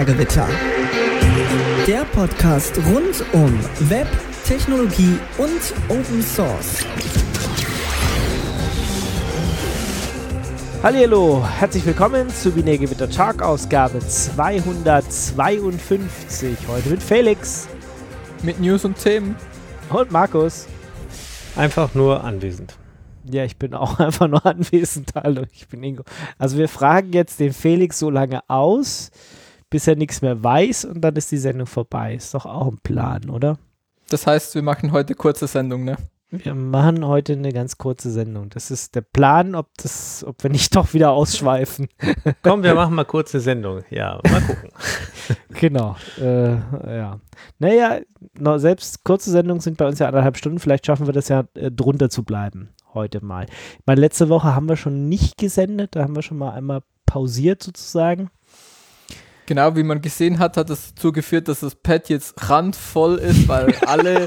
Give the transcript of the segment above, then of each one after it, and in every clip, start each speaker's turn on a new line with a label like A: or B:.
A: Softwaregewitter. Der Podcast rund um Web, Technologie und Open Source.
B: Hallihallo, herzlich willkommen zu Binärgewitter Talk Ausgabe 252. Heute mit Felix.
C: Mit News und Themen.
B: Und Markus.
D: Einfach nur anwesend.
B: Ja, ich bin auch einfach nur anwesend. Hallo, ich bin Ingo. Also wir fragen jetzt den Felix so lange aus, bis er nichts mehr weiß und dann ist die Sendung vorbei. Ist doch auch ein Plan, oder?
C: Das heißt, wir machen heute kurze Sendung, ne?
B: Wir machen heute eine ganz kurze Sendung. Das ist der Plan, ob wir nicht doch wieder ausschweifen.
D: Komm, wir machen mal kurze Sendung. Ja, mal gucken.
B: Genau, ja. Naja, selbst kurze Sendungen sind bei uns ja 1,5 Stunden. Vielleicht schaffen wir das ja drunter zu bleiben heute mal. Ich meine, letzte Woche haben wir schon nicht gesendet. Da haben wir schon mal einmal pausiert sozusagen.
C: Genau, wie man gesehen hat, hat das dazu geführt, dass das Pad jetzt randvoll ist, weil alle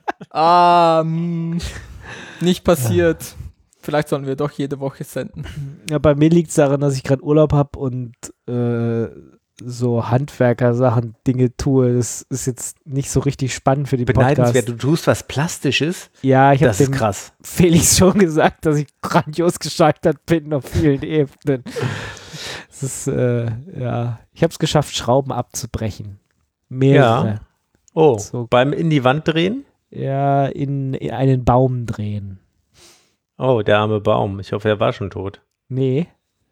C: nicht passiert. Ja. Vielleicht sollen wir doch jede Woche senden.
B: Ja, bei mir liegt es daran, dass ich gerade Urlaub habe und so Handwerker-Sachen, Dinge tue. Das ist jetzt nicht so richtig spannend für die Podcasts.
D: Beneidenswert, du tust was Plastisches.
B: Ja, ich habe dem
D: krass.
B: Felix schon gesagt, dass ich grandios gescheitert bin auf vielen Ebenen. Das ist, ja, ich habe es geschafft, Schrauben abzubrechen. Mehrere.
D: Ja. Oh,
B: so,
D: beim in die Wand drehen?
B: Ja, in einen Baum drehen.
D: Oh, der arme Baum. Ich hoffe, er war schon tot.
B: Nee.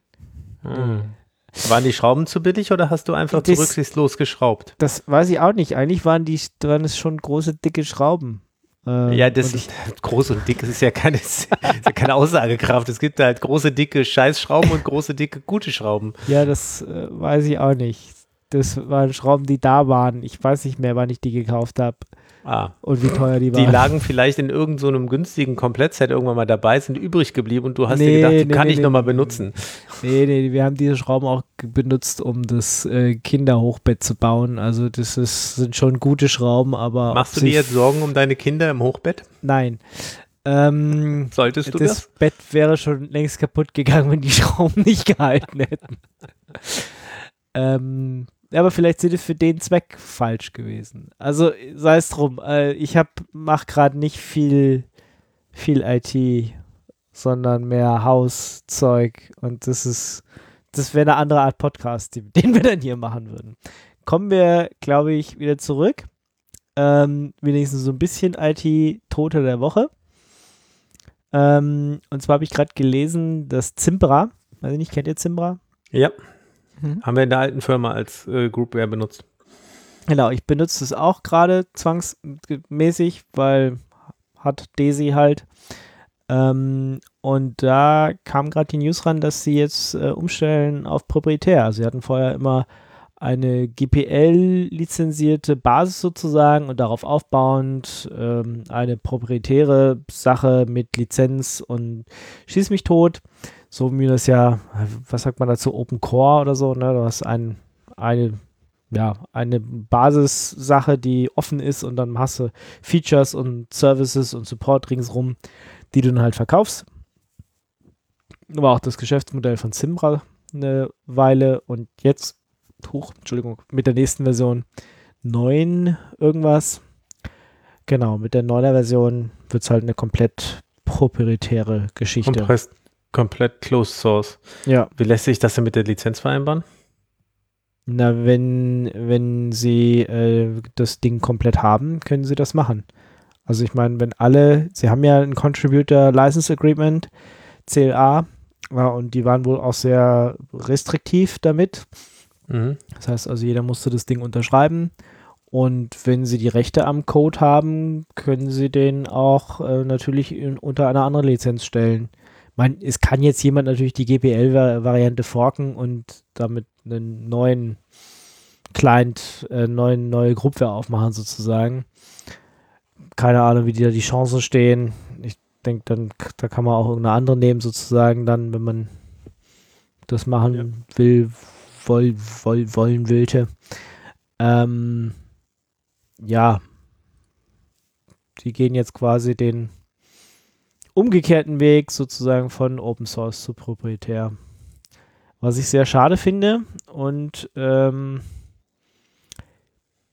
D: Waren die Schrauben zu billig oder hast du einfach rücksichtslos geschraubt?
B: Das weiß ich auch nicht. Eigentlich waren es schon große, dicke Schrauben.
D: Ja, das ist groß und dick, das ist ja keine Aussagekraft. Es gibt halt große, dicke Scheißschrauben und große, dicke, gute Schrauben.
B: Ja, das weiß ich auch nicht. Das waren Schrauben, die da waren. Ich weiß nicht mehr, wann ich die gekauft habe. Und wie teuer die waren.
D: Die lagen vielleicht in irgendeinem so günstigen Komplettset irgendwann mal dabei, sind übrig geblieben und du hast dir gedacht, die kann ich nochmal benutzen.
B: Nee, wir haben diese Schrauben auch benutzt, um das Kinderhochbett zu bauen. Also sind schon gute Schrauben, aber...
D: Machst du dir jetzt Sorgen um deine Kinder im Hochbett?
B: Nein.
D: Solltest du das?
B: Das Bett wäre schon längst kaputt gegangen, wenn die Schrauben nicht gehalten hätten. Aber vielleicht sind es für den Zweck falsch gewesen. Also sei es drum. Ich mache gerade nicht viel IT, sondern mehr Hauszeug. Und das wäre eine andere Art Podcast, den wir dann hier machen würden. Kommen wir, glaube ich, wieder zurück. Wenigstens so ein bisschen IT-Tote der Woche. Und zwar habe ich gerade gelesen, dass Zimbra, weiß ich nicht, kennt ihr Zimbra?
D: Ja. Haben wir in der alten Firma als Groupware benutzt.
B: Genau, ich benutze es auch gerade zwangsmäßig, weil hat Daisy halt. Und da kam gerade die News ran, dass sie jetzt umstellen auf proprietär. Also sie hatten vorher immer eine GPL-lizenzierte Basis sozusagen und darauf aufbauend eine proprietäre Sache mit Lizenz und schieß mich tot. So wie das ja, was sagt man dazu, Open Core oder so, ne? Du hast eine Basissache, die offen ist und dann hast du Features und Services und Support ringsrum, die du dann halt verkaufst. War auch das Geschäftsmodell von Zimbra eine Weile und jetzt, mit der nächsten Version 9 irgendwas. Genau, mit der 9er Version wird es halt eine komplett proprietäre Geschichte.
D: Komplett Closed Source.
B: Ja.
D: Wie lässt sich das denn mit der Lizenz vereinbaren?
B: Na, wenn Sie das Ding komplett haben, können Sie das machen. Also ich meine, Sie haben ja ein Contributor License Agreement, CLA, und die waren wohl auch sehr restriktiv damit. Das heißt also, jeder musste das Ding unterschreiben. Und wenn Sie die Rechte am Code haben, können Sie den auch natürlich unter einer anderen Lizenz stellen. Es kann jetzt jemand natürlich die GPL-Variante forken und damit einen neuen Client, neue Groupware aufmachen sozusagen. Keine Ahnung, wie die Chancen stehen. Ich denke, da kann man auch irgendeine andere nehmen sozusagen dann, wenn man das machen wollen wollte. Ja, die gehen jetzt quasi den umgekehrten Weg sozusagen von Open Source zu proprietär. Was ich sehr schade finde und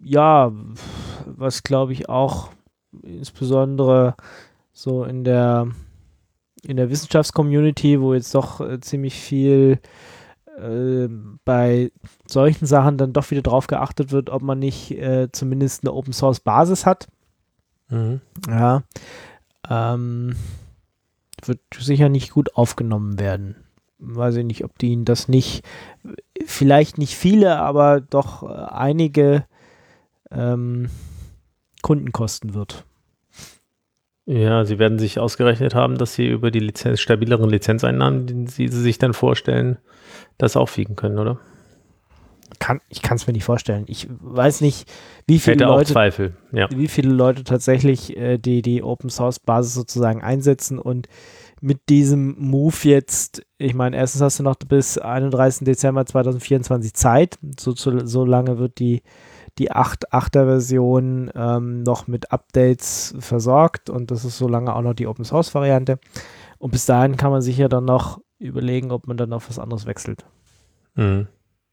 B: ja, was glaube ich auch insbesondere so in der Wissenschaftscommunity, wo jetzt doch ziemlich viel bei solchen Sachen dann doch wieder drauf geachtet wird, ob man nicht zumindest eine Open-Source-Basis hat.
D: Mhm.
B: Ja, wird sicher nicht gut aufgenommen werden. Weiß ich nicht, ob die das nicht, vielleicht nicht viele, aber doch einige Kunden kosten wird.
D: Ja, sie werden sich ausgerechnet haben, dass sie über die stabileren Lizenzeinnahmen, die sie sich dann vorstellen, das aufwiegen können, oder?
B: Ich kann es mir nicht vorstellen. Ich weiß nicht, wie viele
D: Hätte auch
B: Leute,
D: Zweifel, ja.
B: wie viele Leute tatsächlich die Open-Source-Basis sozusagen einsetzen und mit diesem Move jetzt, ich meine, erstens hast du noch bis 31. Dezember 2024 Zeit, so lange wird die 8.8er-Version noch mit Updates versorgt und das ist so lange auch noch die Open-Source-Variante und bis dahin kann man sich ja dann noch überlegen, ob man dann auf was anderes wechselt.
D: Mhm.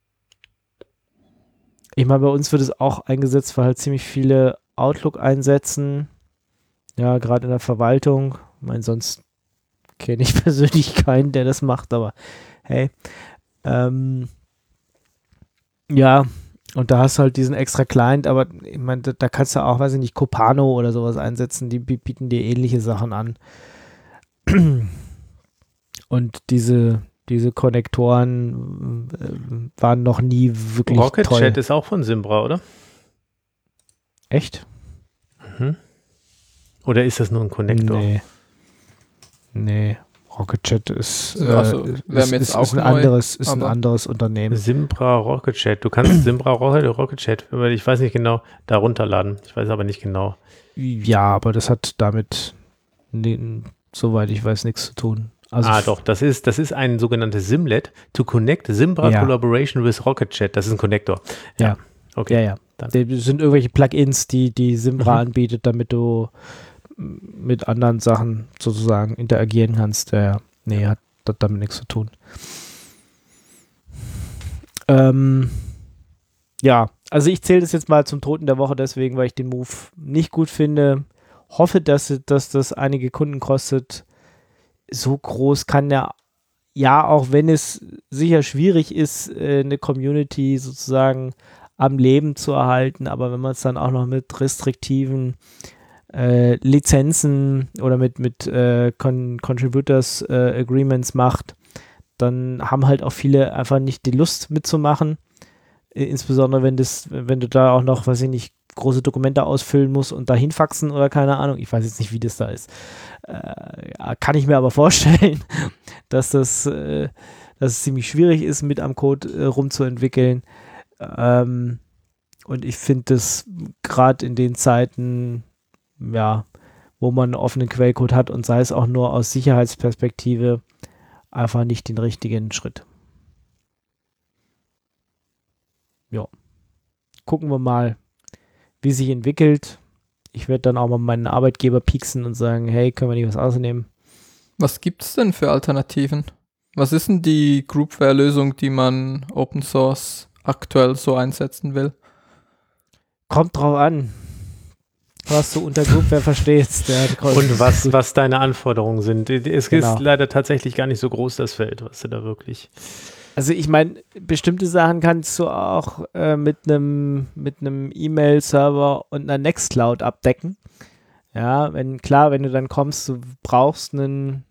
B: Ich meine, bei uns wird es auch eingesetzt, weil halt ziemlich viele Outlook einsetzen, ja, gerade in der Verwaltung. Ich meine, sonst kenne ich persönlich keinen, der das macht, aber hey. Ja, und da hast du halt diesen extra Client, aber ich meine, da kannst du auch, weiß ich nicht, Copano oder sowas einsetzen, die bieten dir ähnliche Sachen an. Und diese Konnektoren waren noch nie wirklich
D: Rocket
B: toll.
D: Chat ist auch von Zimbra, oder?
B: Echt?
D: Mhm. Oder ist das nur ein Konnektor?
B: Nee. Rocket Chat ist ein anderes Unternehmen.
D: Zimbra Rocket Chat. Du kannst Zimbra Rocket Chat, ich weiß nicht genau, da runterladen. Ich weiß aber nicht genau.
B: Ja, aber das hat damit, soweit ich weiß, nichts zu tun. Also
D: doch, das ist ein sogenanntes Simlet to connect Zimbra Collaboration with Rocket Chat. Das ist ein Konnektor.
B: Ja.
D: Okay.
B: Ja. Das sind irgendwelche Plugins, die Zimbra anbietet, damit du mit anderen Sachen sozusagen interagieren kannst. Nee, hat damit nichts zu tun. Ja, also ich zähle das jetzt mal zum Toten der Woche deswegen, weil ich den Move nicht gut finde. Hoffe, dass das einige Kunden kostet. So groß kann ja, auch wenn es sicher schwierig ist, eine Community sozusagen am Leben zu erhalten, aber wenn man es dann auch noch mit restriktiven Lizenzen oder mit Contributors Agreements macht, dann haben halt auch viele einfach nicht die Lust mitzumachen. Insbesondere wenn du da auch noch, weiß ich nicht, große Dokumente ausfüllen musst und dahin faxen oder keine Ahnung. Ich weiß jetzt nicht, wie das da ist. Kann ich mir aber vorstellen, dass es ziemlich schwierig ist, mit am Code rumzuentwickeln. Und ich finde das gerade in den Zeiten, ja, wo man einen offenen Quellcode hat und sei es auch nur aus Sicherheitsperspektive, einfach nicht den richtigen Schritt. Ja. Gucken wir mal, wie sich entwickelt. Ich werde dann auch mal meinen Arbeitgeber pieksen und sagen, hey, können wir nicht was ausnehmen?
C: Was gibt es denn für Alternativen? Was ist denn die Groupware-Lösung, die man Open Source aktuell so einsetzen will?
B: Kommt drauf an, was du unter Groupware verstehst.
D: Und was deine Anforderungen sind. Es ist leider tatsächlich gar nicht so groß, das Feld, was du da wirklich...
B: Also ich meine, bestimmte Sachen kannst du auch mit einem E-Mail-Server und einer Nextcloud abdecken. Ja, wenn du dann kommst, du brauchst einen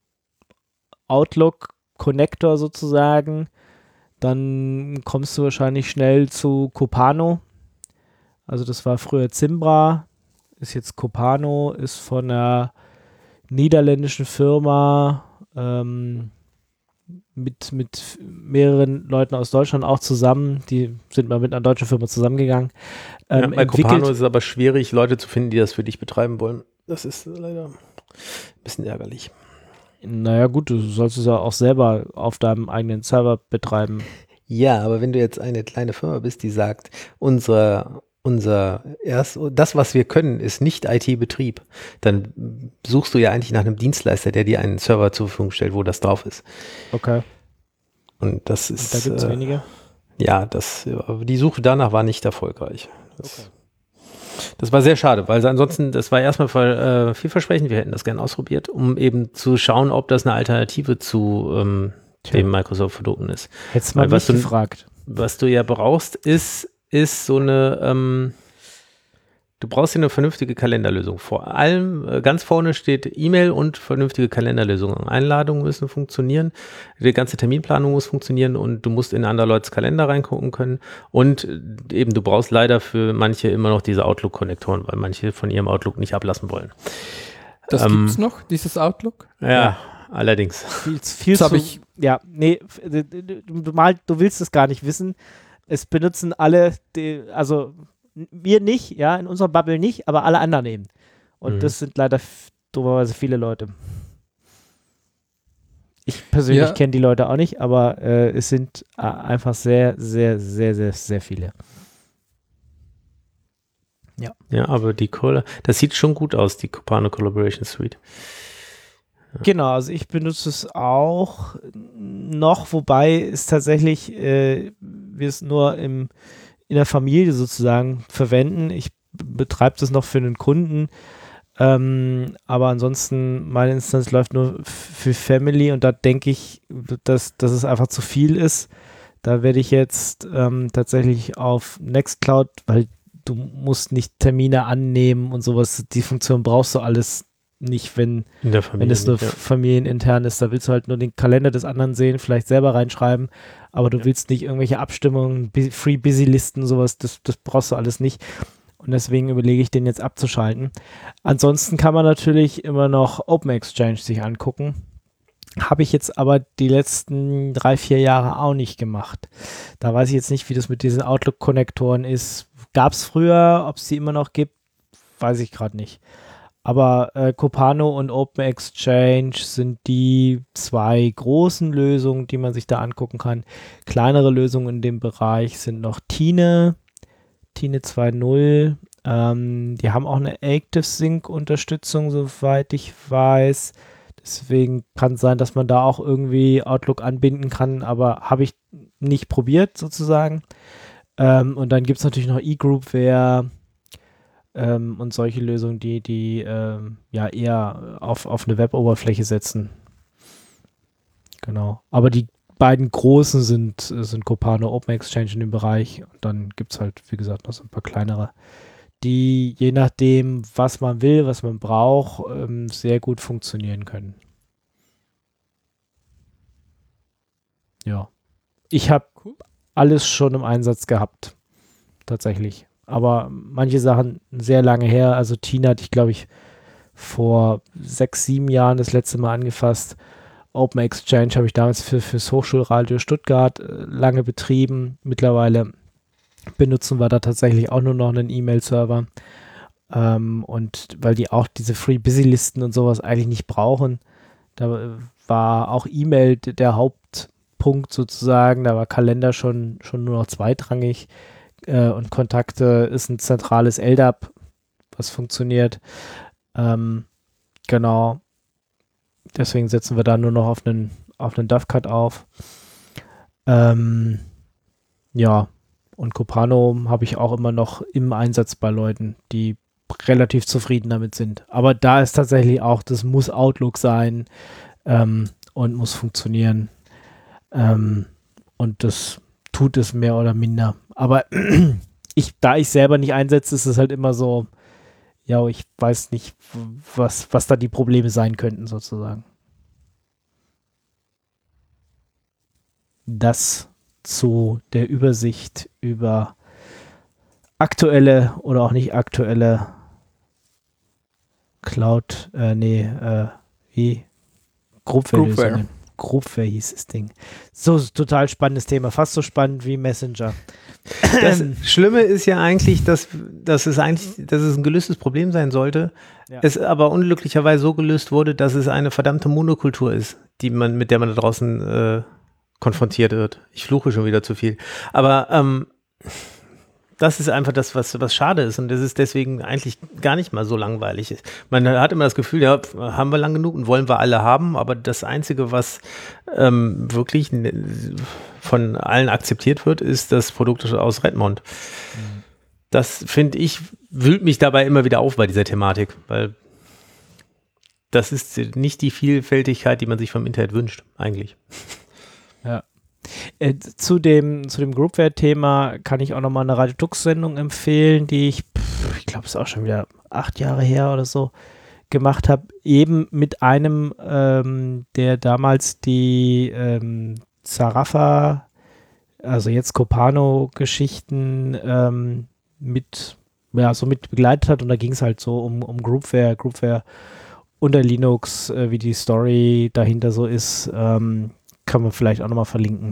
B: Outlook-Connector sozusagen, dann kommst du wahrscheinlich schnell zu Copano. Also das war früher Zimbra, ist jetzt Copano, ist von einer niederländischen Firma, mit mehreren Leuten aus Deutschland auch zusammen. Die sind mal mit einer deutschen Firma zusammengegangen.
D: Bei Copano ist es aber schwierig, Leute zu finden, die das für dich betreiben wollen. Das ist leider ein bisschen ärgerlich.
B: Naja gut, du sollst es ja auch selber auf deinem eigenen Server betreiben.
D: Ja, aber wenn du jetzt eine kleine Firma bist, die sagt, das, was wir können, ist nicht IT-Betrieb, dann suchst du ja eigentlich nach einem Dienstleister, der dir einen Server zur Verfügung stellt, wo das drauf ist.
B: Okay.
D: Und das ist...
B: Da gibt es wenige?
D: Ja, die Suche danach war nicht erfolgreich. Das war sehr schade, weil ansonsten, das war erstmal vielversprechend. Wir hätten das gerne ausprobiert, um eben zu schauen, ob das eine Alternative zu dem Microsoft-Produkten ist.
B: Hättest mal mich gefragt.
D: Was du ja brauchst, ist so eine, du brauchst ja eine vernünftige Kalenderlösung. Vor allem, ganz vorne steht E-Mail und vernünftige Kalenderlösungen. Einladungen müssen funktionieren, die ganze Terminplanung muss funktionieren und du musst in andere Leute Kalender reingucken können. Und eben, du brauchst leider für manche immer noch diese Outlook-Konnektoren, weil manche von ihrem Outlook nicht ablassen wollen.
C: Das gibt's noch, dieses Outlook?
D: Ja. Allerdings.
B: Viel zu, ja, nee, du willst es gar nicht wissen. Es benutzen alle, also wir nicht, ja, in unserer Bubble nicht, aber alle anderen eben. Und das sind leider dummerweise viele Leute. Ich persönlich kenne die Leute auch nicht, aber es sind einfach sehr, sehr, sehr, sehr, sehr viele. Ja.
D: Ja, aber das sieht schon gut aus, die Copano Collaboration Suite.
B: Genau, also ich benutze es auch noch, wobei es tatsächlich wir es nur in der Familie sozusagen verwenden. Ich betreibe das noch für einen Kunden, aber ansonsten meine Instanz läuft nur für Family und da denke ich, dass es einfach zu viel ist. Da werde ich jetzt tatsächlich auf Nextcloud, weil du musst nicht Termine annehmen und sowas, die Funktion brauchst du alles nicht, wenn es nur familienintern ist. Da willst du halt nur den Kalender des anderen sehen, vielleicht selber reinschreiben, aber du willst nicht irgendwelche Abstimmungen, Free-Busy-Listen, sowas, das brauchst du alles nicht. Und deswegen überlege ich, den jetzt abzuschalten. Ansonsten kann man natürlich immer noch OpenExchange sich angucken. Habe ich jetzt aber die letzten 3-4 Jahre auch nicht gemacht. Da weiß ich jetzt nicht, wie das mit diesen Outlook-Konnektoren ist. Gab es früher, ob es die immer noch gibt, weiß ich gerade nicht. Aber Copano und OpenExchange sind die 2 großen Lösungen, die man sich da angucken kann. Kleinere Lösungen in dem Bereich sind noch Tine 2.0. Die haben auch eine ActiveSync-Unterstützung, soweit ich weiß. Deswegen kann es sein, dass man da auch irgendwie Outlook anbinden kann, aber habe ich nicht probiert sozusagen. Und dann gibt es natürlich noch eGroupware und solche Lösungen, die ja eher auf eine Web-Oberfläche setzen. Genau. Aber die beiden großen sind Copano, OpenExchange in dem Bereich. Und dann gibt es halt, wie gesagt, noch so ein paar kleinere, die je nachdem, was man will, was man braucht, sehr gut funktionieren können. Ja. Ich habe alles schon im Einsatz gehabt. Tatsächlich. Aber manche Sachen sehr lange her. Also Tina hatte ich, glaube ich, vor 6-7 Jahren das letzte Mal angefasst. OpenExchange habe ich damals fürs Hochschulradio Stuttgart lange betrieben. Mittlerweile benutzen wir da tatsächlich auch nur noch einen E-Mail-Server. Und weil die auch diese Free-Busy-Listen und sowas eigentlich nicht brauchen, da war auch E-Mail der Hauptpunkt sozusagen. Da war Kalender schon nur noch zweitrangig. Und Kontakte ist ein zentrales LDAP, was funktioniert. Genau. Deswegen setzen wir da nur noch auf einen Dovecot auf. Ja, und Copano habe ich auch immer noch im Einsatz bei Leuten, die relativ zufrieden damit sind. Aber da ist tatsächlich auch, das muss Outlook sein und muss funktionieren. Und das tut es mehr oder minder. Aber da ich selber nicht einsetze, ist es halt immer so, ja, ich weiß nicht, was da die Probleme sein könnten, sozusagen. Das zu der Übersicht über aktuelle oder auch nicht aktuelle Cloud, Groupware-Lösungen. Groupware hieß das Ding. So, total spannendes Thema. Fast so spannend wie Messenger.
D: Das Schlimme ist ja eigentlich, dass es ein gelöstes Problem sein sollte, es aber unglücklicherweise so gelöst wurde, dass es eine verdammte Monokultur ist, mit der man da draußen konfrontiert wird. Ich fluche schon wieder zu viel. Aber das ist einfach das, was schade ist und das ist deswegen eigentlich gar nicht mal so langweilig ist. Man hat immer das Gefühl, ja, haben wir lang genug und wollen wir alle haben, aber das Einzige, was wirklich von allen akzeptiert wird, ist das Produkt aus Redmond. Das, finde ich, wühlt mich dabei immer wieder auf bei dieser Thematik, weil das ist nicht die Vielfältigkeit, die man sich vom Internet wünscht, eigentlich.
B: Ja. Zu dem Groupware-Thema kann ich auch nochmal eine Radio Tux-Sendung empfehlen, die ich glaube, es ist auch schon wieder 8 Jahre her oder so, gemacht habe, eben mit einem, der damals die Zarafa, also jetzt Copano-Geschichten mit begleitet hat und da ging es halt so um Groupware unter Linux, wie die Story dahinter so ist, kann man vielleicht auch nochmal verlinken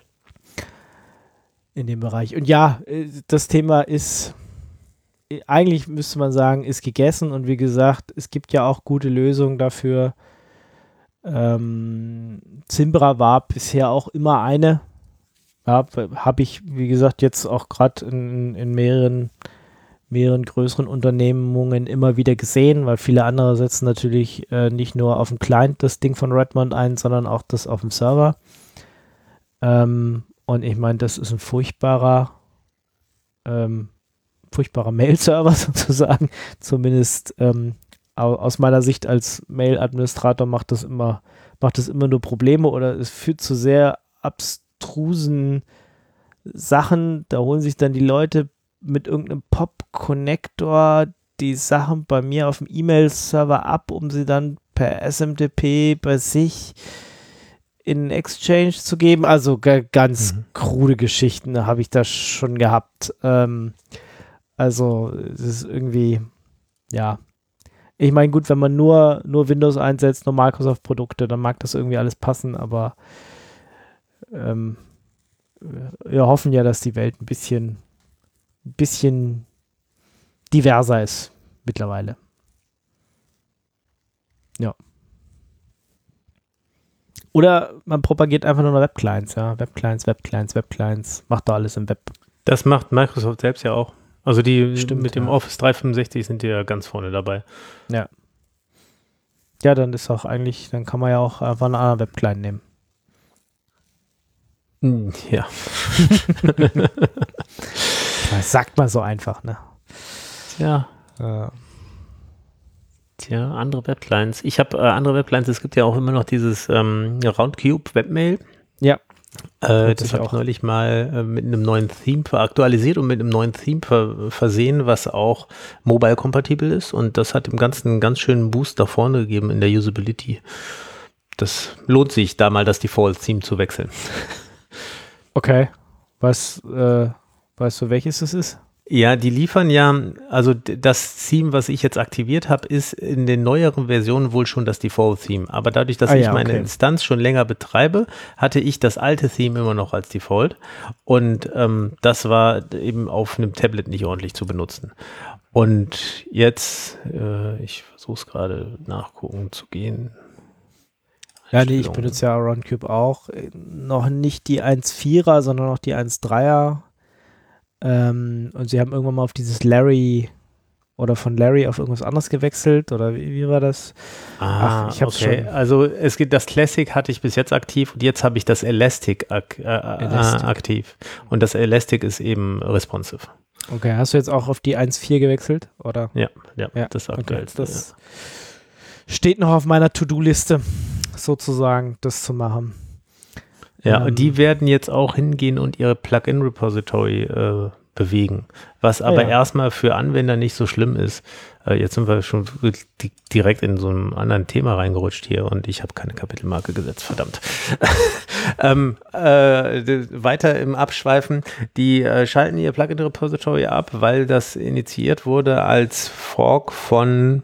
B: in dem Bereich. Und ja, das Thema ist, eigentlich müsste man sagen, ist gegessen und wie gesagt, es gibt ja auch gute Lösungen dafür. Zimbra war bisher auch immer eine. Ja, habe ich, wie gesagt, jetzt auch gerade in mehreren größeren Unternehmungen immer wieder gesehen, weil viele andere setzen natürlich nicht nur auf dem Client das Ding von Redmond ein, sondern auch das auf dem Server. Und ich meine, das ist ein furchtbarer Mail-Server sozusagen. Zumindest aus meiner Sicht als Mail-Administrator macht das immer nur Probleme oder es führt zu sehr abstrusen Sachen. Da holen sich dann die Leute mit irgendeinem Pop-Connector die Sachen bei mir auf dem E-Mail-Server ab, um sie dann per SMTP bei sich in Exchange zu geben. Also ganz krude Geschichten habe ich da schon gehabt. Also es ist irgendwie, ja. Ich meine, gut, wenn man nur Windows einsetzt, nur Microsoft-Produkte, dann mag das irgendwie alles passen, aber wir hoffen ja, dass die Welt ein bisschen diverser ist mittlerweile. Ja. Oder man propagiert einfach nur noch Webclients, ja. Webclients. Macht doch alles im Web.
D: Das macht Microsoft selbst ja auch. Also die
B: Stimmt,
D: mit dem Office 365 sind die ja ganz vorne dabei.
B: Ja. Ja, dann ist auch eigentlich, dann kann man ja auch einfach einen anderen Webclient nehmen.
D: Ja.
B: Das sagt man so einfach, ne?
D: Tja, andere Webclients. Ich habe andere Webclients, es gibt ja auch immer noch dieses Roundcube Webmail.
B: Ja.
D: Das habe ich neulich mal mit einem neuen Theme aktualisiert und mit einem neuen Theme versehen, was auch mobile-kompatibel ist. Und das hat dem Ganzen einen ganz schönen Boost da vorne gegeben in der Usability. Das lohnt sich, da mal das Default-Theme zu wechseln.
B: Okay. Weißt du, welches es ist?
D: Ja, die liefern ja, also das Theme, was ich jetzt aktiviert habe, ist in den neueren Versionen wohl schon das Default-Theme. Aber dadurch, dass ich meine Instanz schon länger betreibe, hatte ich das alte Theme immer noch als Default. Und das war eben auf einem Tablet nicht ordentlich zu benutzen. Und jetzt, ich versuche es gerade nachgucken zu gehen.
B: Ja, nee, ich benutze ja Roundcube auch. Noch nicht die 1.4er, sondern noch die 1.3er. Und sie haben irgendwann mal auf dieses Larry oder von Larry auf irgendwas anderes gewechselt oder wie war das?
D: Ich habe schon. Also das Classic hatte ich bis jetzt aktiv und jetzt habe ich das Elastic aktiv. Und das Elastic ist eben responsive.
B: Okay, hast du jetzt auch auf die 1.4 gewechselt? Oder?
D: Ja, das aktuellste.
B: Okay, das steht noch auf meiner To-Do-Liste, sozusagen, das zu machen.
D: Ja, und die werden jetzt auch hingehen und ihre Plugin-Repository bewegen, was aber erstmal für Anwender nicht so schlimm ist. Jetzt sind wir schon direkt in so einem anderen Thema reingerutscht hier und ich habe keine Kapitelmarke gesetzt, verdammt. Weiter im Abschweifen, die schalten ihr Plugin-Repository ab, weil das initiiert wurde als Fork von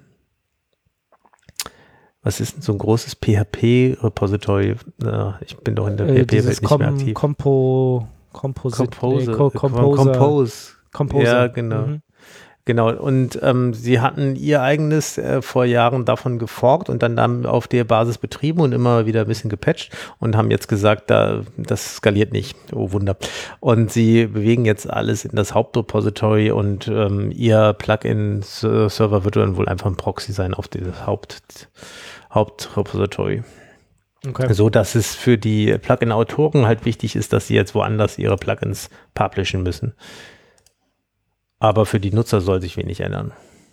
D: was ist denn so ein großes PHP-Repository? Ich bin doch in der PHP-Welt nicht mehr aktiv.
B: Compose.
D: Ja, genau. Genau, und sie hatten ihr eigenes vor Jahren davon geforkt und dann auf der Basis betrieben und immer wieder ein bisschen gepatcht und haben jetzt gesagt, das skaliert nicht. Oh Wunder. Und sie bewegen jetzt alles in das Hauptrepository und ihr Plugin-Server wird dann wohl einfach ein Proxy sein auf dieses Hauptrepository.
B: Okay.
D: So, dass es für die Plugin-Autoren halt wichtig ist, dass sie jetzt woanders ihre Plugins publishen müssen. Aber für die Nutzer soll sich wenig ändern.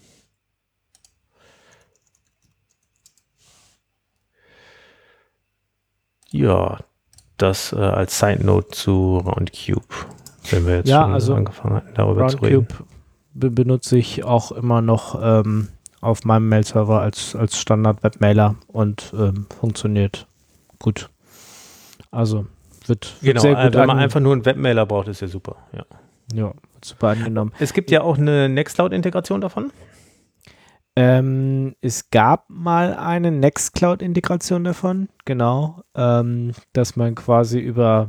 D: Ja, das als Side Note zu Roundcube, wenn wir jetzt schon angefangen hatten, darüber zu reden.
B: Roundcube benutze ich auch immer noch auf meinem Mail-Server als Standard-Webmailer und funktioniert gut. Also wird sehr gut
D: wenn man einfach nur einen Webmailer braucht, ist ja super.
B: Ja, wird super angenommen.
D: Es gibt ja auch eine Nextcloud-Integration davon.
B: Es gab mal eine Nextcloud-Integration davon, genau, dass man quasi über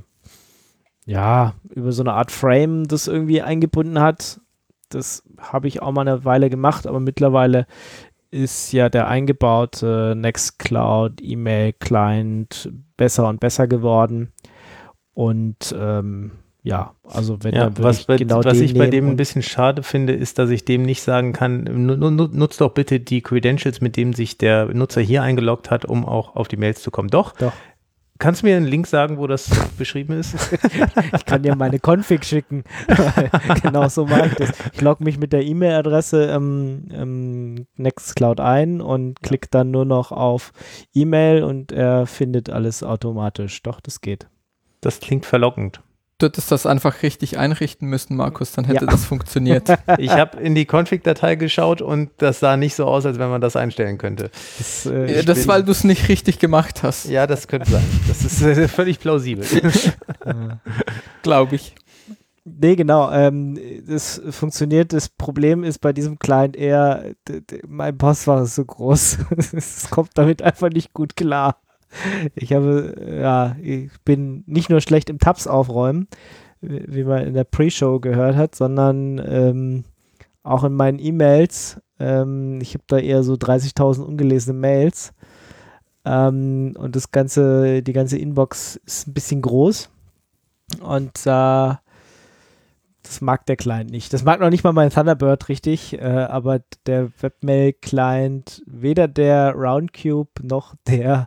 B: so eine Art Frame das irgendwie eingebunden hat. Das habe ich auch mal eine Weile gemacht, aber mittlerweile ist ja der eingebaute Nextcloud E-Mail-Client besser und besser geworden. Und also wenn
D: was ich bei dem ein bisschen schade finde, ist, dass ich dem nicht sagen kann, nutzt doch bitte die Credentials, mit denen sich der Nutzer hier eingeloggt hat, um auch auf die Mails zu kommen. Doch. Kannst du mir einen Link sagen, wo das beschrieben ist?
B: Ich kann dir meine Config schicken. Genau so mache ich das. Ich logge mich mit der E-Mail-Adresse Nextcloud ein und klicke dann nur noch auf E-Mail und er findet alles automatisch. Doch, das geht.
D: Das klingt verlockend.
C: Du hättest das einfach richtig einrichten müssen, Markus, dann hätte das funktioniert.
D: Ich habe in die Config-Datei geschaut und das sah nicht so aus, als wenn man das einstellen könnte.
C: Das weil du es nicht richtig gemacht hast.
D: Ja, das könnte sein. Das ist völlig plausibel.
C: Glaube ich.
B: Nee, genau. Das funktioniert. Das Problem ist bei diesem Client eher, mein Postfach ist so groß. Es kommt damit einfach nicht gut klar. Ich bin nicht nur schlecht im Tabs aufräumen, wie man in der Pre-Show gehört hat, sondern auch in meinen E-Mails. Ich habe da eher so 30.000 ungelesene Mails und die ganze Inbox ist ein bisschen groß und das mag der Client nicht. Das mag noch nicht mal mein Thunderbird richtig, aber der Webmail-Client, weder der Roundcube noch der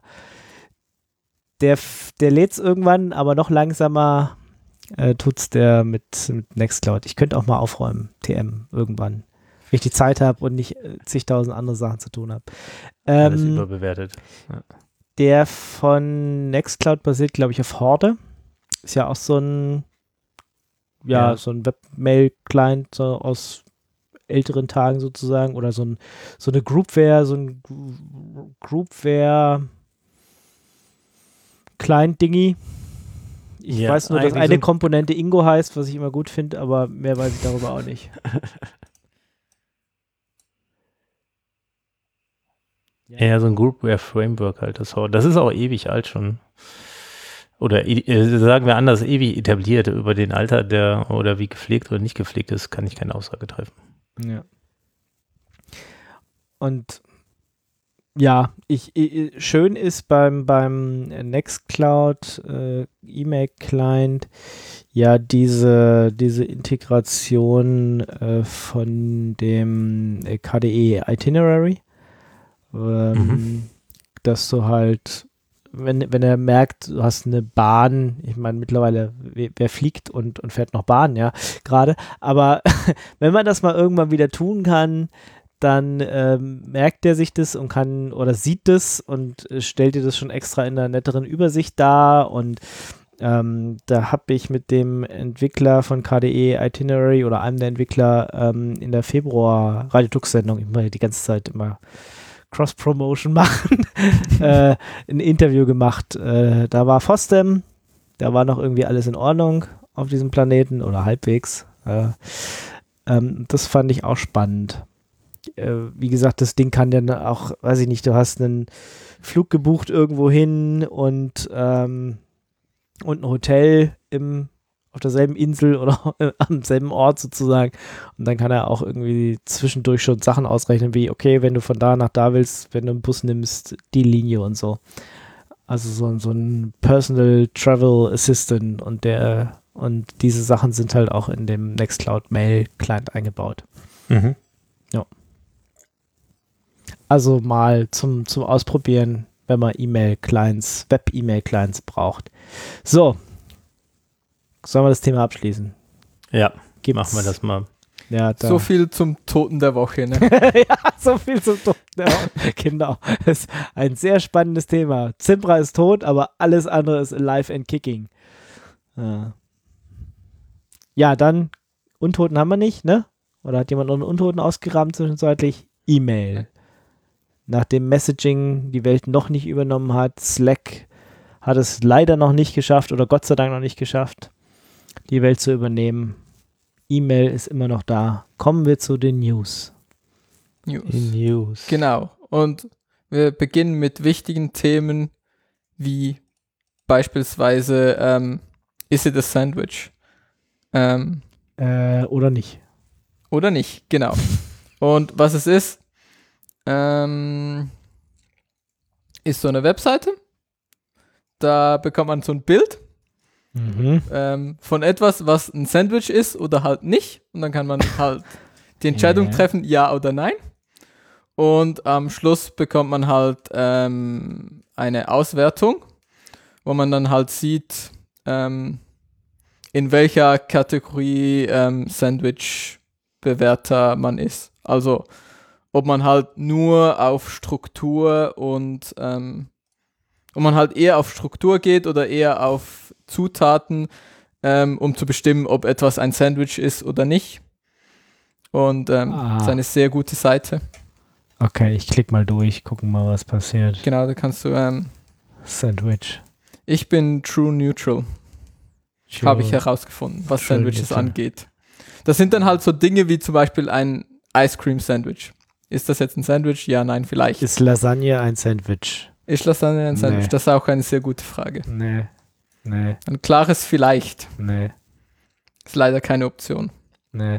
B: lädt es irgendwann, aber noch langsamer tut's der mit Nextcloud. Ich könnte auch mal aufräumen, TM, irgendwann. Wenn ich die Zeit habe und nicht zigtausend andere Sachen zu tun habe.
D: Alles überbewertet. Ja.
B: Der von Nextcloud basiert, glaube ich, auf Horde. Ist ja auch so ein Webmail-Client so aus älteren Tagen sozusagen oder so eine Groupware, Client-Dingy. Ich weiß nur, dass eine Komponente Ingo heißt, was ich immer gut finde, aber mehr weiß ich darüber auch nicht.
D: Ja, so ein Groupware-Framework halt. Das ist auch ewig alt schon. Oder sagen wir anders, ewig etabliert. Über den Alter oder wie gepflegt oder nicht gepflegt ist, kann ich keine Aussage treffen.
B: Ja. Und ja, schön ist beim Nextcloud E-Mail-Client ja diese Integration von dem KDE Itinerary, dass du halt, wenn er merkt, du hast eine Bahn, ich meine mittlerweile, wer fliegt und fährt noch Bahn, ja, gerade, aber wenn man das mal irgendwann wieder tun kann, dann merkt er sich das und kann oder sieht das und stellt dir das schon extra in einer netteren Übersicht dar und da habe ich mit dem Entwickler von KDE Itinerary oder einem der Entwickler in der Februar Radio-Tux-Sendung, ich mache die ganze Zeit immer Cross-Promotion machen, ein Interview gemacht. Da war FOSDEM, da war noch irgendwie alles in Ordnung auf diesem Planeten oder halbwegs. Das fand ich auch spannend. Wie gesagt, das Ding kann dann auch, weiß ich nicht, du hast einen Flug gebucht irgendwo hin und ein Hotel im auf derselben Insel oder am selben Ort sozusagen. Und dann kann er auch irgendwie zwischendurch schon Sachen ausrechnen, wie, okay, wenn du von da nach da willst, wenn du einen Bus nimmst, die Linie und so. Also so ein Personal Travel Assistant und diese Sachen sind halt auch in dem Nextcloud Mail Client eingebaut.
D: Mhm.
B: Ja. Also mal zum Ausprobieren, wenn man E-Mail-Clients, Web-E-Mail-Clients braucht. So. Sollen wir das Thema abschließen?
D: Ja, machen wir das mal.
B: Ja,
C: so viel zum Toten der Woche, ne?
B: ja, so viel zum Toten der Woche. Genau. Das ist ein sehr spannendes Thema. Zimbra ist tot, aber alles andere ist alive and kicking. Ja, dann Untoten haben wir nicht, ne? Oder hat jemand noch einen Untoten ausgegraben zwischenzeitlich? E-Mail. Nachdem Messaging die Welt noch nicht übernommen hat, Slack hat es leider noch nicht geschafft oder Gott sei Dank noch nicht geschafft, die Welt zu übernehmen. E-Mail ist immer noch da. Kommen wir zu den News.
D: News.
C: Genau. Und wir beginnen mit wichtigen Themen wie beispielsweise Is it a sandwich?
B: Oder nicht.
C: Oder nicht, genau. Und was es ist so eine Webseite. Da bekommt man so ein Bild von etwas, was ein Sandwich ist oder halt nicht. Und dann kann man halt die Entscheidung treffen, ja oder nein. Und am Schluss bekommt man halt eine Auswertung, wo man dann halt sieht, in welcher Kategorie Sandwich-Bewerter man ist. Also ob man halt nur auf Struktur und ob man halt eher auf Struktur geht oder eher auf Zutaten, um zu bestimmen, ob etwas ein Sandwich ist oder nicht. Und ist eine sehr gute Seite.
B: Okay, ich klicke mal durch, gucken mal, was passiert.
C: Genau, da kannst du
B: Sandwich.
C: Ich bin True Neutral. Habe ich herausgefunden, was
B: True
C: Sandwiches
B: Neutral
C: angeht. Das sind dann halt so Dinge wie zum Beispiel ein Ice Cream Sandwich. Ist das jetzt ein Sandwich? Ja, nein, vielleicht.
B: Ist Lasagne ein Sandwich?
C: Ist Lasagne ein Sandwich?
B: Nee.
C: Das ist auch eine sehr gute Frage.
B: Nee.
C: Ein klares Vielleicht.
B: Nee.
C: Ist leider keine Option.
B: Nee.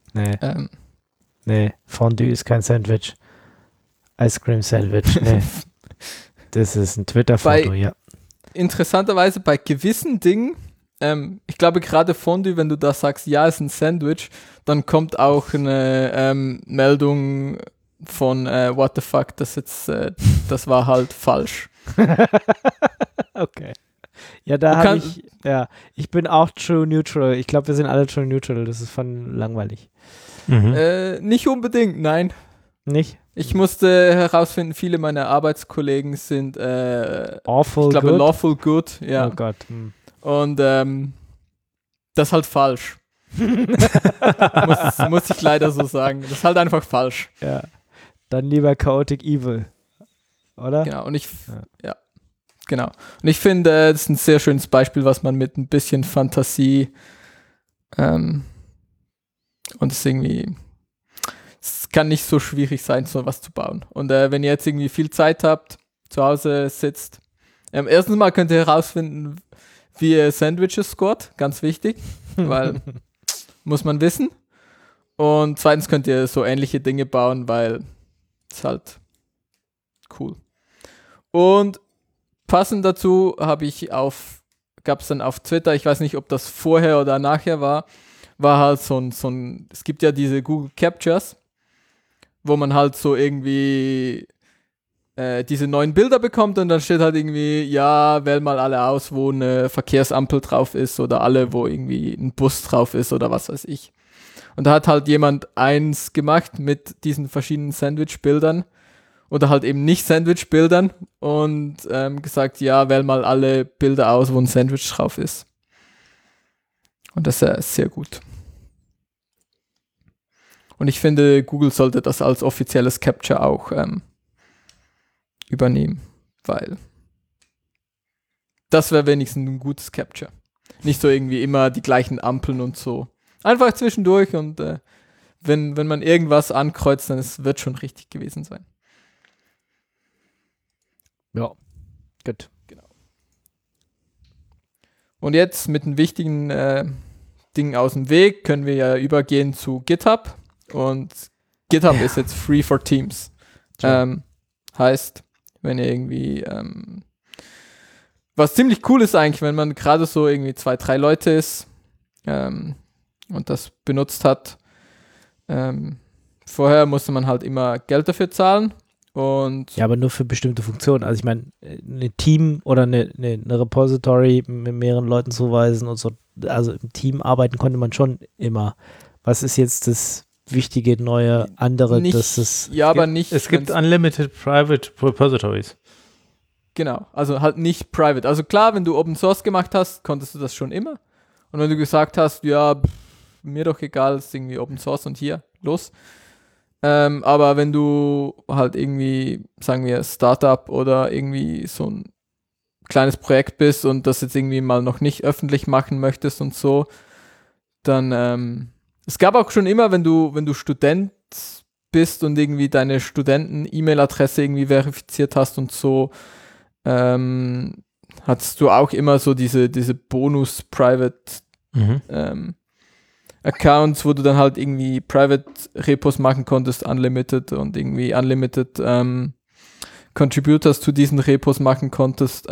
B: Fondue ist kein Sandwich. Ice Cream Sandwich. Nee. Das ist ein Twitter-Foto, ja.
C: Interessanterweise bei gewissen Dingen, ich glaube gerade Fondue, wenn du da sagst, ja, ist ein Sandwich, dann kommt auch eine Meldung von what the fuck, das war halt falsch.
B: Okay. Ja, da habe ich bin auch True Neutral. Ich glaube, wir sind alle True Neutral. Das ist langweilig.
C: Nicht unbedingt, nein.
B: Nicht?
C: Ich musste herausfinden, viele meiner Arbeitskollegen sind lawful good. Ja.
B: Oh Gott.
C: Und das ist halt falsch. muss ich leider so sagen. Das ist halt einfach falsch.
B: Ja. Dann lieber Chaotic Evil. Oder?
C: Genau. Und genau. Und ich finde, das ist ein sehr schönes Beispiel, was man mit ein bisschen Fantasie und es irgendwie, es kann nicht so schwierig sein, so was zu bauen. Und wenn ihr jetzt irgendwie viel Zeit habt, zu Hause sitzt, erstens mal könnt ihr herausfinden, wie ihr Sandwiches scoret, ganz wichtig, weil muss man wissen. Und zweitens könnt ihr so ähnliche Dinge bauen, weil es halt cool. Und passend dazu gab es dann auf Twitter, ich weiß nicht, ob das vorher oder nachher war halt so ein, es gibt ja diese Google Captures, wo man halt so irgendwie diese neuen Bilder bekommt und dann steht halt irgendwie, ja, wähl mal alle aus, wo eine Verkehrsampel drauf ist oder alle, wo irgendwie ein Bus drauf ist oder was weiß ich. Und da hat halt jemand eins gemacht mit diesen verschiedenen Sandwich-Bildern oder halt eben nicht Sandwich-Bildern und gesagt, ja, wähl mal alle Bilder aus, wo ein Sandwich drauf ist. Und das ist sehr gut. Und ich finde, Google sollte das als offizielles Capture auch übernehmen, weil das wäre wenigstens ein gutes Capture. Nicht so irgendwie immer die gleichen Ampeln und so. Einfach zwischendurch und wenn man irgendwas ankreuzt, dann wird schon richtig gewesen sein.
B: Ja, gut.
C: Genau. Und jetzt mit den wichtigen Dingen aus dem Weg können wir ja übergehen zu GitHub. Und GitHub ist jetzt free for Teams. Heißt, wenn ihr irgendwie was ziemlich cool ist eigentlich, wenn man gerade so irgendwie 2, 3 Leute ist und das benutzt hat. Vorher musste man halt immer Geld dafür zahlen. Und
B: ja, aber nur für bestimmte Funktionen. Also ich meine, ein Team oder eine Repository mit mehreren Leuten zuweisen und so, also im Team arbeiten konnte man schon immer. Was ist jetzt das wichtige neue andere,
C: nicht,
B: dass es...
C: Ja, aber nicht...
D: Es gibt unlimited private repositories.
C: Genau, also halt nicht private. Also klar, wenn du Open Source gemacht hast, konntest du das schon immer. Und wenn du gesagt hast, ja, mir doch egal, ist irgendwie Open Source und hier, los. Aber wenn du halt irgendwie, sagen wir, Startup oder irgendwie so ein kleines Projekt bist und das jetzt irgendwie mal noch nicht öffentlich machen möchtest und so, dann, es gab auch schon immer, wenn du Student bist und irgendwie deine Studenten-E-Mail-Adresse irgendwie verifiziert hast und so, hattest du auch immer so diese Bonus-Private Accounts, wo du dann halt irgendwie Private Repos machen konntest, unlimited und irgendwie unlimited Contributors zu diesen Repos machen konntest.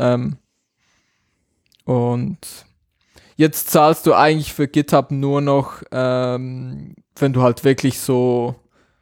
C: Und jetzt zahlst du eigentlich für GitHub nur noch, wenn du halt wirklich so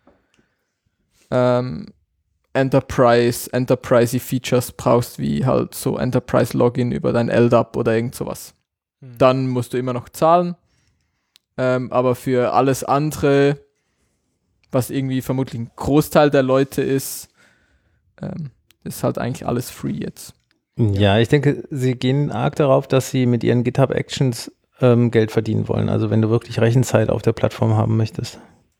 C: Enterprise Features brauchst, wie halt so Enterprise Login über dein LDAP oder irgend sowas. Dann musst du immer noch zahlen. Aber für alles andere, was irgendwie vermutlich ein Großteil der Leute ist halt eigentlich alles free jetzt.
D: Ja, ich denke, sie gehen arg darauf, dass sie mit ihren GitHub Actions Geld verdienen wollen. Also wenn du wirklich Rechenzeit auf der Plattform haben möchtest.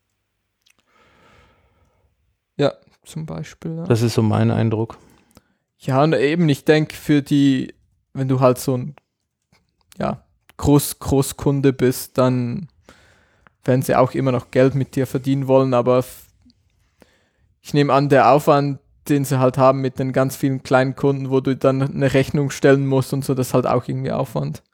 C: Ja, zum Beispiel. Ja.
D: Das ist so mein Eindruck.
C: Ja, und eben, ich denke, wenn du halt so ein Großkunde bist, dann werden sie auch immer noch Geld mit dir verdienen wollen, aber ich nehme an, der Aufwand, den sie halt haben mit den ganz vielen kleinen Kunden, wo du dann eine Rechnung stellen musst und so, das ist halt auch irgendwie Aufwand.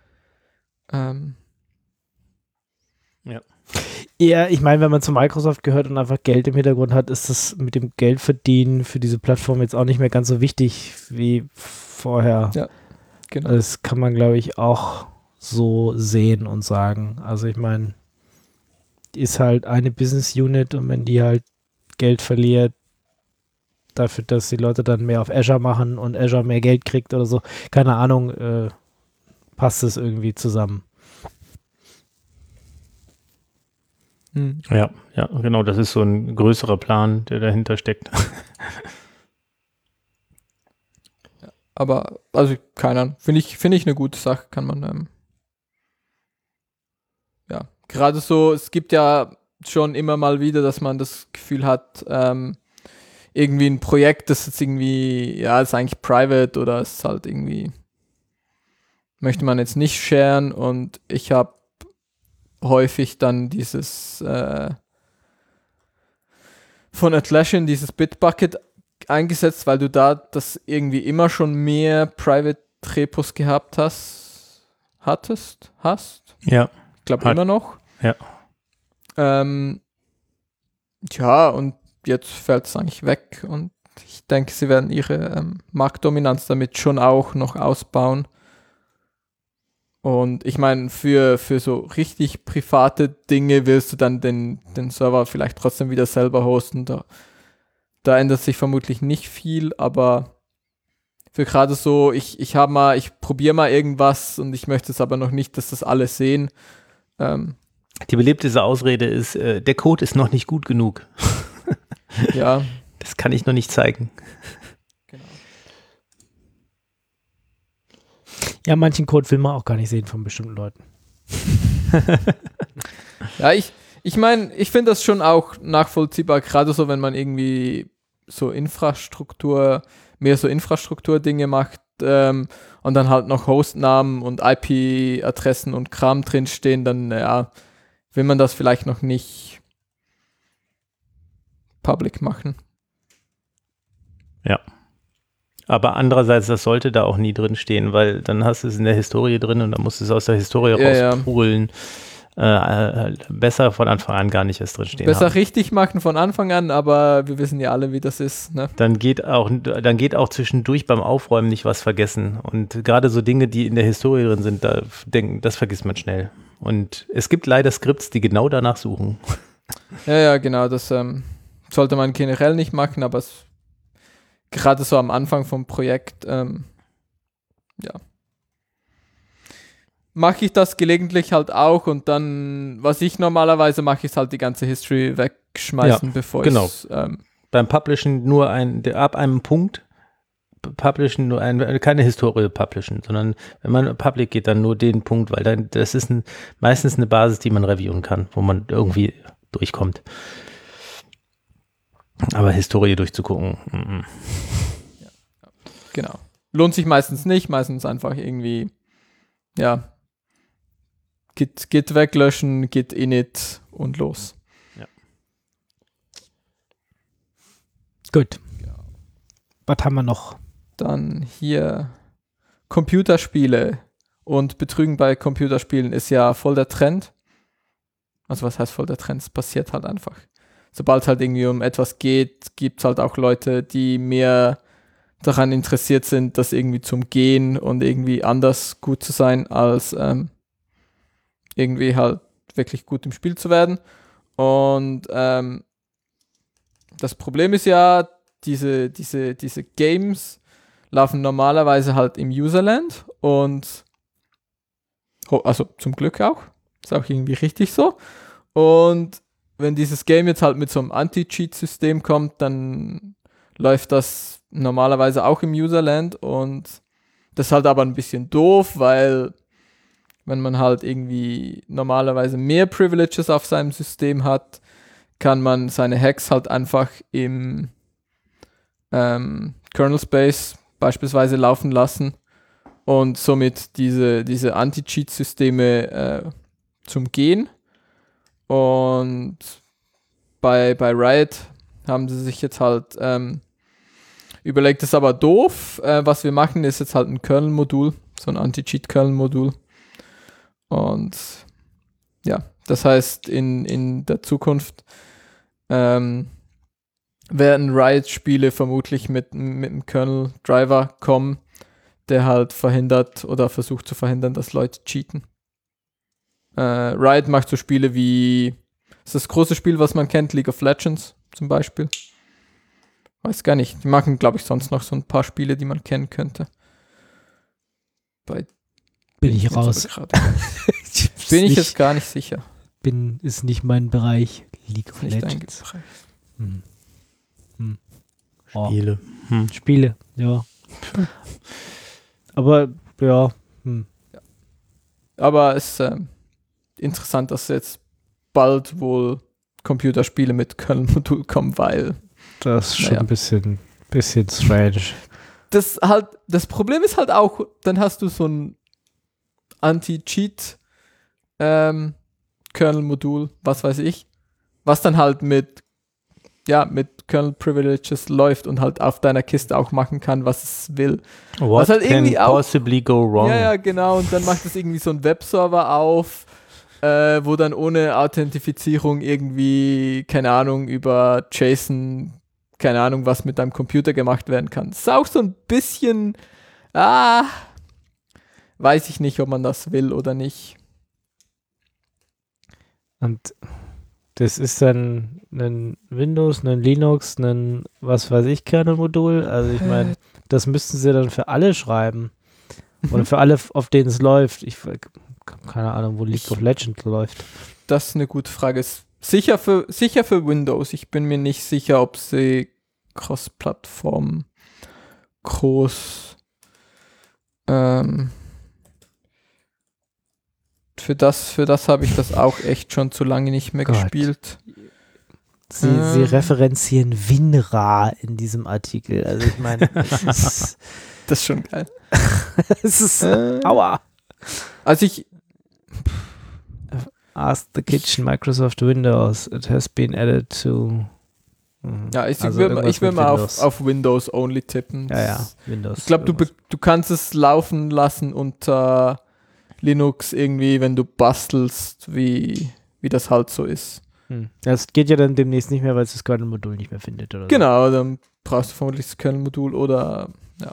B: Ja. Ja, ich meine, wenn man zu Microsoft gehört und einfach Geld im Hintergrund hat, ist das mit dem Geldverdienen für diese Plattform jetzt auch nicht mehr ganz so wichtig wie vorher.
C: Ja, genau.
B: Das kann man, glaube ich, auch so sehen und sagen. Also ich meine, ist halt eine Business Unit und wenn die halt Geld verliert, dafür, dass die Leute dann mehr auf Azure machen und Azure mehr Geld kriegt oder so, keine Ahnung, passt es irgendwie zusammen.
D: Ja, genau, das ist so ein größerer Plan, der dahinter steckt.
C: Aber, also, keine Ahnung, finde ich eine gute Sache, kann man, gerade so, es gibt ja schon immer mal wieder, dass man das Gefühl hat, irgendwie ein Projekt, das jetzt irgendwie, ja, ist eigentlich private oder ist halt irgendwie, möchte man jetzt nicht sharen und ich habe häufig dann dieses von Atlassian, dieses Bitbucket eingesetzt, weil du da das irgendwie immer schon mehr Private Repos gehabt hast.
D: Ja.
C: Ich glaube immer noch.
D: Ja.
C: Ja, und jetzt fällt es eigentlich weg und ich denke, sie werden ihre Marktdominanz damit schon auch noch ausbauen. Und ich meine, für so richtig private Dinge willst du dann den Server vielleicht trotzdem wieder selber hosten. Da ändert sich vermutlich nicht viel, aber für gerade so, ich probiere mal irgendwas und ich möchte es aber noch nicht, dass das alle sehen.
D: Die beliebteste Ausrede ist, der Code ist noch nicht gut genug.
C: Ja.
D: Das kann ich noch nicht zeigen.
C: Genau.
B: Ja, manchen Code will man auch gar nicht sehen von bestimmten Leuten.
C: Ja, ich meine, ich finde das schon auch nachvollziehbar, gerade so, wenn man irgendwie so mehr so Infrastrukturdinge macht und dann halt noch Hostnamen und IP-Adressen und Kram drinstehen, dann will man das vielleicht noch nicht public machen.
D: Ja. Aber andererseits, das sollte da auch nie drin stehen, weil dann hast du es in der Historie drin und dann musst du es aus der Historie rauspulen. Besser von Anfang an gar nicht erst drin stehen
C: Besser
D: haben.
C: richtig machen von Anfang an, aber wir wissen ja alle, wie das ist. Ne?
D: Dann geht auch zwischendurch beim Aufräumen nicht was vergessen. Und gerade so Dinge, die in der Historie drin sind, das vergisst man schnell. Und es gibt leider Skripts, die genau danach suchen.
C: Ja, genau, das sollte man generell nicht machen, aber gerade so am Anfang vom Projekt, mache ich das gelegentlich halt auch und dann, was ich normalerweise mache, ist halt die ganze History wegschmeißen, bevor ich
D: beim Publishen nur ab einem Punkt publishen, keine Historie publishen, sondern wenn man public geht, dann nur den Punkt, weil dann das ist meistens eine Basis, die man reviewen kann, wo man irgendwie durchkommt. Aber Historie durchzugucken.
C: Ja, genau. Lohnt sich meistens nicht, meistens einfach irgendwie, Git weglöschen, Git init und los.
D: Ja.
B: Gut. Was haben wir noch?
C: Dann hier Computerspiele und Betrügen bei Computerspielen ist ja voll der Trend. Also was heißt voll der Trend? Es passiert halt einfach. Sobald es halt irgendwie um etwas geht, gibt es halt auch Leute, die mehr daran interessiert sind, das irgendwie zum Gehen und irgendwie anders gut zu sein, als irgendwie halt wirklich gut im Spiel zu werden. Und das Problem ist ja, diese Games laufen normalerweise halt im Userland und also zum Glück auch. Ist auch irgendwie richtig so. Und wenn dieses Game jetzt halt mit so einem Anti-Cheat-System kommt, dann läuft das normalerweise auch im Userland und das ist halt aber ein bisschen doof, weil wenn man halt irgendwie normalerweise mehr Privileges auf seinem System hat, kann man seine Hacks halt einfach im Kernel Space beispielsweise laufen lassen und somit diese Anti-Cheat-Systeme zum Gehen. Und bei Riot haben sie sich jetzt halt überlegt, das ist aber doof. Was wir machen, ist jetzt halt ein Kernel-Modul, so ein Anti-Cheat-Kernel-Modul. Und ja, das heißt, in der Zukunft werden Riot-Spiele vermutlich mit einem Kernel-Driver kommen, der halt verhindert oder versucht zu verhindern, dass Leute cheaten. Riot macht so Spiele wie, das große Spiel, was man kennt, League of Legends zum Beispiel. Weiß gar nicht. Die machen, glaube ich, sonst noch so ein paar Spiele, die man kennen könnte.
B: Bin ich raus.
C: Bin ich jetzt gar nicht sicher.
B: Ist nicht mein Bereich. League of
C: Nicht
B: Legends.
D: Spiele.
B: Spiele, ja. Aber, ja.
C: Aber es ist interessant, dass jetzt bald wohl Computerspiele mit Kernel-Modul kommen, weil
B: das ist schon ein bisschen strange.
C: Das Problem ist halt auch, dann hast du so ein Anti-Cheat Kernel-Modul, was weiß ich, was dann halt mit Kernel-Privileges läuft und halt auf deiner Kiste auch machen kann, was es will.
D: What
C: was halt
D: can
C: irgendwie auch,
D: possibly go wrong?
C: Ja, genau, und dann macht es irgendwie so einen Webserver auf, wo dann ohne Authentifizierung irgendwie, keine Ahnung, über JSON, keine Ahnung, was mit deinem Computer gemacht werden kann. Das ist auch so ein bisschen, weiß ich nicht, ob man das will oder nicht.
B: Und das ist dann ein Windows, ein Linux, ein was weiß ich Kernel-Modul. Also ich meine, das müssten sie dann für alle schreiben. Oder für alle, auf denen es läuft. Ich keine Ahnung, wo League of Legends läuft.
C: Das ist eine gute Frage. Sicher für Windows. Ich bin mir nicht sicher, ob sie Cross-Plattform groß für das habe ich das auch echt schon zu lange nicht mehr gespielt.
B: Sie referenzieren WinRAR in diesem Artikel. Also ich meine, das
C: ist schon geil.
B: Es ist aua.
C: Also ich
B: Ask the Kitchen Microsoft Windows. It has been added to
C: Ja, ich
B: Also
C: würde
B: irgendwas mit
C: mal
B: Windows.
C: auf Windows Only tippen.
B: Ja, Windows.
C: Ich glaube, du kannst es laufen lassen unter Linux irgendwie, wenn du bastelst, wie das halt so ist.
B: Das geht ja dann demnächst nicht mehr, weil es das Kernel-Modul nicht mehr findet, oder?
C: Genau, dann brauchst du vermutlich das Kernel-Modul oder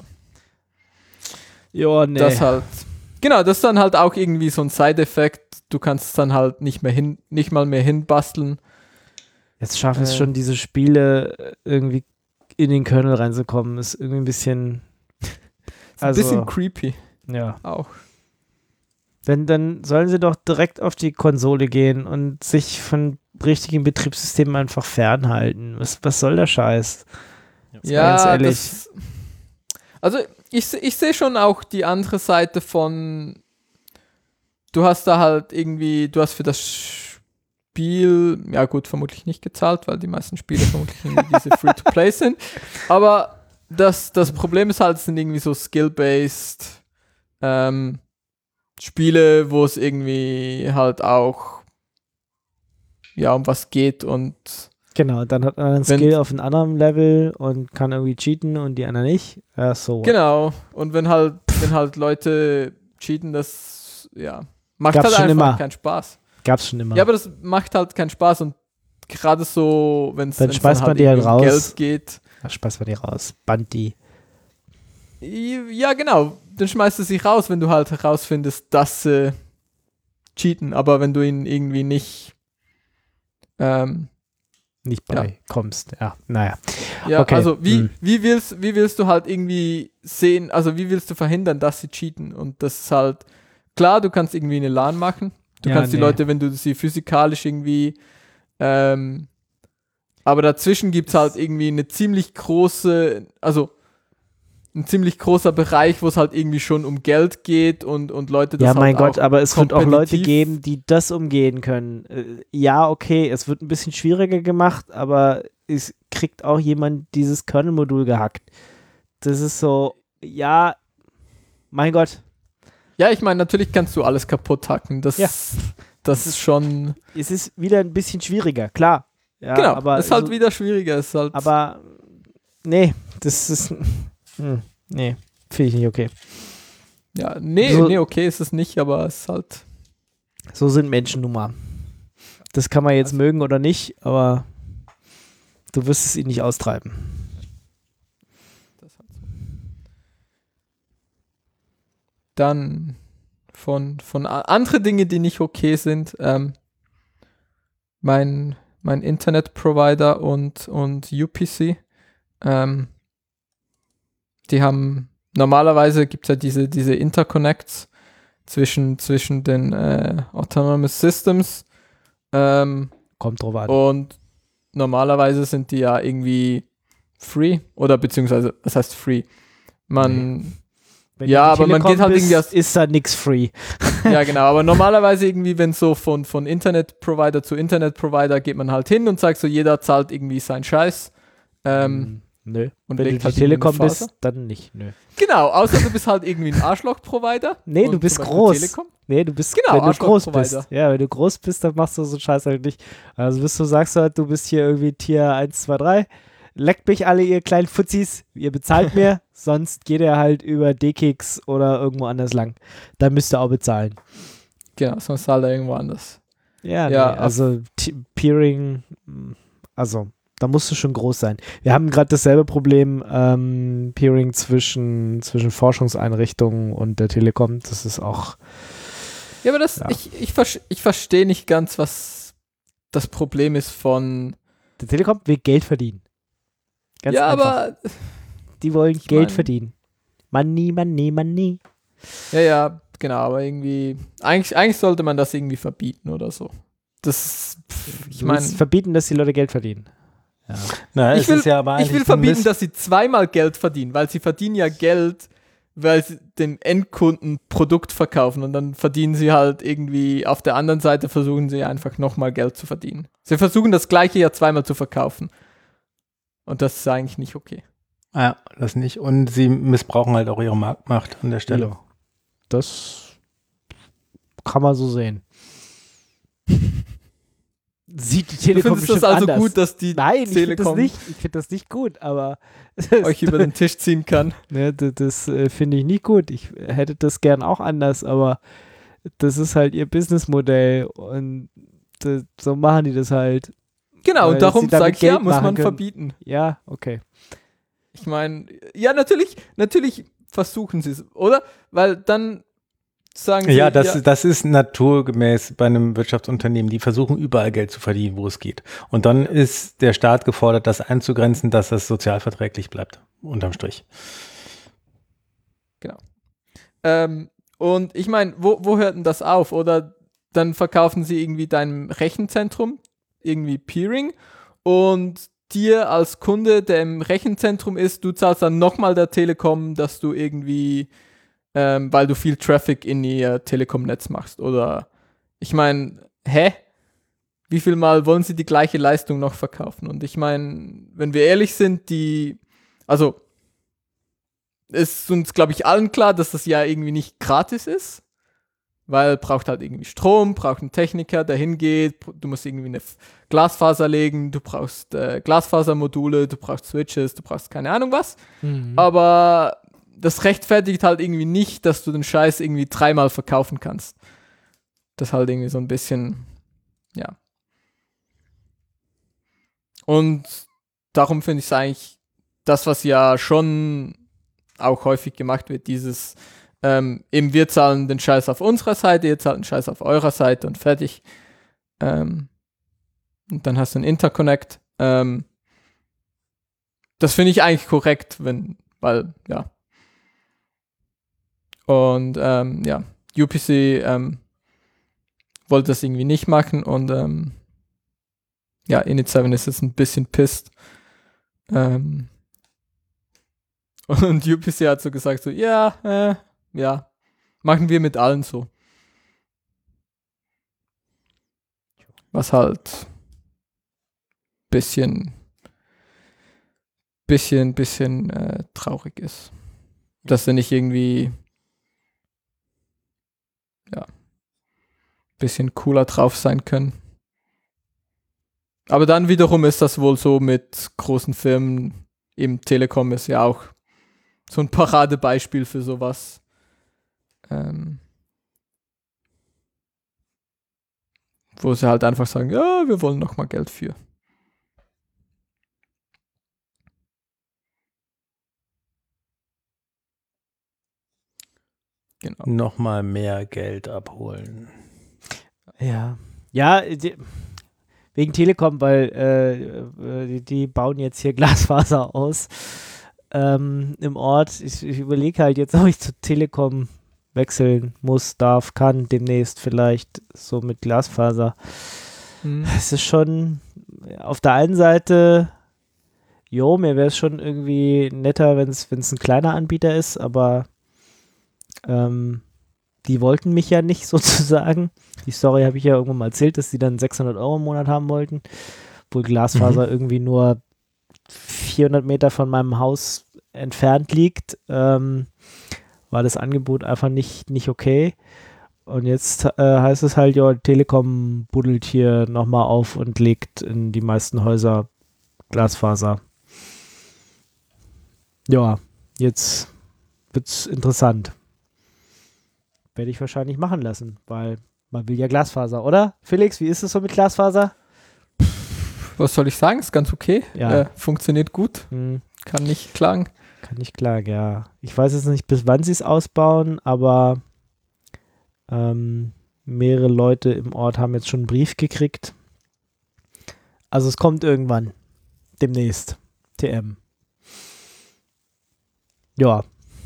B: Ja, nee.
C: das halt. Genau, das ist dann halt auch irgendwie so ein Side-Effekt. Du kannst es dann halt nicht mal mehr hinbasteln.
B: Jetzt schaffen es schon diese Spiele irgendwie in den Kernel reinzukommen, ist irgendwie ein bisschen
C: Ein bisschen creepy
B: ja.
C: auch.
B: Dann sollen sie doch direkt auf die Konsole gehen und sich von richtigen Betriebssystemen einfach fernhalten. Was soll der Scheiß?
C: Ja,
B: ganz ehrlich.
C: Also ich sehe schon auch die andere Seite von, du hast da halt irgendwie, du hast für das Spiel, ja gut, vermutlich nicht gezahlt, weil die meisten Spiele vermutlich irgendwie diese Free-to-Play sind, aber das Problem ist halt, es sind irgendwie so Skill-based Spiele, wo es irgendwie halt auch um was geht und
B: Genau, dann hat man einen Skill auf einem anderen Level und kann irgendwie cheaten und die anderen nicht. So.
C: Genau, und wenn halt Leute cheaten, das macht
B: Gab's
C: halt
B: schon
C: einfach
B: immer.
C: keinen Spaß.
B: Gab's schon immer.
C: Ja, aber das macht halt keinen Spaß und gerade so, wenn es
B: Dann schmeißt man die halt
C: um
B: raus.
C: Geld geht.
B: Ach, Spaß war die raus. Band die.
C: Ja, genau. Dann schmeißt du sie raus, wenn du halt herausfindest, dass sie cheaten. Aber wenn du ihn irgendwie nicht
B: Nicht bei kommst. Ja, naja.
C: ja,
B: Okay.
C: also wie willst du halt irgendwie sehen, also wie willst du verhindern, dass sie cheaten? Und das ist halt, klar, du kannst irgendwie eine LAN machen. Du kannst die Leute, wenn du sie physikalisch irgendwie aber dazwischen gibt es halt irgendwie ein ziemlich großer Bereich, wo es halt irgendwie schon um Geld geht und Leute das
B: Ja, mein
C: halt
B: Gott, aber es wird auch Leute
C: kompetitiv-
B: geben, die das umgehen können. Ja, okay, es wird ein bisschen schwieriger gemacht, aber es kriegt auch jemand dieses Kernel-Modul gehackt. Das ist so, ja, mein Gott.
C: Ja, ich meine, natürlich kannst du alles kaputt hacken. Das ist schon.
B: Es ist wieder ein bisschen schwieriger, klar. Ja,
C: Genau,
B: aber
C: ist halt wieder schwieriger. Ist halt
B: aber nee, das ist nee, finde ich nicht okay.
C: ja, nee, okay ist es nicht, aber es ist halt.
B: So sind Menschen nun mal. Das kann man jetzt mögen oder nicht, aber du wirst es ihnen nicht austreiben.
C: Das ist halt so. Dann von andere Dinge, die nicht okay sind, mein Internetprovider und UPC, die haben, normalerweise gibt es ja diese Interconnects zwischen den Autonomous Systems
B: Kommt drauf an.
C: und normalerweise sind die ja irgendwie free oder beziehungsweise, was heißt free?
B: Wenn
C: Ja,
B: du die
C: aber man
B: Telekom
C: geht halt
B: bist,
C: irgendwie aus-
B: ist da nix free.
C: Ja, genau, aber normalerweise irgendwie, wenn so von Internetprovider zu Internetprovider geht man halt hin und sagt so, jeder zahlt irgendwie seinen Scheiß.
B: Nö.
C: Und
B: Wenn du
C: legt
B: die
C: halt
B: Telekom
C: irgendwie eine Faser.
B: bist, dann nicht. Nö.
C: Genau, außer du bist halt irgendwie ein Arschloch-Provider.
B: Nee,
C: und
B: du bist
C: zum Beispiel
B: groß.
C: Telekom.
B: Nee, du bist,
C: Genau,
B: wenn du groß
C: Arschloch-Provider.
B: bist. Ja, wenn du groß bist, dann machst du so einen Scheiß halt nicht. Also sagst du halt, du bist hier irgendwie Tier 1, 2, 3. Leckt mich alle, ihr kleinen Fuzzis. Ihr bezahlt mir, sonst geht er halt über D-Kicks oder irgendwo anders lang. Dann müsst ihr auch bezahlen.
C: Genau, sonst zahlt er irgendwo anders.
B: Ja,
C: Ja,
B: nee, also Peering, also da musst du schon groß sein. Wir haben gerade dasselbe Problem, Peering zwischen Forschungseinrichtungen und der Telekom. Das ist auch.
C: Ja, aber das,
B: Ja.
C: ich verstehe nicht ganz, was das Problem ist von.
B: Der Telekom will Geld verdienen. Ganz
C: ja,
B: einfach.
C: aber.
B: Die wollen
C: ich
B: Geld
C: mein-
B: verdienen. Money.
C: Ja, genau, aber irgendwie. Eigentlich sollte man das irgendwie verbieten oder so. Das. Ich
B: Du
C: meine.
B: willst verbieten, dass die Leute Geld verdienen. Ja.
D: Na,
C: Ich
D: es
C: will,
D: ist ja aber
C: ich will
D: eigentlich
C: verbieten,
D: Mist.
C: dass sie zweimal Geld verdienen, weil sie verdienen ja Geld, weil sie dem Endkunden Produkt verkaufen und dann verdienen sie halt irgendwie, auf der anderen Seite versuchen sie einfach nochmal Geld zu verdienen. Sie versuchen das gleiche ja zweimal zu verkaufen. Und das ist eigentlich nicht okay.
D: Ja, das nicht. Und sie missbrauchen halt auch ihre Marktmacht an der Stelle.
B: Ja. Das kann man so sehen. sieht die
C: Du
B: Telekom
C: findest das
B: bestimmt
C: also
B: anders.
C: gut, dass die
B: Nein,
C: Telekom
B: ich finde das nicht gut, aber
C: euch über den Tisch ziehen kann.
B: ne, das finde ich nicht gut. Ich hätte das gern auch anders, aber das ist halt ihr Businessmodell und so machen die das halt.
C: Genau,
B: Weil
C: und darum
B: sie damit
C: sage ich, ja,
B: Geld
C: muss
B: machen
C: man
B: können.
C: verbieten.
B: Ja, okay.
C: Ich meine, ja, natürlich versuchen sie es, oder? Weil dann sagen sie,
D: Ja, das ist naturgemäß bei einem Wirtschaftsunternehmen. Die versuchen überall Geld zu verdienen, wo es geht. Und dann ist der Staat gefordert, das einzugrenzen, dass das sozialverträglich bleibt, unterm Strich.
C: Und ich meine, wo hört denn das auf? Oder dann verkaufen sie irgendwie deinem Rechenzentrum irgendwie Peering und dir als Kunde, der im Rechenzentrum ist, du zahlst dann nochmal der Telekom, dass du irgendwie, weil du viel Traffic in ihr Telekom-Netz machst. Oder ich meine, wie viel Mal wollen sie die gleiche Leistung noch verkaufen? Und ich meine, wenn wir ehrlich sind, also ist uns, glaube ich, allen klar, dass das ja irgendwie nicht gratis ist, weil braucht halt irgendwie Strom, braucht einen Techniker, der hingeht, du musst irgendwie eine Glasfaser legen, du brauchst Glasfasermodule, du brauchst Switches, du brauchst keine Ahnung was, aber das rechtfertigt halt irgendwie nicht, dass du den Scheiß irgendwie 3-mal verkaufen kannst. Das ist halt irgendwie so ein bisschen, ja. Und darum finde ich es eigentlich das, was ja schon auch häufig gemacht wird, dieses eben wir zahlen den Scheiß auf unserer Seite, ihr zahlt den Scheiß auf eurer Seite und fertig. Und dann hast du einen Interconnect. Das finde ich eigentlich korrekt, weil, ja. Und ja, UPC wollte das irgendwie nicht machen und ja, Init7 ist jetzt ein bisschen pisst. Und UPC hat so gesagt, so, ja, machen wir mit allen so. Was halt bisschen traurig ist. Dass sie nicht irgendwie bisschen cooler drauf sein können. Aber dann wiederum ist das wohl so mit großen Firmen, eben Telekom ist ja auch so ein Paradebeispiel für sowas. Wo sie halt einfach sagen, ja, wir wollen noch mal Geld für. Genau.
D: Nochmal mehr Geld abholen.
B: Ja. Ja, wegen Telekom, weil die bauen jetzt hier Glasfaser aus im Ort. Ich überlege halt jetzt, ob ich zur Telekom wechseln muss, darf, kann, demnächst vielleicht so mit Glasfaser. Es ist schon auf der einen Seite, mir wäre es schon irgendwie netter, wenn es ein kleiner Anbieter ist, aber die wollten mich ja nicht sozusagen. Die Story habe ich ja irgendwann mal erzählt, dass die dann 600 € im Monat haben wollten, obwohl Glasfaser irgendwie nur 400 Meter von meinem Haus entfernt liegt. War das Angebot einfach nicht okay. Und jetzt heißt es halt, ja, Telekom buddelt hier nochmal auf und legt in die meisten Häuser Glasfaser. Ja, jetzt wird's interessant. Werde ich wahrscheinlich machen lassen, weil man will ja Glasfaser, oder? Felix, wie ist es so mit Glasfaser?
C: Was soll ich sagen? Ist ganz okay.
B: Ja.
C: Funktioniert gut. Kann nicht klagen.
B: Kann nicht klagen, ja. Ich weiß jetzt nicht, bis wann sie es ausbauen, aber mehrere Leute im Ort haben jetzt schon einen Brief gekriegt. Also es kommt irgendwann. Demnächst. TM. Ja.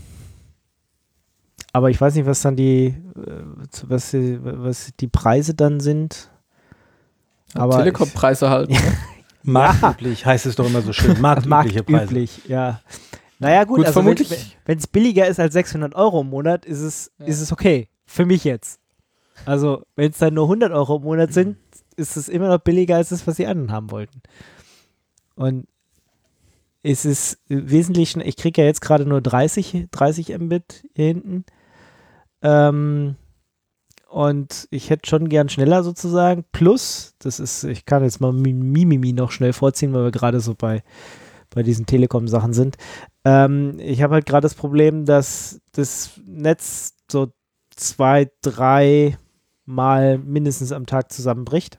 B: Aber ich weiß nicht, was dann was die Preise dann sind. Aber
C: Telekom-Preise halt. Ne?
D: Marktüblich heißt es doch immer so schön. Marktübliche Preise.
B: Marktüblich, ja. Naja, gut, also
C: vermutlich.
B: wenn es billiger ist als 600 € im Monat, ist es okay. Für mich jetzt. Also, wenn es dann nur 100 € im Monat sind, ist es immer noch billiger als das, was die anderen haben wollten. Und es ist wesentlich, ich kriege ja jetzt gerade nur 30 Mbit hier hinten. Und ich hätte schon gern schneller sozusagen. Plus, ich kann jetzt mal Mimimi noch schnell vorziehen, weil wir gerade so bei diesen Telekom-Sachen sind. Ich habe halt gerade das Problem, dass das Netz so 2-3 Mal mindestens am Tag zusammenbricht.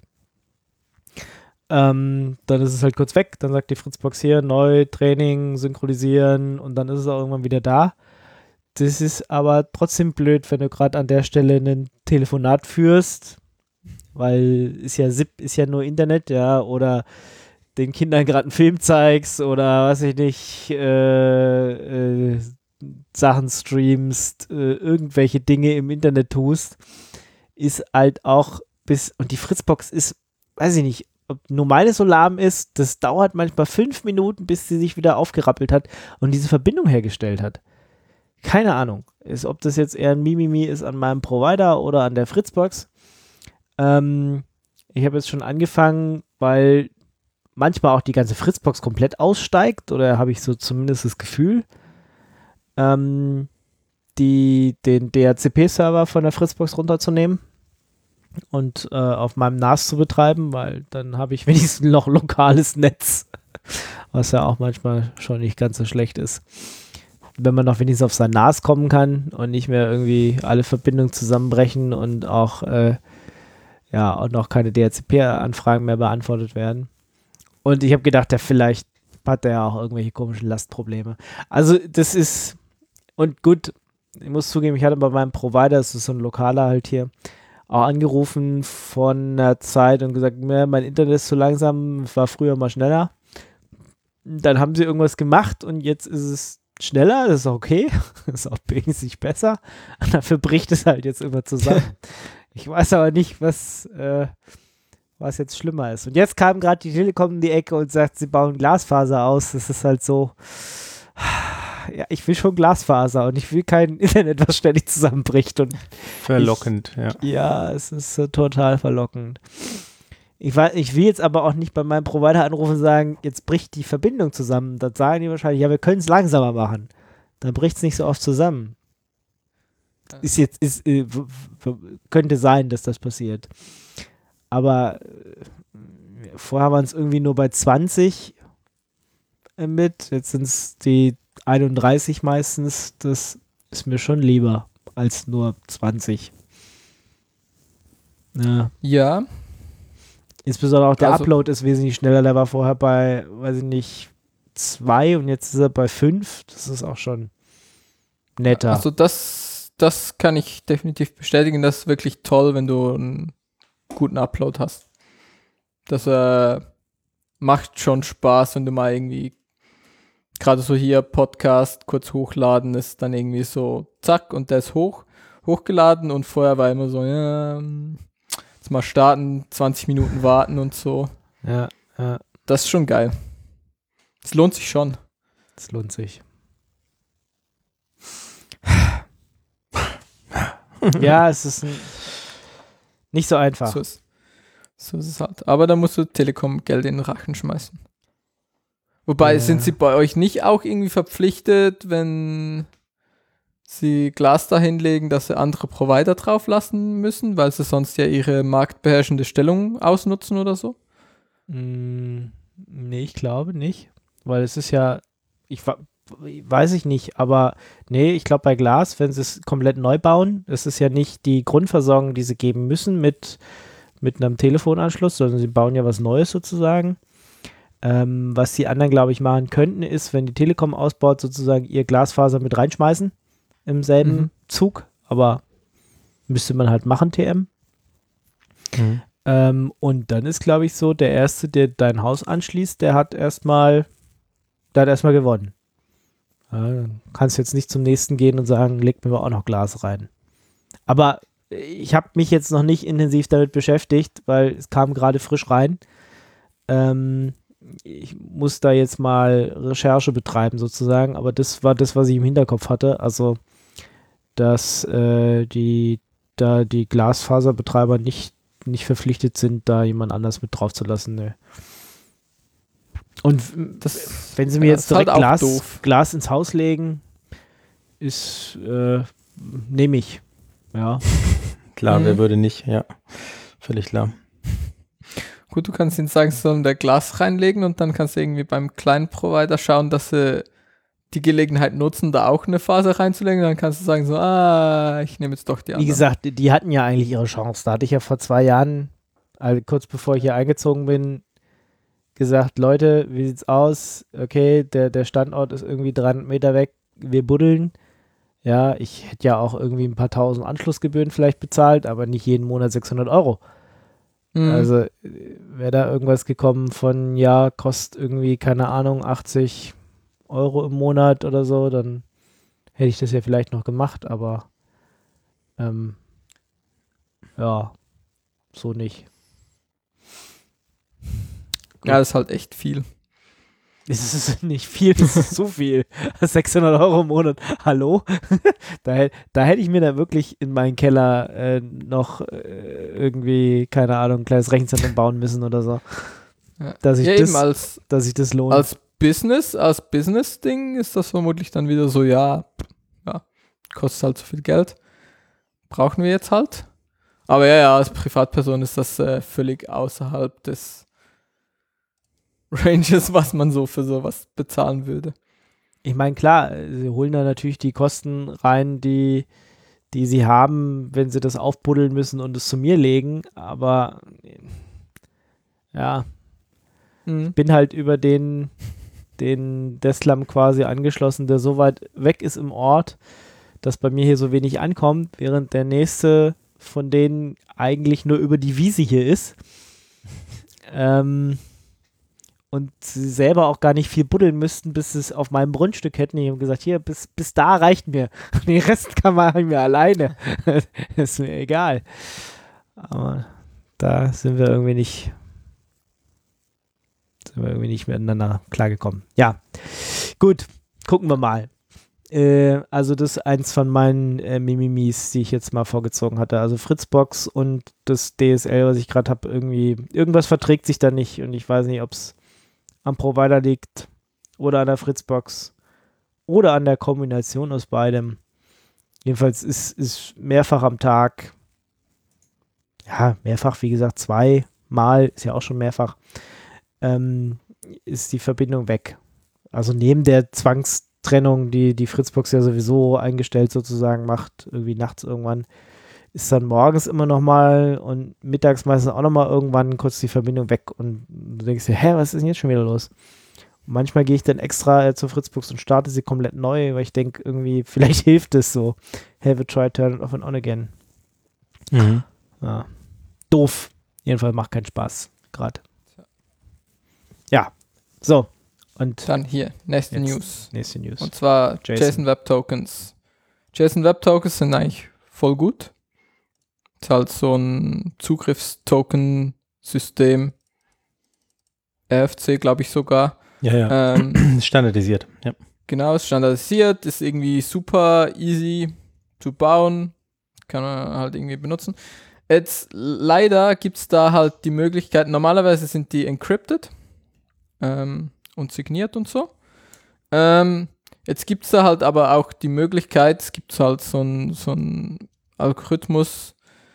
B: Dann ist es halt kurz weg, dann sagt die Fritzbox hier, neu, Training, synchronisieren und dann ist es auch irgendwann wieder da. Das ist aber trotzdem blöd, wenn du gerade an der Stelle ein Telefonat führst, weil SIP ist ja nur Internet, ja, oder den Kindern gerade einen Film zeigst oder was ich nicht, Sachen streamst, irgendwelche Dinge im Internet tust, ist halt auch und die Fritzbox ist, weiß ich nicht, ob nur meine so lahm ist, das dauert manchmal 5 Minuten, bis sie sich wieder aufgerappelt hat und diese Verbindung hergestellt hat. Keine Ahnung, ob das jetzt eher ein Mimimi ist an meinem Provider oder an der Fritzbox. Ich habe jetzt schon angefangen, weil manchmal auch die ganze Fritzbox komplett aussteigt, oder habe ich so zumindest das Gefühl, den DHCP-Server von der Fritzbox runterzunehmen und auf meinem NAS zu betreiben, weil dann habe ich wenigstens noch lokales Netz, was ja auch manchmal schon nicht ganz so schlecht ist. Wenn man noch wenigstens auf sein NAS kommen kann und nicht mehr irgendwie alle Verbindungen zusammenbrechen und auch und noch keine DHCP-Anfragen mehr beantwortet werden. Und ich habe gedacht, vielleicht hat er ja auch irgendwelche komischen Lastprobleme. Also das ist, und gut, ich muss zugeben, ich hatte bei meinem Provider, das ist so ein lokaler halt hier, auch angerufen von einer Zeit und gesagt, mein Internet ist zu langsam, es war früher mal schneller. Dann haben sie irgendwas gemacht und jetzt ist es schneller, das ist okay, das ist auch wenigstens besser. Und dafür bricht es halt jetzt immer zusammen. Ich weiß aber nicht, was jetzt schlimmer ist. Und jetzt kam gerade die Telekom in die Ecke und sagt, sie bauen Glasfaser aus. Das ist halt so, ja, ich will schon Glasfaser und ich will kein Internet, was ständig zusammenbricht. Und
D: verlockend, ja.
B: Ja, es ist total verlockend. Ich will jetzt aber auch nicht bei meinem Provider anrufen und sagen, jetzt bricht die Verbindung zusammen. Dann sagen die wahrscheinlich, ja, wir können es langsamer machen. Dann bricht es nicht so oft zusammen. Könnte sein, dass das passiert. Aber vorher waren es irgendwie nur bei 20 Mbit, jetzt sind es die 31 meistens. Das ist mir schon lieber als nur 20.
C: Ja.
B: Insbesondere auch der Upload ist wesentlich schneller. Der war vorher bei, weiß ich nicht, 2 und jetzt ist er bei 5. Das ist auch schon netter.
C: Also das kann ich definitiv bestätigen. Das ist wirklich toll, wenn du einen guten Upload hast. Das macht schon Spaß, wenn du mal irgendwie gerade so hier Podcast kurz hochladen, ist dann irgendwie so zack und der ist hochgeladen und vorher war immer so, ja, jetzt mal starten, 20 Minuten warten und so.
B: Ja.
C: Das ist schon geil. Das lohnt sich schon.
B: Das lohnt sich. Ja, es ist nicht so einfach.
C: So ist es halt. Aber da musst du Telekom Geld in den Rachen schmeißen. Wobei, sind sie bei euch nicht auch irgendwie verpflichtet, wenn sie Glas dahin legen, dass sie andere Provider drauf lassen müssen, weil sie sonst ja ihre marktbeherrschende Stellung ausnutzen oder so?
B: Nee, ich glaube nicht. Weil es ist ja, weiß ich nicht, aber nee, ich glaube bei Glas, wenn sie es komplett neu bauen, es ist ja nicht die Grundversorgung, die sie geben müssen mit einem Telefonanschluss, sondern sie bauen ja was Neues sozusagen. Was die anderen, glaube ich, machen könnten, ist, wenn die Telekom ausbaut, sozusagen ihr Glasfaser mit reinschmeißen im selben Zug, aber müsste man halt machen, TM. Und dann ist, glaube ich, so, der Erste, der dein Haus anschließt, der hat erstmal gewonnen. Ja, dann kannst du jetzt nicht zum nächsten gehen und sagen, leg mir mal auch noch Glas rein. Aber ich habe mich jetzt noch nicht intensiv damit beschäftigt, weil es kam gerade frisch rein. Ich muss da jetzt mal Recherche betreiben sozusagen, aber das war das, was ich im Hinterkopf hatte. Also, dass die Glasfaserbetreiber nicht verpflichtet sind, da jemand anders mit drauf zu lassen. Ne. Und wenn sie mir jetzt direkt halt Glas ins Haus legen, nehme ich. Ja.
D: Klar, wer würde nicht, ja. Völlig klar.
C: Gut, du kannst ihnen sagen, sie sollen da Glas reinlegen und dann kannst du irgendwie beim kleinen Provider schauen, dass sie die Gelegenheit nutzen, da auch eine Faser reinzulegen. Dann kannst du sagen so, ich nehme jetzt doch die andere.
B: Wie gesagt, die hatten ja eigentlich ihre Chance. Da hatte ich ja vor 2 Jahren, also kurz bevor ich hier eingezogen bin, gesagt, Leute, wie sieht's aus? Okay, der Standort ist irgendwie 300 Meter weg, wir buddeln. Ja, ich hätte ja auch irgendwie ein paar tausend Anschlussgebühren vielleicht bezahlt, aber nicht jeden Monat 600 Euro. Also wäre da irgendwas gekommen von, ja, kostet irgendwie, keine Ahnung, 80 Euro im Monat oder so, dann hätte ich das ja vielleicht noch gemacht, aber ja, so nicht.
C: Ja, das ist halt echt viel.
B: Das ist nicht viel, das ist so viel. 600 Euro im Monat, hallo? Da hätte ich mir da wirklich in meinen Keller noch irgendwie, keine Ahnung, ein kleines Rechenzentrum bauen müssen oder so.
C: Ja.
B: Dass sich das lohnt.
C: Als Business-Ding ist das vermutlich dann wieder so, ja, kostet halt so viel Geld. Brauchen wir jetzt halt. Aber ja, als Privatperson ist das völlig außerhalb des Ranges, was man so für sowas bezahlen würde.
B: Ich meine, klar, sie holen da natürlich die Kosten rein, die sie haben, wenn sie das aufbuddeln müssen und es zu mir legen, aber ja, ich bin halt über den Deslam quasi angeschlossen, der so weit weg ist im Ort, dass bei mir hier so wenig ankommt, während der nächste von denen eigentlich nur über die Wiese hier ist. Und sie selber auch gar nicht viel buddeln müssten, bis sie es auf meinem Grundstück hätten. Ich habe gesagt, hier, bis da reicht mir. Den Rest kann man mir alleine. Ist mir egal. Aber da sind wir irgendwie nicht miteinander klargekommen. Ja, gut, gucken wir mal. Also das ist eins von meinen Mimimis, die ich jetzt mal vorgezogen hatte. Also Fritzbox und das DSL, was ich gerade habe, irgendwas verträgt sich da nicht und ich weiß nicht, ob es am Provider liegt oder an der Fritzbox oder an der Kombination aus beidem. Jedenfalls ist mehrfach am Tag, ja, mehrfach, wie gesagt, 2-mal, ist ja auch schon mehrfach, ist die Verbindung weg. Also neben der Zwangstrennung, die Fritzbox ja sowieso eingestellt sozusagen macht, irgendwie nachts irgendwann, ist dann morgens immer noch mal und mittags meistens auch noch mal irgendwann kurz die Verbindung weg und du denkst dir, was ist denn jetzt schon wieder los? Und manchmal gehe ich dann extra zur Fritzbox und starte sie komplett neu, weil ich denke, irgendwie, vielleicht hilft es so. Have a try, turn it off and on again. Ja. Doof. Jedenfalls macht keinen Spaß, gerade. Ja, so. Und
C: dann hier, nächste News. Und zwar JSON Web Tokens. JSON Web Tokens sind eigentlich voll gut. Ist halt so ein Zugriffstoken-System. RFC, glaube ich sogar.
D: Ja. Standardisiert. Ja.
C: Genau, ist standardisiert, ist irgendwie super easy zu bauen. Kann man halt irgendwie benutzen. Jetzt leider gibt es da halt die Möglichkeit, normalerweise sind die encrypted und signiert und so. Jetzt gibt es da halt aber auch die Möglichkeit, es gibt halt so ein Algorithmus,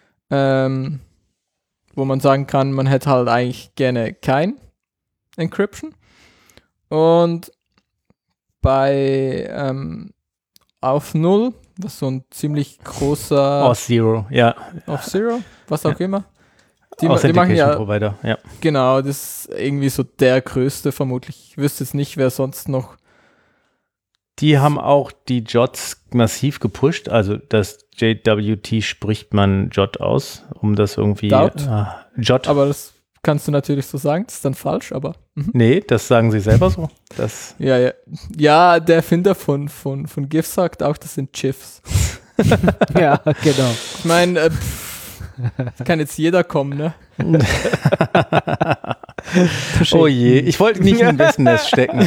C: wo man sagen kann, man hätte halt eigentlich gerne kein Encryption. Und bei auf 0, was so ein ziemlich großer
D: Auth0, ja.
C: Auth0, was auch immer. Die
D: Authentication
C: machen ja,
D: Provider, ja.
C: Genau, das ist irgendwie so der größte vermutlich. Ich wüsste jetzt nicht, wer sonst noch.
D: Die haben auch die JOTs massiv gepusht, also das JWT spricht man JOT aus, um das irgendwie JOT.
C: Aber das kannst du natürlich so sagen, das ist dann falsch, aber.
D: Nee, das sagen sie selber so. Das
C: Ja, der Erfinder von GIF sagt auch, das sind GIFs.
B: Ja, genau.
C: Ich meine, kann jetzt jeder kommen, ne?
D: Oh je, ich wollte nicht in ein Business stecken.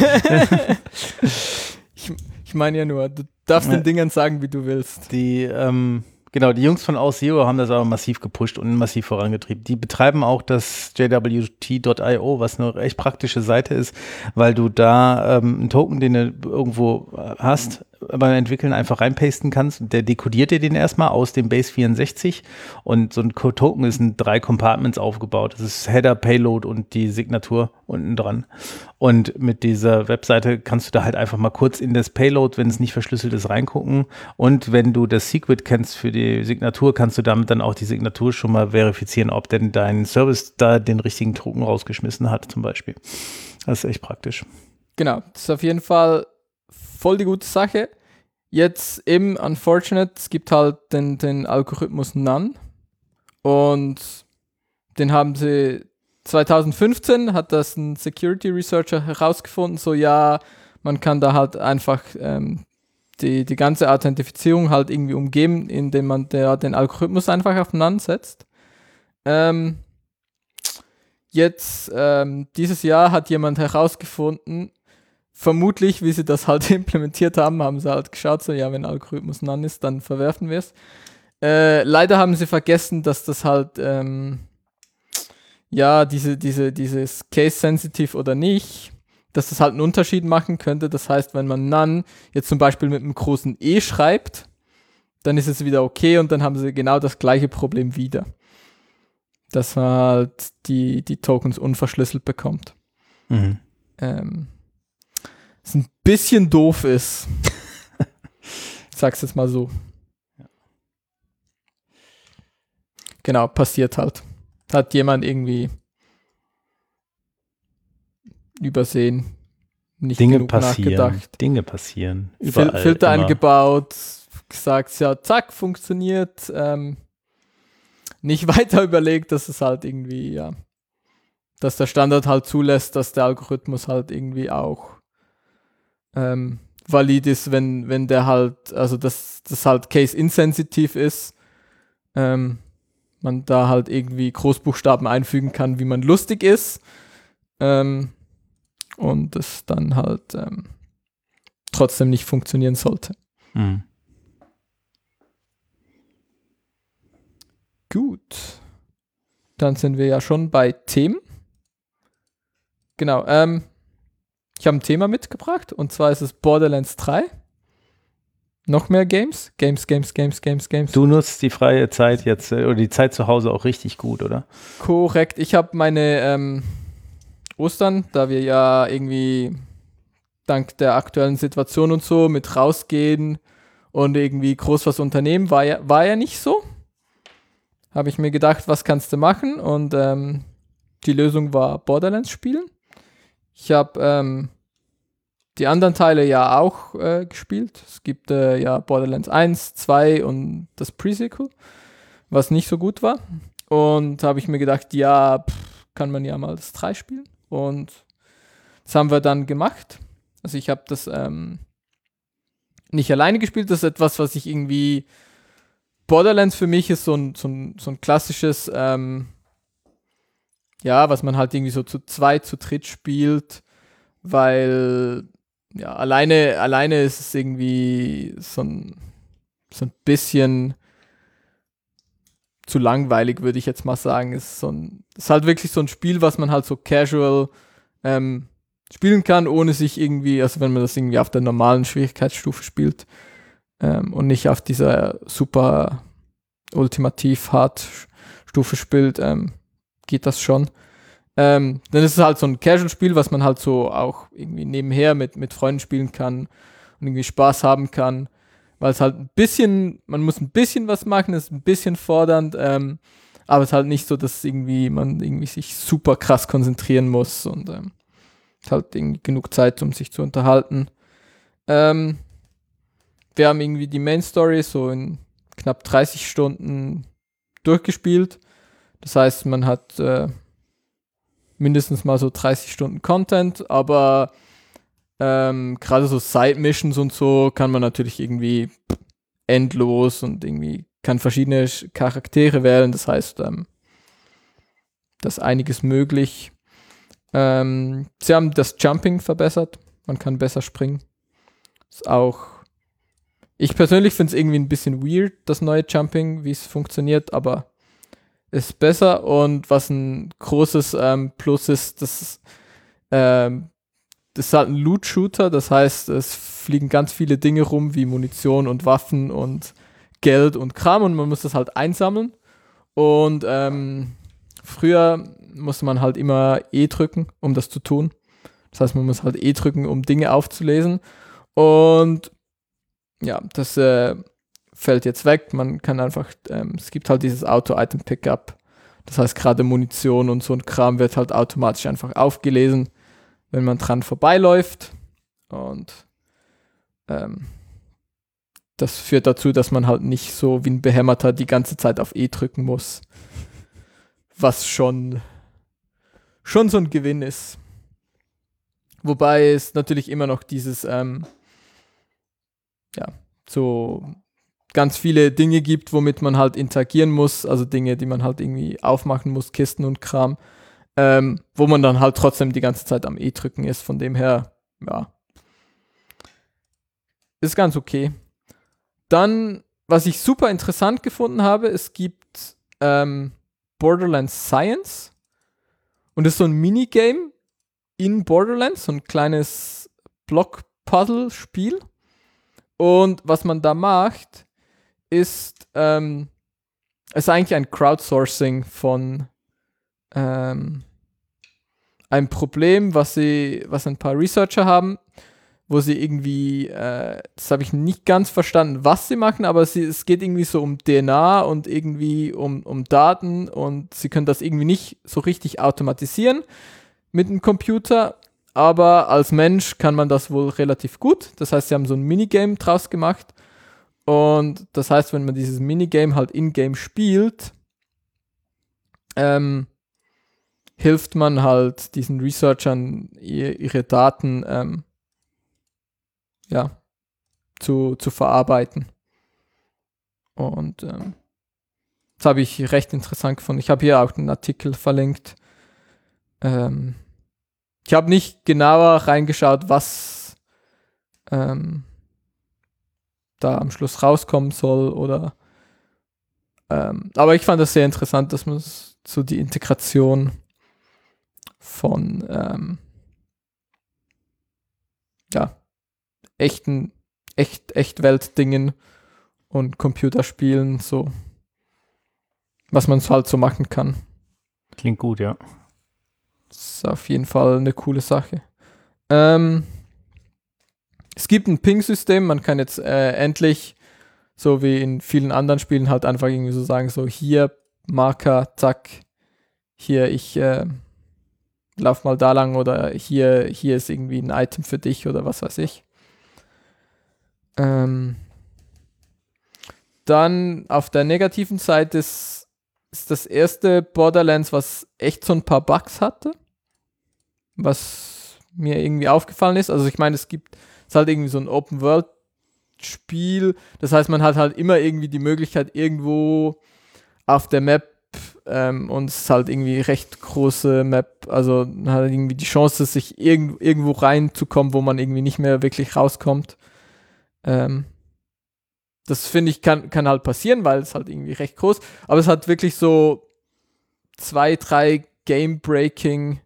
C: Ich meine ja nur, du darfst den Dingern sagen, wie du willst.
D: Die Jungs von Auth0 haben das aber massiv gepusht und massiv vorangetrieben. Die betreiben auch das JWT.io, was eine echt praktische Seite ist, weil du da einen Token, den du irgendwo hast, beim Entwickeln einfach reinpasten kannst. Der dekodiert dir den erstmal aus dem Base 64 und so ein Token ist in 3 Compartments aufgebaut. Das ist Header, Payload und die Signatur unten dran. Und mit dieser Webseite kannst du da halt einfach mal kurz in das Payload, wenn es nicht verschlüsselt ist, reingucken. Und wenn du das Secret kennst für die Signatur, kannst du damit dann auch die Signatur schon mal verifizieren, ob denn dein Service da den richtigen Token rausgeschmissen hat zum Beispiel. Das ist echt praktisch.
C: Genau, das ist auf jeden Fall voll die gute Sache. Jetzt eben unfortunate, es gibt halt den Algorithmus None und den haben sie 2015 hat das ein Security Researcher herausgefunden, so ja, man kann da halt einfach die ganze Authentifizierung halt irgendwie umgehen, indem man den Algorithmus einfach auf None setzt. Jetzt, dieses Jahr hat jemand herausgefunden, vermutlich, wie sie das halt implementiert haben, haben sie halt geschaut, so ja, wenn Algorithmus None ist, dann verwerfen wir es. Leider haben sie vergessen, dass das halt, dieses Case-Sensitive oder nicht, dass das halt einen Unterschied machen könnte. Das heißt, wenn man None jetzt zum Beispiel mit einem großen E schreibt, dann ist es wieder okay und dann haben sie genau das gleiche Problem wieder. Dass man halt die Tokens unverschlüsselt bekommt.
D: Mhm.
C: Was ein bisschen doof ist. Ich sag's jetzt mal so.
D: Ja.
C: Genau, passiert halt. Hat jemand irgendwie übersehen, nicht
D: Dinge
C: genug
D: passieren.
C: nachgedacht.
D: Dinge passieren. Überall,
C: Filter
D: immer.
C: eingebaut, gesagt, ja, zack, funktioniert. Nicht weiter überlegt, dass es halt irgendwie, ja, dass der Standard halt zulässt, dass der Algorithmus halt irgendwie auch valid ist, wenn der halt, also dass das halt case-insensitiv ist, man da halt irgendwie Großbuchstaben einfügen kann, wie man lustig ist, und es dann halt trotzdem nicht funktionieren sollte.
D: Mhm.
C: Gut. Dann sind wir ja schon bei Themen. Genau, ich habe ein Thema mitgebracht und zwar ist es Borderlands 3. Noch mehr Games. Games.
D: Du nutzt die freie Zeit jetzt oder die Zeit zu Hause auch richtig gut, oder?
C: Korrekt. Ich habe meine Ostern, da wir ja irgendwie dank der aktuellen Situation und so mit rausgehen und irgendwie groß was unternehmen, war ja nicht so. Habe ich mir gedacht, was kannst du machen? Und die Lösung war Borderlands spielen. Ich habe die anderen Teile ja auch gespielt. Es gibt ja Borderlands 1, 2 und das Pre-Sequel, was nicht so gut war. Und habe ich mir gedacht, ja, kann man ja mal das 3 spielen. Und das haben wir dann gemacht. Also ich habe das nicht alleine gespielt. Das ist etwas, was ich irgendwie... Borderlands für mich ist so ein klassisches, was man halt irgendwie so zu zweit, zu dritt spielt, weil ja, alleine ist es irgendwie so ein bisschen zu langweilig, würde ich jetzt mal sagen. Es ist halt wirklich so ein Spiel, was man halt so casual spielen kann, ohne sich irgendwie, also wenn man das irgendwie auf der normalen Schwierigkeitsstufe spielt und nicht auf dieser super ultimativ hart Stufe spielt, geht das schon. Dann ist es halt so ein Casual-Spiel, was man halt so auch irgendwie nebenher mit Freunden spielen kann und irgendwie Spaß haben kann, weil es halt man muss ein bisschen was machen, ist ein bisschen fordernd, aber es ist halt nicht so, dass man irgendwie sich super krass konzentrieren muss und halt irgendwie genug Zeit, um sich zu unterhalten. Wir haben irgendwie die Main-Story so in knapp 30 Stunden durchgespielt. Das heißt, man hat mindestens mal so 30 Stunden Content, aber gerade so Side-Missions und so kann man natürlich irgendwie endlos und irgendwie kann verschiedene Charaktere wählen. Das heißt, da ist einiges möglich. Sie haben das Jumping verbessert. Man kann besser springen. Ist auch ich persönlich finde es irgendwie ein bisschen weird, das neue Jumping, wie es funktioniert, aber ist besser. Und was ein großes Plus ist, dass ist halt ein Loot-Shooter, das heißt, es fliegen ganz viele Dinge rum, wie Munition und Waffen und Geld und Kram und man muss das halt einsammeln. Und früher musste man halt immer E drücken, um das zu tun. Das heißt, man muss halt E drücken, um Dinge aufzulesen. Und ja, das fällt jetzt weg. Man kann einfach, es gibt halt dieses Auto-Item-Pickup. Das heißt, gerade Munition und so ein Kram wird halt automatisch einfach aufgelesen, wenn man dran vorbeiläuft. Und das führt dazu, dass man halt nicht so wie ein Behämmerter die ganze Zeit auf E drücken muss. Was schon so ein Gewinn ist. Wobei es natürlich immer noch dieses, so ganz viele Dinge gibt, womit man halt interagieren muss, also Dinge, die man halt irgendwie aufmachen muss, Kisten und Kram, wo man dann halt trotzdem die ganze Zeit am E drücken ist. Von dem her, ja, ist ganz okay. Dann, was ich super interessant gefunden habe, es gibt Borderlands Science und das ist so ein Minigame in Borderlands, so ein kleines Block-Puzzle-Spiel. Und was man da macht, ist, es ist eigentlich ein Crowdsourcing von einem Problem, was ein paar Researcher haben, wo sie irgendwie, das habe ich nicht ganz verstanden, was sie machen, aber es geht irgendwie so um DNA und irgendwie um Daten und sie können das irgendwie nicht so richtig automatisieren mit einem Computer, aber als Mensch kann man das wohl relativ gut. Das heißt, sie haben so ein Minigame draus gemacht und das heißt, wenn man dieses Minigame halt in-game spielt, hilft man halt diesen Researchern, ihre Daten zu verarbeiten. Und das habe ich recht interessant gefunden. Ich habe hier auch einen Artikel verlinkt. Ich habe nicht genauer reingeschaut, was da am Schluss rauskommen soll oder aber ich fand das sehr interessant, dass man so die Integration von Echtwelt-Dingen und Computerspielen, so was man halt so machen kann.
E: Klingt gut, ja.
C: Das ist auf jeden Fall eine coole Sache. Es gibt ein Ping-System, man kann jetzt endlich, so wie in vielen anderen Spielen, halt einfach irgendwie so sagen, so hier, Marker, zack, hier, ich lauf mal da lang oder hier ist irgendwie ein Item für dich oder was weiß ich. Dann auf der negativen Seite ist das erste Borderlands, was echt so ein paar Bugs hatte, was mir irgendwie aufgefallen ist. Also ich meine, es ist halt irgendwie so ein Open-World-Spiel, das heißt, man hat halt immer irgendwie die Möglichkeit, irgendwo auf der Map und es ist halt irgendwie recht große Map, also man hat irgendwie die Chance, sich irgendwo reinzukommen, wo man irgendwie nicht mehr wirklich rauskommt. Das finde ich kann halt passieren, weil es halt irgendwie recht groß, aber es hat wirklich so 2, 3 Game-Breaking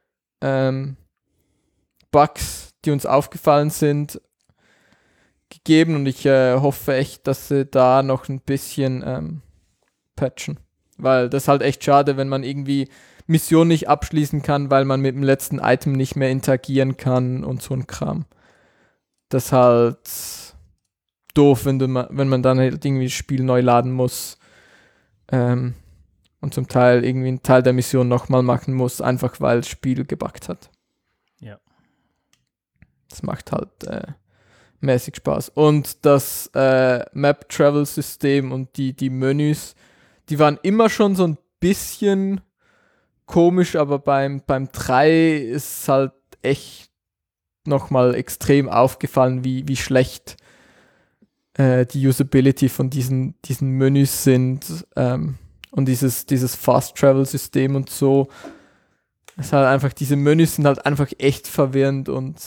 C: Bugs, die uns aufgefallen sind, gegeben und ich hoffe echt, dass sie da noch ein bisschen patchen, weil das ist halt echt schade, wenn man irgendwie Mission nicht abschließen kann, weil man mit dem letzten Item nicht mehr interagieren kann und so ein Kram. Das ist halt doof, wenn man dann halt irgendwie das Spiel neu laden muss und zum Teil irgendwie einen Teil der Mission nochmal machen muss, einfach weil das Spiel gebuggt hat.
E: Ja.
C: Das macht halt mäßig Spaß. Und das Map-Travel-System und die Menüs, die waren immer schon so ein bisschen komisch, aber beim 3 ist halt echt nochmal extrem aufgefallen, wie schlecht die Usability von diesen Menüs sind und dieses Fast-Travel-System und so. Es ist halt einfach, diese Menüs sind halt einfach echt verwirrend und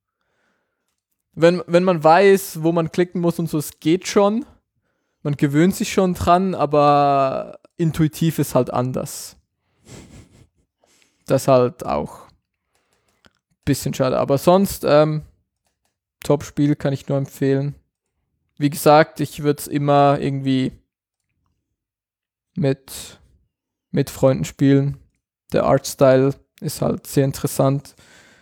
C: wenn man weiß, wo man klicken muss und so, es geht schon. Man gewöhnt sich schon dran, aber intuitiv ist halt anders. Das ist halt auch ein bisschen schade. Aber sonst, Top-Spiel kann ich nur empfehlen. Wie gesagt, ich würde es immer irgendwie mit Freunden spielen. Der Artstyle ist halt sehr interessant.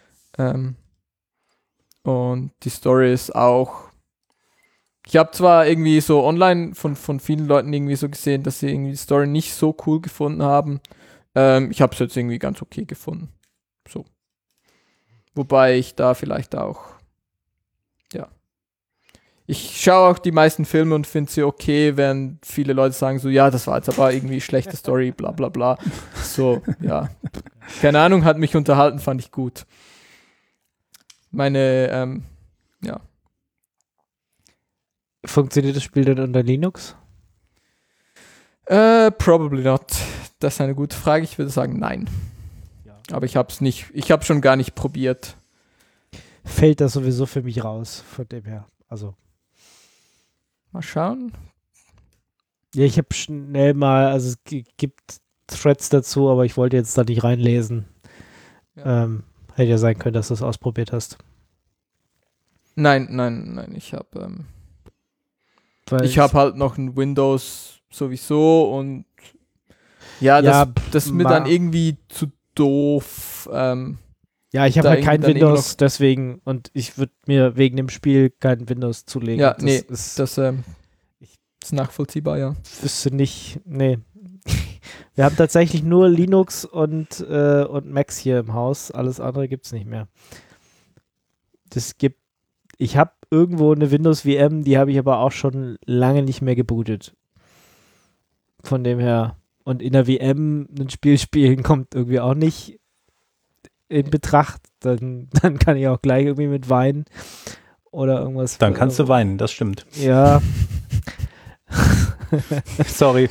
C: Und die Story ist auch. Ich habe zwar irgendwie so online von vielen Leuten irgendwie so gesehen, dass sie irgendwie die Story nicht so cool gefunden haben. Ich habe es jetzt irgendwie ganz okay gefunden. So. Wobei ich da vielleicht auch, ja. Ich schaue auch die meisten Filme und finde sie okay, während viele Leute sagen so, ja, das war jetzt aber irgendwie schlechte Story, bla bla bla. So, ja. Keine Ahnung, hat mich unterhalten, fand ich gut. Meine, ja.
B: Funktioniert das Spiel denn unter Linux?
C: Probably not. Das ist eine gute Frage. Ich würde sagen, nein.
B: Ja.
C: Aber ich habe schon gar nicht probiert.
B: Fällt das sowieso für mich raus, von dem her. Also.
C: Mal schauen.
B: Ja, ich habe schnell mal, also es gibt Threads dazu, aber ich wollte jetzt da nicht reinlesen.
C: Ja.
B: Hätte ja sein können, dass du es ausprobiert hast.
C: Nein. Ich habe
B: Weil
C: halt noch ein Windows sowieso und ja, das ist mir dann irgendwie zu doof.
B: Ja, ich habe
C: da
B: halt kein
C: irgendwie dann
B: Windows, deswegen, und ich würde mir wegen dem Spiel kein Windows zulegen.
C: Ja,
B: das
C: ist nachvollziehbar, ja.
B: wüsste nicht, nee. Wir haben tatsächlich nur Linux und Macs hier im Haus, alles andere gibt's nicht mehr. Ich habe irgendwo eine Windows VM, die habe ich aber auch schon lange nicht mehr gebootet. Von dem her, und in der VM ein Spiel spielen kommt irgendwie auch nicht in Betracht, dann kann ich auch gleich irgendwie mit weinen oder irgendwas.
E: Dann kannst du weinen, das stimmt.
B: Ja.
E: Sorry.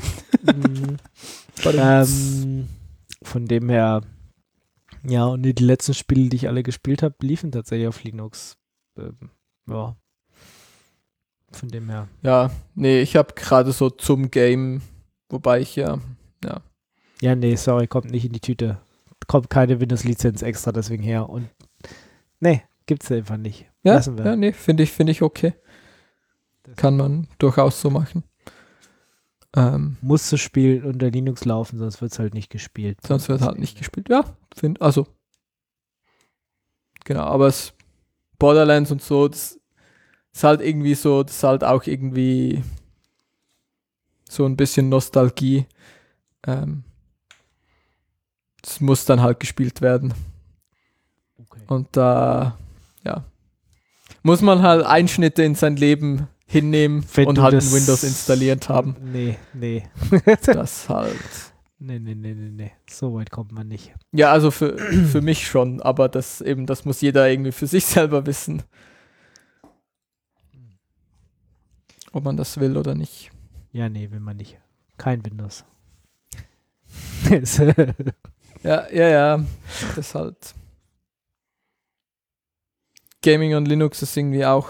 B: Von dem her, ja, und die letzten Spiele, die ich alle gespielt habe, liefen tatsächlich auf Linux. Ja. Von dem her.
C: Ja, nee, ich habe gerade so zum Game, wobei ich ja.
B: Ja, nee, sorry, kommt nicht in die Tüte. Kommt keine Windows-Lizenz extra deswegen her. Und nee, gibt's einfach nicht.
C: Ja,
B: Lassen wir.
C: ja, nee, finde ich okay. Kann man durchaus so machen.
B: Muss das Spiel unter Linux laufen, sonst wird es halt nicht gespielt.
C: Sonst wird halt nicht gespielt. Ja, also. Genau, aber es Borderlands und so, das ist halt irgendwie so, das ist halt auch irgendwie so ein bisschen Nostalgie. Das muss dann halt gespielt werden.
B: Okay.
C: Und da, ja, muss man halt Einschnitte in sein Leben hinnehmen
B: Wenn
C: und
B: du
C: halt ein
B: das-
C: Windows installiert haben.
B: Nee.
C: Das halt.
B: Nee. So weit kommt man nicht.
C: Ja, also für mich schon, aber das muss jeder irgendwie für sich selber wissen. Ob man das will oder nicht.
B: Ja, nee, will man nicht. Kein Windows.
C: Ja. Das ist halt. Gaming und Linux ist irgendwie auch.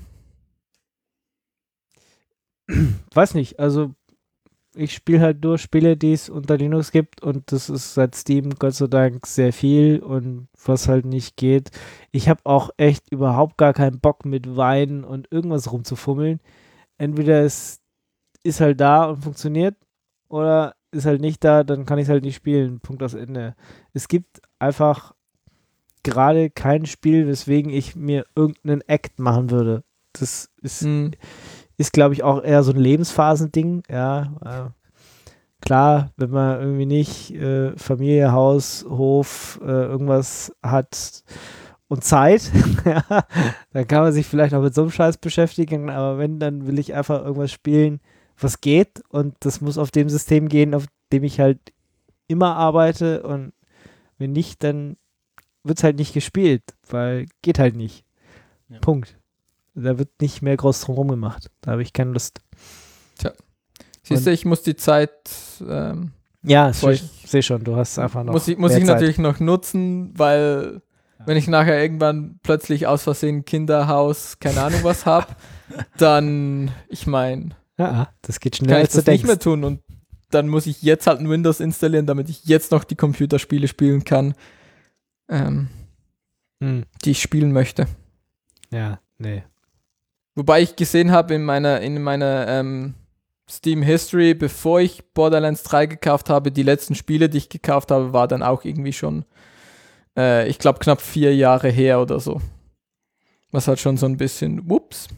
B: Weiß nicht, also ich spiele halt nur Spiele, die es unter Linux gibt und das ist seit Steam Gott sei Dank sehr viel und was halt nicht geht. Ich habe auch echt überhaupt gar keinen Bock mit Weinen und irgendwas rumzufummeln. Entweder es ist halt da und funktioniert oder ist halt nicht da, dann kann ich es halt nicht spielen. Punkt aus Ende. Es gibt einfach gerade kein Spiel, weswegen ich mir irgendeinen Act machen würde. Das ist, glaube ich, auch eher so ein Lebensphasen-Ding. Ja, klar, wenn man irgendwie nicht Familie, Haus, Hof, irgendwas hat und Zeit, ja, dann kann man sich vielleicht auch mit so einem Scheiß beschäftigen. Aber wenn, dann will ich einfach irgendwas spielen, was geht. Und das muss auf dem System gehen, auf dem ich halt immer arbeite. Und wenn nicht, dann wird es halt nicht gespielt, weil geht halt nicht.
E: Ja.
B: Punkt. Da wird nicht mehr groß drum rum gemacht. Da habe ich keine Lust.
C: Siehst du, ich muss die Zeit.
B: Ja,
C: Voll.
B: ich sehe schon, du hast einfach noch.
C: Muss ich
B: mehr Zeit.
C: natürlich noch nutzen, weil wenn ich nachher irgendwann plötzlich aus Versehen Kinderhaus, keine Ahnung was habe, dann, ich meine,
B: Ja, das geht
C: kann
B: schneller
C: ich
B: als du
C: das nicht
B: denkst.
C: mehr tun und dann muss ich jetzt halt ein Windows installieren, damit ich jetzt noch die Computerspiele spielen kann. die ich spielen möchte.
B: Ja, nee.
C: Wobei ich gesehen habe in meiner Steam History, bevor ich Borderlands 3 gekauft habe, die letzten Spiele, die ich gekauft habe, war dann auch irgendwie schon, ich glaube, knapp 4 Jahre her oder so. Was halt schon so ein bisschen,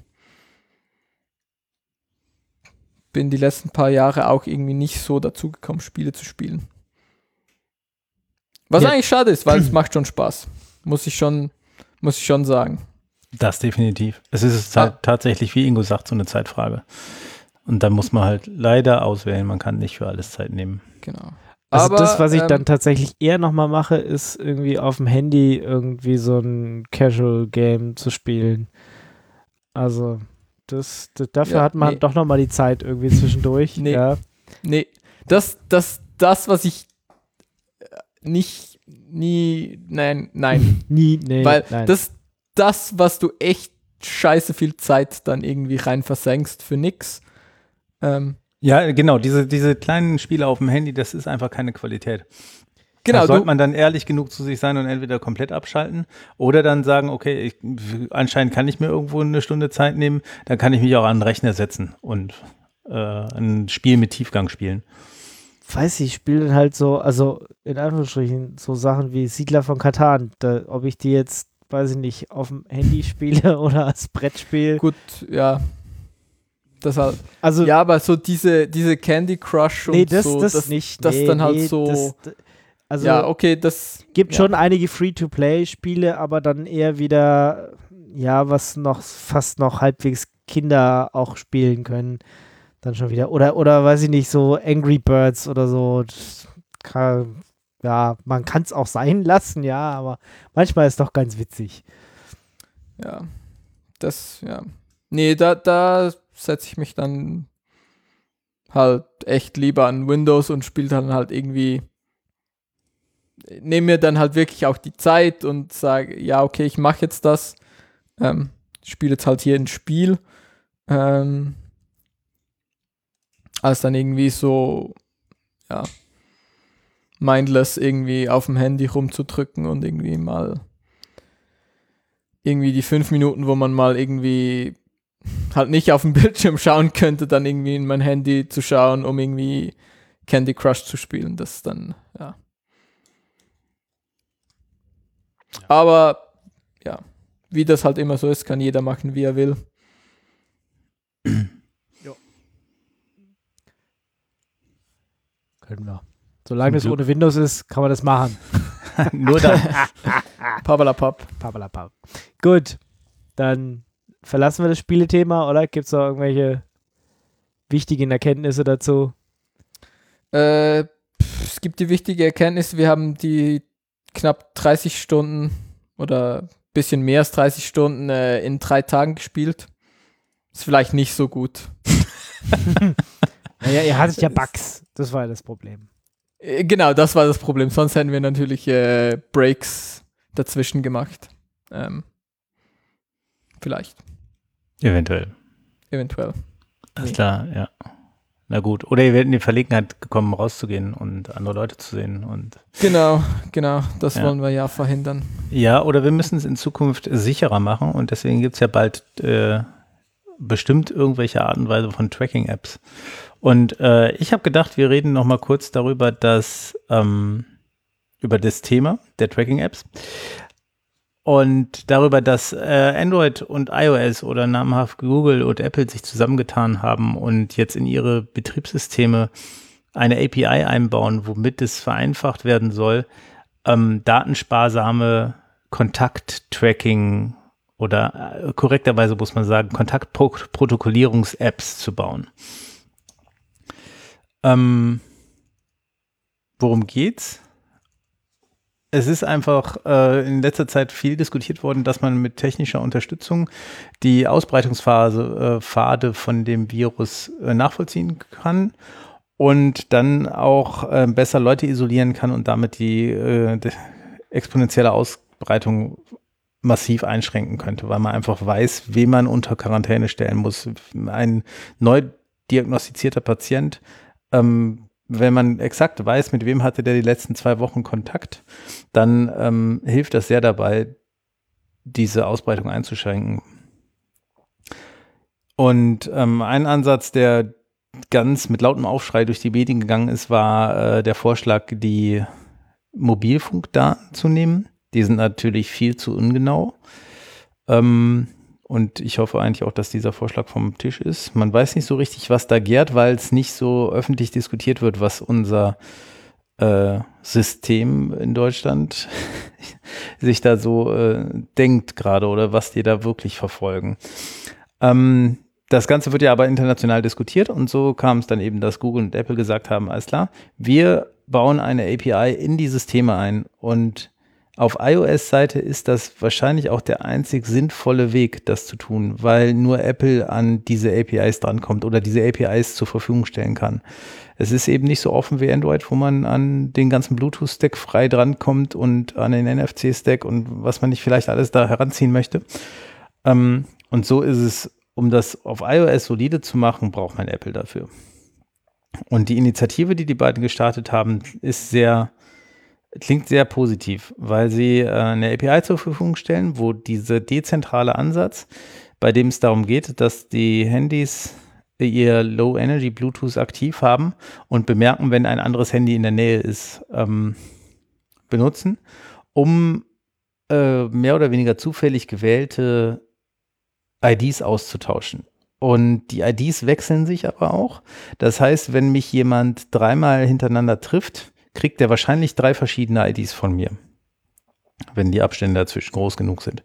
C: bin die letzten paar Jahre auch irgendwie nicht so dazu gekommen, Spiele zu spielen. Was eigentlich schade ist, weil es macht schon Spaß. Muss ich schon sagen.
E: Das definitiv. Es ist halt tatsächlich, wie Ingo sagt, so eine Zeitfrage. Und da muss man halt leider auswählen. Man kann nicht für alles Zeit nehmen.
C: Genau.
B: Also
C: Aber,
B: das, was ich dann tatsächlich eher nochmal mache, ist irgendwie auf dem Handy irgendwie so ein Casual-Game zu spielen. Also dafür hat man doch nochmal die Zeit irgendwie zwischendurch.
C: Nee.
B: Ja.
C: Nee, das, was ich nie, nein. Weil
B: nein.
C: das, was du echt scheiße viel Zeit dann irgendwie rein versenkst für nix.
E: Ja, genau, diese kleinen Spiele auf dem Handy, das ist einfach keine Qualität.
C: Genau,
E: Da sollte man dann ehrlich genug zu sich sein und entweder komplett abschalten oder dann sagen, okay, anscheinend kann ich mir irgendwo eine Stunde Zeit nehmen, dann kann ich mich auch an den Rechner setzen und ein Spiel mit Tiefgang spielen.
B: Weiß ich spiele dann halt so, also in Anführungsstrichen so Sachen wie Siedler von Catan, ob ich die jetzt, weiß ich nicht, auf dem Handy spiele oder als Brettspiel.
C: Gut, ja. Das halt.
B: Also,
C: ja, aber so diese Candy Crush und so,
B: das nicht.
C: Das dann halt so.
B: Also
C: ja, okay, das
B: gibt schon einige Free-to-Play-Spiele, aber dann eher wieder, ja, was noch fast noch halbwegs Kinder auch spielen können. Dann schon wieder. Oder weiß ich nicht, so Angry Birds oder so. Ja, man kann es auch sein lassen, ja, aber manchmal ist es doch ganz witzig.
C: Ja. Nee, da setze ich mich dann halt echt lieber an Windows und spiele dann halt irgendwie, nehme mir dann halt wirklich auch die Zeit und sage, ja, okay, ich mache jetzt das, spiele jetzt halt hier ein Spiel, als dann irgendwie so, ja, mindless irgendwie auf dem Handy rumzudrücken und irgendwie mal die 5 Minuten, wo man mal irgendwie halt nicht auf dem Bildschirm schauen könnte, dann irgendwie in mein Handy zu schauen, um irgendwie Candy Crush zu spielen. Das dann, ja. Aber, ja, wie das halt immer so ist, kann jeder machen, wie er will.
B: Ja. Können wir. Solange es ohne Windows ist, kann man das machen.
E: Nur dann.
C: Pabalapap.
B: Gut, dann verlassen wir das Spielethema, oder? Gibt es noch irgendwelche wichtigen Erkenntnisse dazu?
C: Es gibt die wichtige Erkenntnis, wir haben die knapp 30 Stunden oder ein bisschen mehr als 30 Stunden in 3 Tagen gespielt. Ist vielleicht nicht so gut.
B: Naja, ihr hattet ja Bugs. Das war ja das Problem.
C: Genau, das war das Problem. Sonst hätten wir natürlich Breaks dazwischen gemacht. Vielleicht.
E: Eventuell. Alles klar, ja. Na gut. Oder ihr werdet in die Verlegenheit gekommen, rauszugehen und andere Leute zu sehen. Und
C: Genau. Das wollen wir ja verhindern.
E: ja, oder wir müssen es in Zukunft sicherer machen und deswegen gibt es ja bald bestimmt irgendwelche Art und Weise von Tracking-Apps. Und ich habe gedacht, wir reden noch mal kurz darüber, über das Thema der Tracking-Apps und darüber, dass Android und iOS oder namhaft Google und Apple sich zusammengetan haben und jetzt in ihre Betriebssysteme eine API einbauen, womit es vereinfacht werden soll, datensparsame Kontakt-Tracking oder korrekterweise muss man sagen, Kontaktprotokollierungs-Apps zu bauen. Worum geht's? Es ist einfach in letzter Zeit viel diskutiert worden, dass man mit technischer Unterstützung die Ausbreitungspfade von dem Virus nachvollziehen kann und dann auch besser Leute isolieren kann und damit die exponentielle Ausbreitung massiv einschränken könnte, weil man einfach weiß, wen man unter Quarantäne stellen muss. Ein neu diagnostizierter Patient, wenn man exakt weiß, mit wem hatte der die letzten 2 Wochen Kontakt, dann hilft das sehr dabei, diese Ausbreitung einzuschränken. Und ein Ansatz, der ganz mit lautem Aufschrei durch die Medien gegangen ist, war der Vorschlag, die Mobilfunkdaten zu nehmen. Die sind natürlich viel zu ungenau. Und ich hoffe eigentlich auch, dass dieser Vorschlag vom Tisch ist. Man weiß nicht so richtig, was da gärt, weil es nicht so öffentlich diskutiert wird, was unser System in Deutschland sich da so denkt gerade oder was die da wirklich verfolgen. Das Ganze wird ja aber international diskutiert und so kam es dann eben, dass Google und Apple gesagt haben, alles klar, wir bauen eine API in die Systeme ein und auf iOS-Seite ist das wahrscheinlich auch der einzig sinnvolle Weg, das zu tun, weil nur Apple an diese APIs drankommt oder diese APIs zur Verfügung stellen kann. Es ist eben nicht so offen wie Android, wo man an den ganzen Bluetooth-Stack frei drankommt und an den NFC-Stack und was man nicht vielleicht alles da heranziehen möchte. Und so ist es, um das auf iOS solide zu machen, braucht man Apple dafür. Und die Initiative, die beiden gestartet haben, klingt sehr positiv, weil sie eine API zur Verfügung stellen, wo dieser dezentrale Ansatz, bei dem es darum geht, dass die Handys ihr Low-Energy Bluetooth aktiv haben und bemerken, wenn ein anderes Handy in der Nähe ist, benutzen, um mehr oder weniger zufällig gewählte IDs auszutauschen. Und die IDs wechseln sich aber auch. Das heißt, wenn mich jemand 3-mal hintereinander trifft, kriegt er wahrscheinlich 3 verschiedene IDs von mir, wenn die Abstände dazwischen groß genug sind.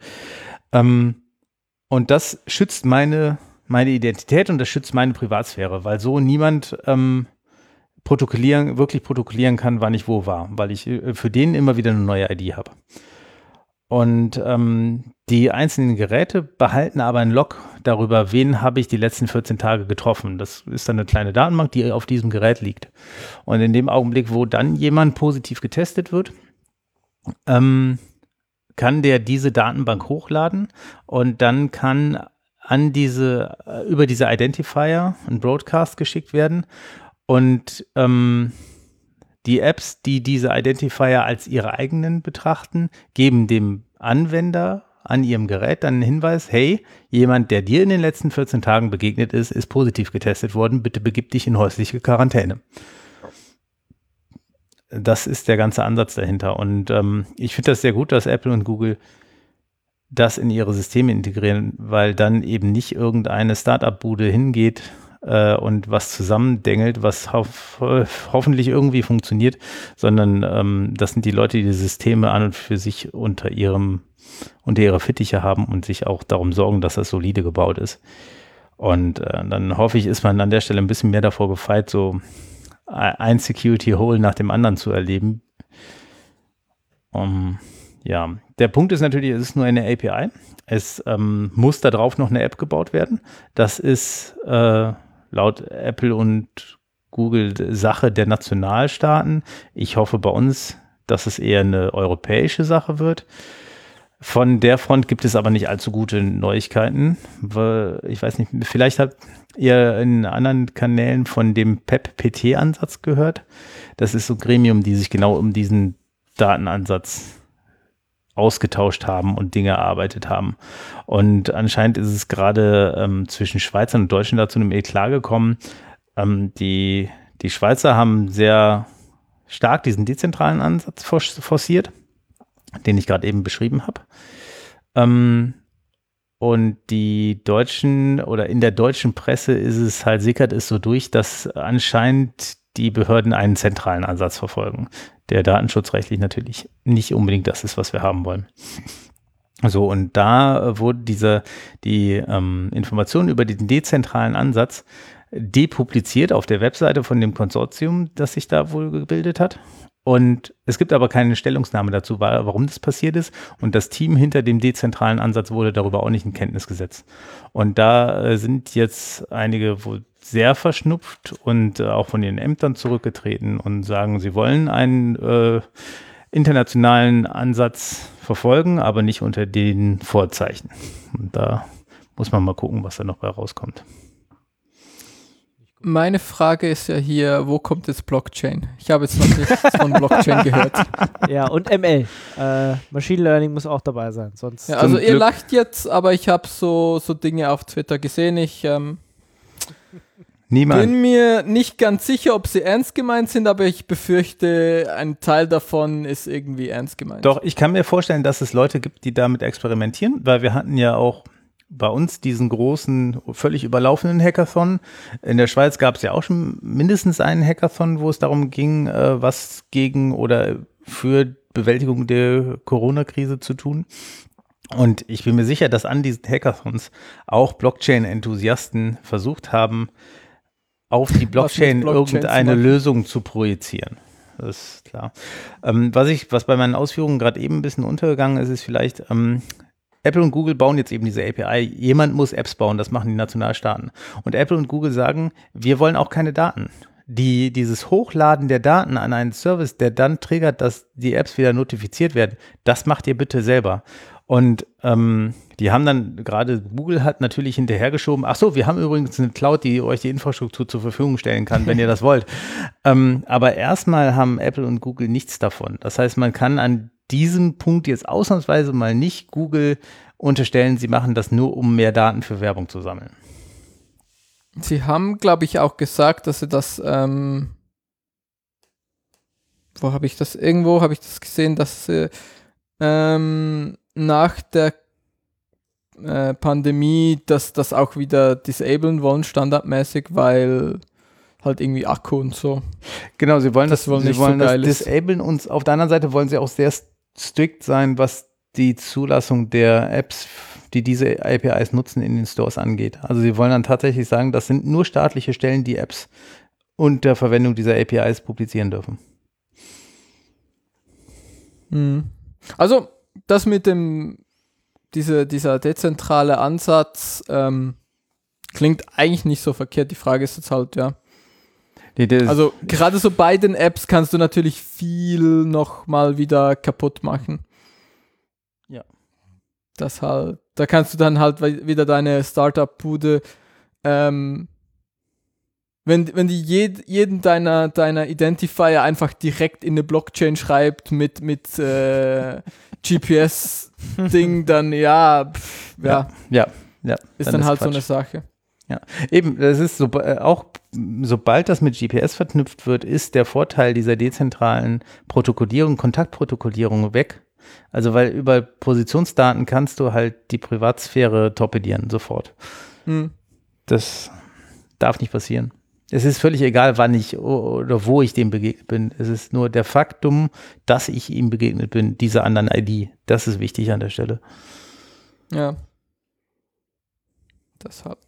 E: Und das schützt meine Identität und das schützt meine Privatsphäre, weil so niemand wirklich protokollieren kann, wann ich wo war, weil ich für den immer wieder eine neue ID habe. Und die einzelnen Geräte behalten aber einen Log darüber, wen habe ich die letzten 14 Tage getroffen. Das ist dann eine kleine Datenbank, die auf diesem Gerät liegt. Und in dem Augenblick, wo dann jemand positiv getestet wird, kann der diese Datenbank hochladen und dann kann über diese Identifier ein Broadcast geschickt werden und die Apps, die diese Identifier als ihre eigenen betrachten, geben dem Anwender an ihrem Gerät dann einen Hinweis, hey, jemand, der dir in den letzten 14 Tagen begegnet ist positiv getestet worden, bitte begib dich in häusliche Quarantäne. Das ist der ganze Ansatz dahinter und ich finde das sehr gut, dass Apple und Google das in ihre Systeme integrieren, weil dann eben nicht irgendeine Start-up-Bude hingeht und was zusammendengelt, was hoffentlich irgendwie funktioniert, sondern das sind die Leute, die Systeme an und für sich unter ihre Fittiche haben und sich auch darum sorgen, dass das solide gebaut ist. Und dann hoffe ich, ist man an der Stelle ein bisschen mehr davor gefeit, so ein Security-Hole nach dem anderen zu erleben. Ja, der Punkt ist natürlich, es ist nur eine API. Es muss da drauf noch eine App gebaut werden. Das ist laut Apple und Google Sache der Nationalstaaten. Ich hoffe bei uns, dass es eher eine europäische Sache wird. Von der Front gibt es aber nicht allzu gute Neuigkeiten. Ich weiß nicht, vielleicht habt ihr in anderen Kanälen von dem PEP-PT-Ansatz gehört. Das ist so ein Gremium, die sich genau um diesen Datenansatz ausgetauscht haben und Dinge erarbeitet haben. Und anscheinend ist es gerade zwischen Schweizern und Deutschen dazu einem Eklat gekommen. Die Schweizer haben sehr stark diesen dezentralen Ansatz forciert, den ich gerade eben beschrieben habe. Und die Deutschen oder in der deutschen Presse sickert es so durch, dass anscheinend die Behörden einen zentralen Ansatz verfolgen, der datenschutzrechtlich natürlich nicht unbedingt das ist, was wir haben wollen. So, und da wurde die Information über den dezentralen Ansatz depubliziert auf der Webseite von dem Konsortium, das sich da wohl gebildet hat. Und es gibt aber keine Stellungnahme dazu, warum das passiert ist. Und das Team hinter dem dezentralen Ansatz wurde darüber auch nicht in Kenntnis gesetzt. Und da sind jetzt einige wohl sehr verschnupft und auch von ihren Ämtern zurückgetreten und sagen, sie wollen einen internationalen Ansatz verfolgen, aber nicht unter den Vorzeichen. Und da muss man mal gucken, was da noch bei rauskommt.
C: meine Frage ist ja hier, wo kommt jetzt Blockchain? Ich habe jetzt noch nichts von Blockchain gehört.
B: Ja, und ML. Machine Learning muss auch dabei sein. Sonst
C: Ja, also ihr lacht jetzt, aber ich habe so Dinge auf Twitter gesehen. Ich bin mir nicht ganz sicher, ob sie ernst gemeint sind, aber ich befürchte, ein Teil davon ist irgendwie ernst gemeint.
E: Doch, ich kann mir vorstellen, dass es Leute gibt, die damit experimentieren, weil wir hatten ja auch bei uns diesen großen, völlig überlaufenden Hackathon. In der Schweiz gab es ja auch schon mindestens einen Hackathon, wo es darum ging, was gegen oder für Bewältigung der Corona-Krise zu tun. Und ich bin mir sicher, dass an diesen Hackathons auch Blockchain-Enthusiasten versucht haben, auf die Blockchain irgendeine Lösung zu projizieren. Das ist klar. Was bei meinen Ausführungen gerade eben ein bisschen untergegangen ist, ist vielleicht, Apple und Google bauen jetzt eben diese API. Jemand muss Apps bauen, das machen die Nationalstaaten. Und Apple und Google sagen, wir wollen auch keine Daten. Dieses Hochladen der Daten an einen Service, der dann triggert, dass die Apps wieder notifiziert werden, das macht ihr bitte selber. Und die haben dann, gerade Google hat natürlich hinterhergeschoben, ach so, wir haben übrigens eine Cloud, die euch die Infrastruktur zur Verfügung stellen kann, wenn ihr das wollt. Aber erstmal haben Apple und Google nichts davon. Das heißt, man kann an diesem Punkt jetzt ausnahmsweise mal nicht Google unterstellen, sie machen das nur, um mehr Daten für Werbung zu sammeln.
C: Sie haben, glaube ich, auch gesagt, dass sie das, wo habe ich das? Irgendwo habe ich das gesehen, dass sie nach der Pandemie das auch wieder disablen wollen, standardmäßig, weil halt irgendwie Akku und so.
E: Genau, sie wollen das
C: ist.
E: disablen und auf der anderen Seite wollen sie auch sehr strikt sein, was die Zulassung der Apps, die diese APIs nutzen, in den Stores angeht. Also sie wollen dann tatsächlich sagen, das sind nur staatliche Stellen, die Apps unter Verwendung dieser APIs publizieren dürfen.
C: Also das mit dieser dezentrale Ansatz klingt eigentlich nicht so verkehrt. Die Frage ist jetzt halt, ja. Also gerade so bei den Apps kannst du natürlich viel noch mal wieder kaputt machen.
E: Ja.
C: Das halt, da kannst du dann halt wieder deine Startup-Bude, wenn die jeden deiner Identifier einfach direkt in eine Blockchain schreibt mit GPS-Ding, dann ja.
E: Dann
C: Ist dann halt
E: Quatsch.
C: so eine Sache.
E: Ja, eben, das ist so, auch sobald das mit GPS verknüpft wird, ist der Vorteil dieser dezentralen Protokollierung, Kontaktprotokollierung weg. Also weil über Positionsdaten kannst du halt die Privatsphäre torpedieren, sofort. Das darf nicht passieren. Es ist völlig egal, wann ich oder wo ich dem begegnet bin. Es ist nur der Faktum, dass ich ihm begegnet bin, dieser anderen ID. Das ist wichtig an der Stelle.
C: Ja. Das hat...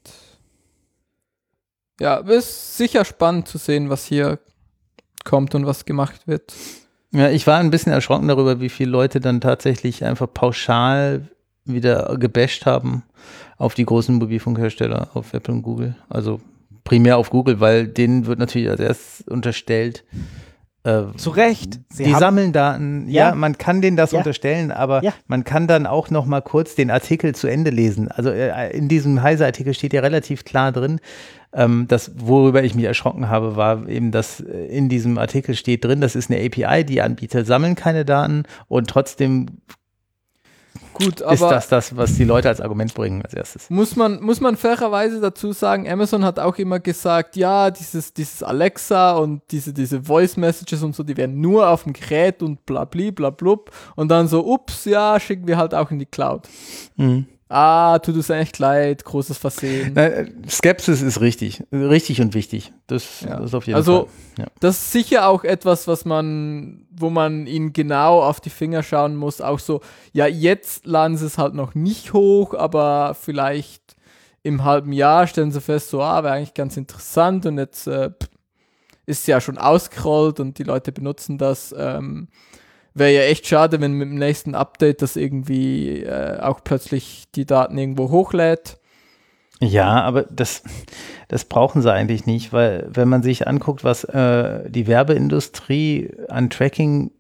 C: Ja, ist sicher spannend zu sehen, was hier kommt und was gemacht wird.
E: Ja, ich war ein bisschen erschrocken darüber, wie viele Leute dann tatsächlich einfach pauschal wieder gebasht haben auf die großen Mobilfunkhersteller, auf Apple und Google. Also primär auf Google, weil denen wird natürlich als erstes unterstellt,
B: zu Recht.
E: Die sammeln Daten. Ja, man kann denen das unterstellen, aber man kann dann auch noch mal kurz den Artikel zu Ende lesen. Also in diesem Heise-Artikel steht ja relativ klar drin, worüber ich mich erschrocken habe, war eben, dass in diesem Artikel steht drin, das ist eine API, die Anbieter sammeln keine Daten und trotzdem
C: gut, aber
E: ist das, was die Leute als Argument bringen als erstes.
C: Muss man fairerweise dazu sagen, Amazon hat auch immer gesagt, ja, dieses Alexa und diese Voice Messages und so, die werden nur auf dem Gerät und blabli, blablub. Und dann so, ups, ja, schicken wir halt auch in die Cloud. Tut es echt leid, großes Versehen.
E: Skepsis ist richtig und wichtig. Das ist auf jeden Fall. Ja.
C: Das ist sicher auch etwas, wo man ihnen genau auf die Finger schauen muss. Auch so, ja, jetzt laden sie es halt noch nicht hoch, aber vielleicht im halben Jahr stellen sie fest, so, wäre eigentlich ganz interessant und jetzt ist es ja schon ausgerollt und die Leute benutzen das. Wäre ja echt schade, wenn mit dem nächsten Update das irgendwie auch plötzlich die Daten irgendwo hochlädt.
E: Ja, aber das brauchen sie eigentlich nicht, weil wenn man sich anguckt, was die Werbeindustrie an Tracking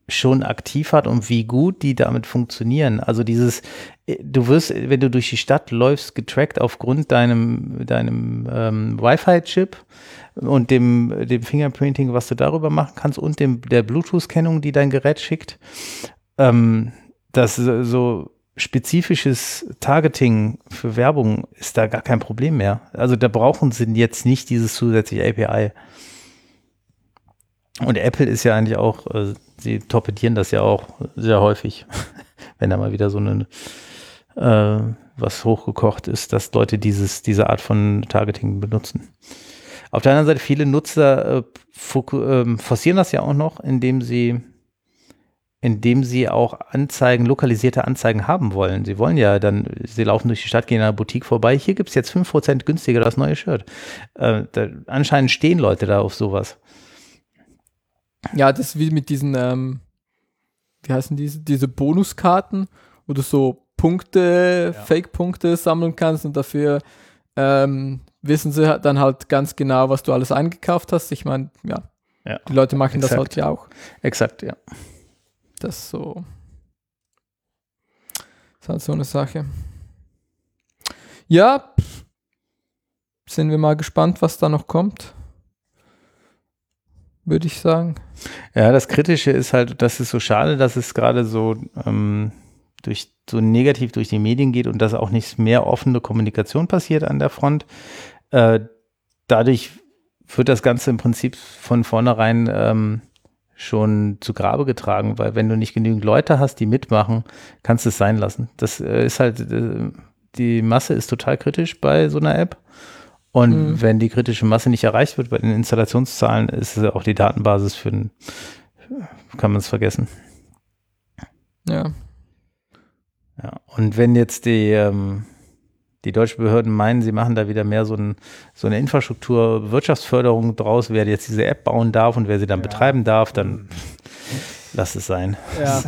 E: schon aktiv hat und wie gut die damit funktionieren. Also du wirst, wenn du durch die Stadt läufst, getrackt aufgrund deinem Wi-Fi-Chip und dem Fingerprinting, was du darüber machen kannst und der Bluetooth-Kennung, die dein Gerät schickt. Das so spezifisches Targeting für Werbung ist da gar kein Problem mehr. Also da brauchen sie jetzt nicht dieses zusätzliche API. Und Apple ist ja eigentlich auch, sie torpedieren das ja auch sehr häufig, wenn da mal wieder so was hochgekocht ist, dass Leute diese Art von Targeting benutzen. Auf der anderen Seite, viele Nutzer forcieren das ja auch noch, indem sie auch lokalisierte Anzeigen haben wollen. Sie wollen ja dann, sie laufen durch die Stadt, gehen in einer Boutique vorbei, hier gibt es jetzt 5% günstiger das neue Shirt. Anscheinend stehen Leute da auf sowas.
C: Ja, das ist wie mit diesen, wie heißen diese Bonuskarten, wo du so Punkte, Fake-Punkte sammeln kannst und dafür wissen sie dann halt ganz genau, was du alles eingekauft hast. Ich meine, die Leute machen das halt ja auch.
E: Exakt, ja.
C: Das ist halt so eine Sache. Ja, sind wir mal gespannt, was da noch kommt. Würde ich sagen.
E: Ja, das Kritische ist halt, das ist so schade, dass es gerade so negativ durch die Medien geht und dass auch nicht mehr offene Kommunikation passiert an der Front. Dadurch wird das Ganze im Prinzip von vornherein schon zu Grabe getragen, weil wenn du nicht genügend Leute hast, die mitmachen, kannst du es sein lassen. Das ist halt, die Masse ist total kritisch bei so einer App. Und wenn die kritische Masse nicht erreicht wird bei den Installationszahlen, ist auch die Datenbasis kann man es vergessen.
C: Ja.
E: Ja. Und wenn jetzt die deutschen Behörden meinen, sie machen da wieder mehr so eine Infrastruktur, Wirtschaftsförderung draus, wer jetzt diese App bauen darf und wer sie dann betreiben darf, dann lass es sein.
B: Ja,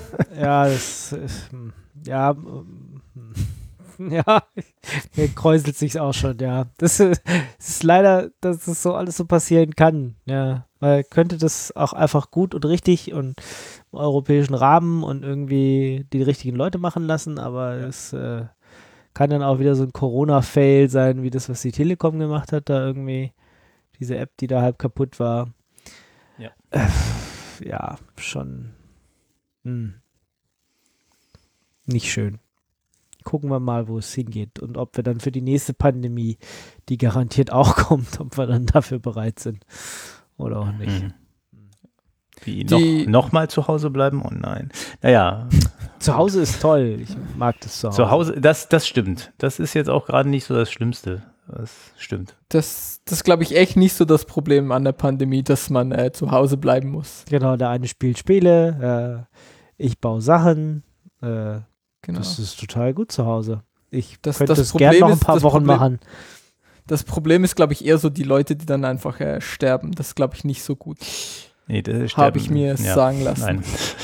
B: ja, mir kräuselt sich's auch schon, ja. Das ist leider, dass das so alles so passieren kann, ja. Weil könnte das auch einfach gut und richtig und im europäischen Rahmen und irgendwie die richtigen Leute machen lassen, aber es kann dann auch wieder so ein Corona-Fail sein, wie das, was die Telekom gemacht hat, da irgendwie diese App, die da halb kaputt war.
E: Ja.
B: Ja, schon nicht schön. Gucken wir mal, wo es hingeht und ob wir dann für die nächste Pandemie, die garantiert auch kommt, ob wir dann dafür bereit sind oder auch nicht.
E: Wie, noch mal zu Hause bleiben? Oh nein. Naja.
B: Zu Hause ist toll. Ich mag das zu Hause.
E: Zu Hause, das stimmt. Das ist jetzt auch gerade nicht so das Schlimmste. Das stimmt.
C: Das ist, glaube ich, echt nicht so das Problem an der Pandemie, dass man zu Hause bleiben muss.
B: Genau, der eine spielt Spiele, ich baue Sachen,
C: Genau.
B: Das ist total gut zu Hause. Ich
C: Das
B: könnte das
C: Problem
B: gerne noch ein
C: ist-
B: paar
C: das
B: Wochen
C: Problem-
B: machen.
C: Das Problem ist, glaube ich, eher so die Leute, die dann einfach sterben. Das ist, glaube ich, nicht so gut.
E: Nee, das
C: Habe ich mir sagen lassen.
E: Nein.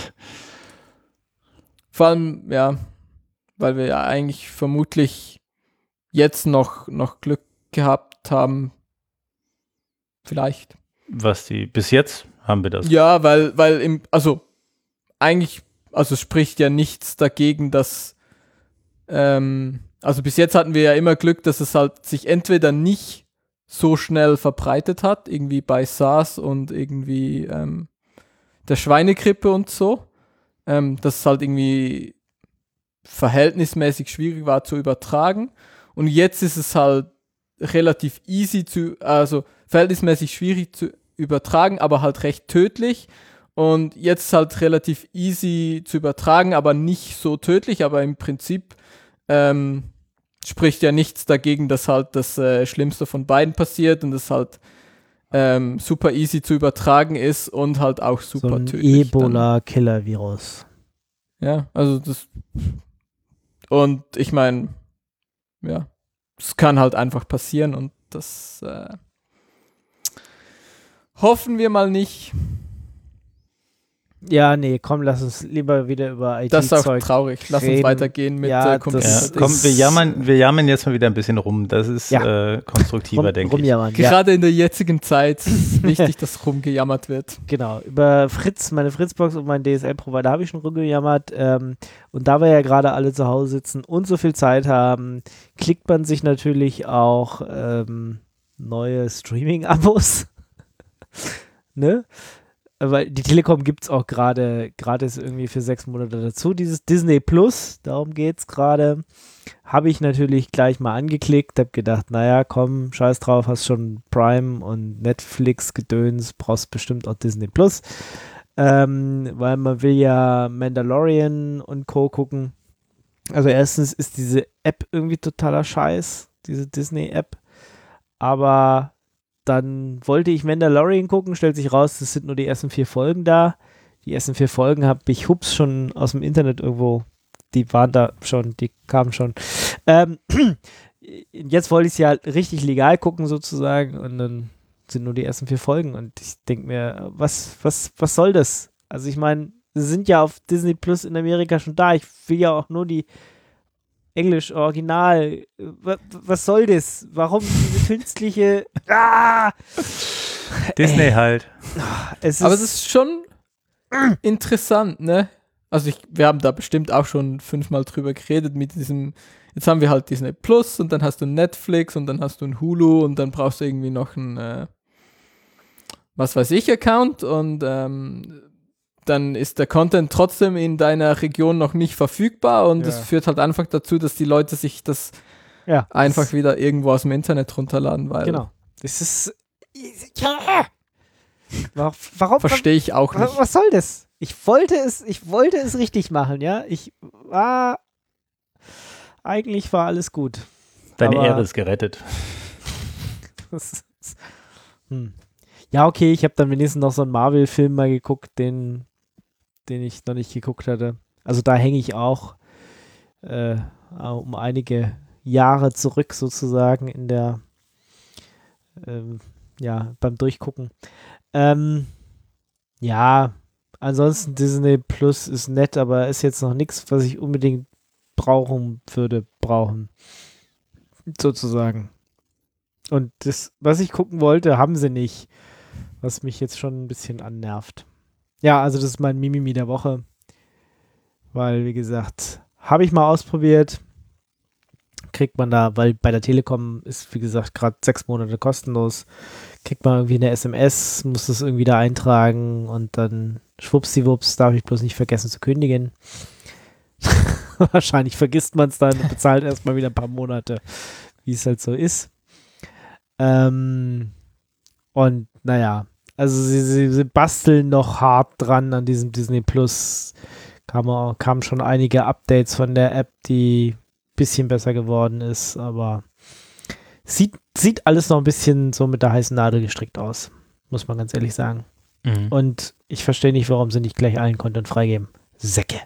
C: Vor allem, ja, weil wir ja eigentlich vermutlich jetzt noch Glück gehabt haben. Vielleicht.
E: Bis jetzt haben wir das.
C: Ja, weil es spricht ja nichts dagegen, dass bis jetzt hatten wir ja immer Glück, dass es halt sich entweder nicht so schnell verbreitet hat, irgendwie bei SARS und irgendwie der Schweinegrippe und so, dass es halt irgendwie verhältnismäßig schwierig war zu übertragen. Und jetzt ist es halt relativ verhältnismäßig schwierig zu übertragen, aber halt recht tödlich. Und jetzt halt relativ easy zu übertragen, aber nicht so tödlich, aber im Prinzip spricht ja nichts dagegen, dass halt das Schlimmste von beiden passiert und es halt super easy zu übertragen ist und halt auch super
B: So ein
C: tödlich.
B: Ebola-Killer-Virus.
C: Ja, also das. Und ich meine, ja, es kann halt einfach passieren und das hoffen wir mal nicht.
B: Ja, nee, komm, lass uns lieber wieder über IT-Zeug
C: Das ist auch traurig. Lass uns
B: reden.
C: weitergehen mit
B: Ja,
C: Computer.
B: das-
E: Komm, wir jammern jetzt mal wieder ein bisschen rum. Das ist konstruktiver, denke ich.
B: rumjammern. Ja,
C: Gerade in der jetzigen Zeit ist es wichtig, dass rumgejammert wird.
B: genau. Über Fritz, meine Fritzbox und meinen DSL-Provider habe ich schon rumgejammert. Und da wir ja gerade alle zu Hause sitzen und so viel Zeit haben, klickt man sich natürlich auch neue Streaming-Abos. Ne? Weil die Telekom gibt es auch gerade gratis irgendwie für 6 Monate dazu. Dieses Disney Plus, darum geht es gerade, habe ich natürlich gleich mal angeklickt, habe gedacht, naja, komm, scheiß drauf, hast schon Prime und Netflix-Gedöns, brauchst bestimmt auch Disney Plus, weil man will ja Mandalorian und Co. gucken. Also erstens ist diese App irgendwie totaler Scheiß, diese Disney-App, aber dann wollte ich Mandalorian gucken, stellt sich raus, das sind nur die ersten 4 Folgen da. Die ersten 4 Folgen habe ich schon aus dem Internet irgendwo, die waren da schon, die kamen schon. Jetzt wollte ich es ja richtig legal gucken sozusagen und dann sind nur die ersten 4 Folgen und ich denke mir, was soll das? Also ich meine, sie sind ja auf Disney Plus in Amerika schon da, ich will ja auch nur die Englisch, Original, was soll das? Warum diese künstliche
E: Disney halt.
C: Aber es ist schon interessant, ne? Also wir haben da bestimmt auch schon 5-mal drüber geredet mit diesem, jetzt haben wir halt Disney Plus und dann hast du Netflix und dann hast du ein Hulu und dann brauchst du irgendwie noch einen was weiß ich Account und dann ist der Content trotzdem in deiner Region noch nicht verfügbar und es führt halt einfach dazu, dass die Leute sich das einfach wieder irgendwo aus dem Internet runterladen, weil
B: genau. Das ist warum
C: verstehe ich auch nicht.
B: was soll das? Ich wollte es richtig machen, ja. Eigentlich war alles gut.
E: Deine
B: Aber
E: Ehre ist gerettet.
B: Ja, okay, ich habe dann wenigstens noch so einen Marvel-Film mal geguckt, den ich noch nicht geguckt hatte. Also da hänge ich auch um einige Jahre zurück sozusagen in der beim Durchgucken. Ansonsten Disney Plus ist nett, aber ist jetzt noch nichts, was ich unbedingt brauchen sozusagen. Und das, was ich gucken wollte, haben sie nicht, was mich jetzt schon ein bisschen annervt. Ja, also das ist mein Mimimi der Woche, weil, wie gesagt, habe ich mal ausprobiert, kriegt man da, weil bei der Telekom ist, wie gesagt, gerade 6 Monate kostenlos, kriegt man irgendwie eine SMS, muss das irgendwie da eintragen und dann schwuppsiwupps, darf ich bloß nicht vergessen zu kündigen. Wahrscheinlich vergisst man es dann und bezahlt erstmal wieder ein paar Monate, wie es halt so ist. Und naja, also sie basteln noch hart dran an diesem Disney Plus. Kamen schon einige Updates von der App, die ein bisschen besser geworden ist, aber sieht alles noch ein bisschen so mit der heißen Nadel gestrickt aus, muss man ganz ehrlich sagen.
E: Mhm.
B: Und ich verstehe nicht, warum sie nicht gleich allen Content freigeben. Säcke.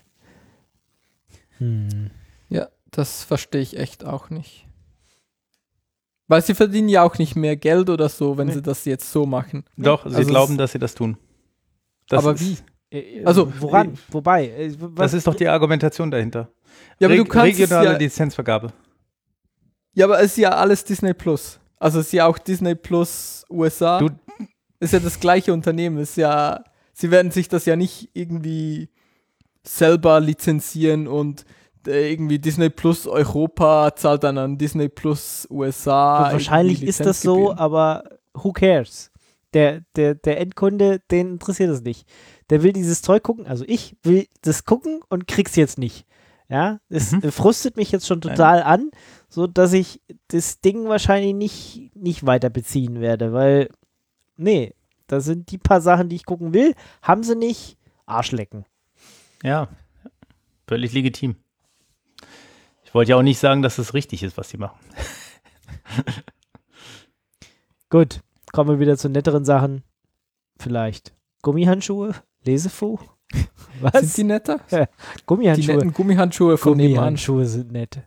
C: Ja, das verstehe ich echt auch nicht. Weil sie verdienen ja auch nicht mehr Geld oder so, wenn sie das jetzt so machen.
E: Doch, sie
C: Also
E: glauben, dass sie das tun.
C: Aber wie? Also,
B: woran? Wobei?
E: Das ist doch die Argumentation dahinter.
C: Ja, aber du kannst es
E: regionale
C: ja,
E: Lizenzvergabe.
C: ja, aber es ist ja alles Disney Plus. Also es ist ja auch Disney Plus USA. Ist ja das gleiche Unternehmen. Ist ja, sie werden sich das ja nicht irgendwie selber lizenzieren und irgendwie Disney Plus Europa zahlt dann an Disney Plus USA.
B: Wahrscheinlich ist das so,
C: Lizenzgebühren.
B: aber who cares? Der Endkunde, den interessiert es nicht. Der will dieses Zeug gucken, also ich will das gucken und krieg's jetzt nicht. Ja, es frustet mich jetzt schon total an, so dass ich das Ding wahrscheinlich nicht weiter beziehen werde, weil, nee, da sind die paar Sachen, die ich gucken will, haben sie nicht, Arschlecken.
E: Ja, völlig legitim. Ich wollte ja auch nicht sagen, dass es richtig ist, was sie machen.
B: Gut, kommen wir wieder zu netteren Sachen. Vielleicht Gummihandschuhe, Lesefu. Was?
C: Sind die netter? Die
B: Gummihandschuhe.
C: netten Gummihandschuhe von nebenan.
B: Gummihandschuhe sind nett.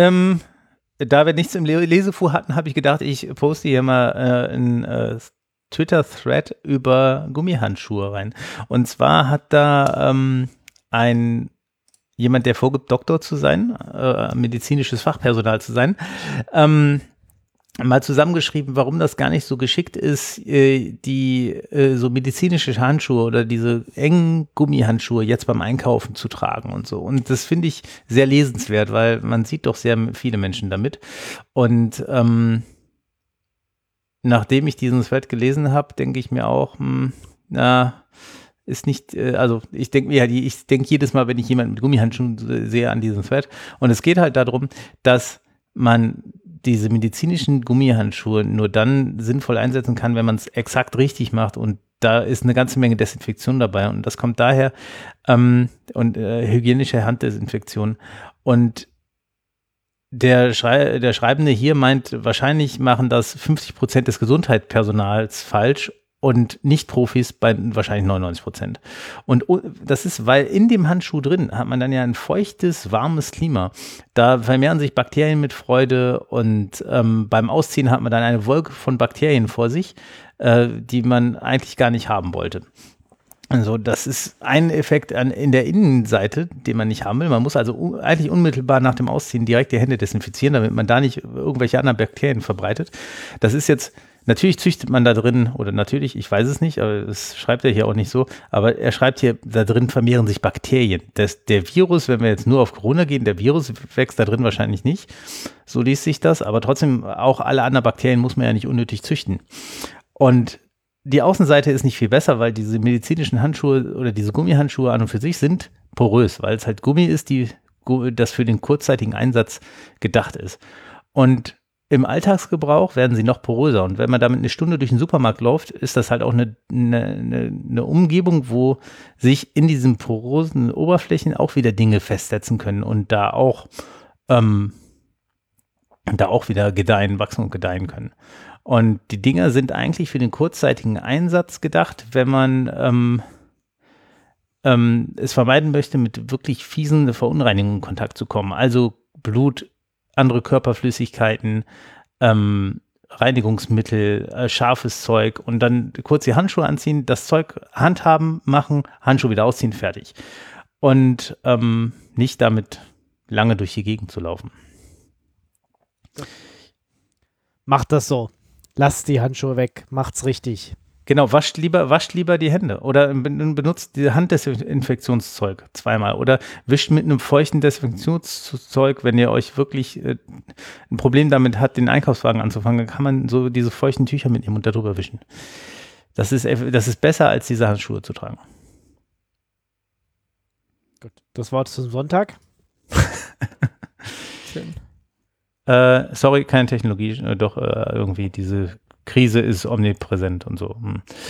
E: Da wir nichts im Lesefu hatten, habe ich gedacht, ich poste hier mal einen Twitter-Thread über Gummihandschuhe rein. Und zwar hat da jemand, der vorgibt, Doktor zu sein, medizinisches Fachpersonal zu sein, mal zusammengeschrieben, warum das gar nicht so geschickt ist, die so medizinische Handschuhe oder diese engen Gummihandschuhe jetzt beim Einkaufen zu tragen und so. Und das finde ich sehr lesenswert, weil man sieht doch sehr viele Menschen damit. Und nachdem ich diesen Thread gelesen habe, denke ich mir auch, ist nicht, also ich denke mir ich denke jedes Mal, wenn ich jemanden mit Gummihandschuhen sehe, an diesen Thread. Und es geht halt darum, dass man diese medizinischen Gummihandschuhe nur dann sinnvoll einsetzen kann, wenn man es exakt richtig macht, und da ist eine ganze Menge Desinfektion dabei, und das kommt daher hygienische Handdesinfektion, und der Schreibende hier meint, wahrscheinlich machen das 50% des Gesundheitspersonals falsch und Nicht-Profis bei wahrscheinlich 99%. Und das ist, weil in dem Handschuh drin hat man dann ja ein feuchtes, warmes Klima. Da vermehren sich Bakterien mit Freude, und beim Ausziehen hat man dann eine Wolke von Bakterien vor sich, die man eigentlich gar nicht haben wollte. Also das ist ein Effekt in der Innenseite, den man nicht haben will. Man muss also eigentlich unmittelbar nach dem Ausziehen direkt die Hände desinfizieren, damit man da nicht irgendwelche anderen Bakterien verbreitet. Das ist jetzt, natürlich züchtet man da drin, oder natürlich, ich weiß es nicht, aber das schreibt er hier auch nicht so, aber er schreibt hier, da drin vermehren sich Bakterien. Der Virus, wenn wir jetzt nur auf Corona gehen, der Virus wächst da drin wahrscheinlich nicht. So liest sich das, aber trotzdem, auch alle anderen Bakterien muss man ja nicht unnötig züchten. Und die Außenseite ist nicht viel besser, weil diese medizinischen Handschuhe oder diese Gummihandschuhe an und für sich sind porös, weil es halt Gummi ist, das für den kurzzeitigen Einsatz gedacht ist. Und im Alltagsgebrauch werden sie noch poröser. Und wenn man damit eine Stunde durch den Supermarkt läuft, ist das halt auch eine Umgebung, wo sich in diesen porosen Oberflächen auch wieder Dinge festsetzen können und da auch wieder wachsen und gedeihen können. Und die Dinger sind eigentlich für den kurzzeitigen Einsatz gedacht, wenn man es vermeiden möchte, mit wirklich fiesen Verunreinigungen in Kontakt zu kommen. Also Blut, andere Körperflüssigkeiten, Reinigungsmittel, scharfes Zeug, und dann kurz die Handschuhe anziehen, das Zeug handhaben, machen, Handschuhe wieder ausziehen, fertig. Und nicht damit lange durch die Gegend zu laufen.
B: Macht das so. Lasst die Handschuhe weg. Macht's richtig.
E: Genau, wascht lieber die Hände oder benutzt die Handdesinfektionszeug zweimal oder wischt mit einem feuchten Desinfektionszeug, wenn ihr euch wirklich ein Problem damit habt, den Einkaufswagen anzufangen, dann kann man so diese feuchten Tücher mitnehmen und darüber wischen. Das ist besser, als diese Handschuhe zu tragen.
B: Gut, das Wort zum Sonntag.
C: Schön.
E: Sorry, keine Technologie, doch irgendwie diese Krise ist omnipräsent und so.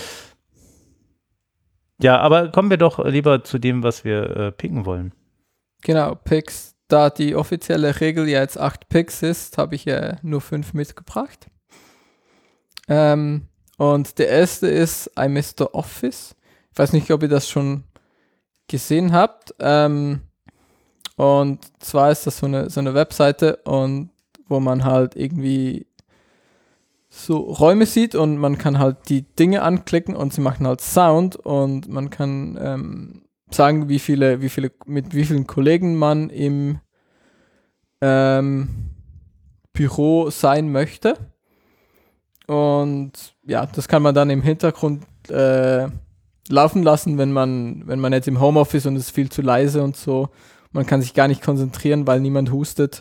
E: Ja, aber kommen wir doch lieber zu dem, was wir picken wollen.
C: Genau, Picks. Da die offizielle Regel ja jetzt 8 Picks ist, habe ich nur 5 mitgebracht. Und der erste ist I Mr. Office. Ich weiß nicht, ob ihr das schon gesehen habt. Und zwar ist das so eine Webseite, und wo man halt irgendwie so Räume sieht, und man kann halt die Dinge anklicken und sie machen halt Sound, und man kann sagen, mit wie vielen Kollegen man im Büro sein möchte. Und ja, das kann man dann im Hintergrund laufen lassen, wenn man jetzt im Homeoffice und es ist viel zu leise und so. Man kann sich gar nicht konzentrieren, weil niemand hustet.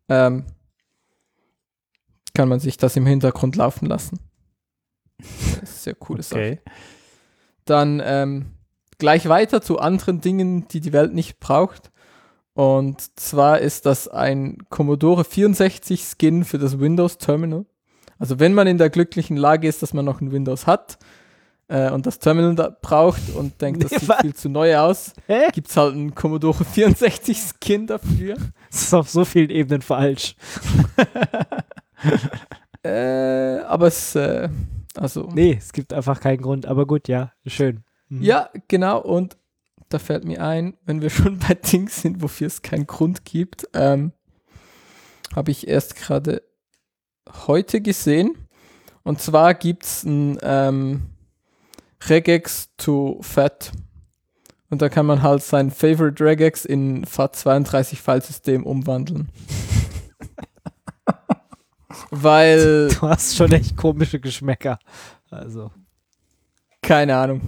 C: Kann man sich das im Hintergrund laufen lassen. Das ist sehr coole Sache. Dann gleich weiter zu anderen Dingen, die die Welt nicht braucht. Und zwar ist das ein Commodore 64 Skin für das Windows Terminal. Also wenn man in der glücklichen Lage ist, dass man noch ein Windows hat und das Terminal da braucht und denkt, das sieht viel zu neu aus, gibt es halt einen Commodore 64 Skin dafür.
B: Das ist auf so vielen Ebenen falsch.
C: Aber es,
B: Nee, es gibt einfach keinen Grund, aber gut, ja, schön. Mhm.
C: Ja, genau, und da fällt mir ein, wenn wir schon bei Dings sind, wofür es keinen Grund gibt, habe ich erst gerade heute gesehen, Und zwar gibt es ein Regex to FAT. Und da kann man halt sein Favorite Regex in FAT32-Filesystem umwandeln. Weil,
B: Du hast schon echt komische Geschmäcker. Also.
C: keine Ahnung.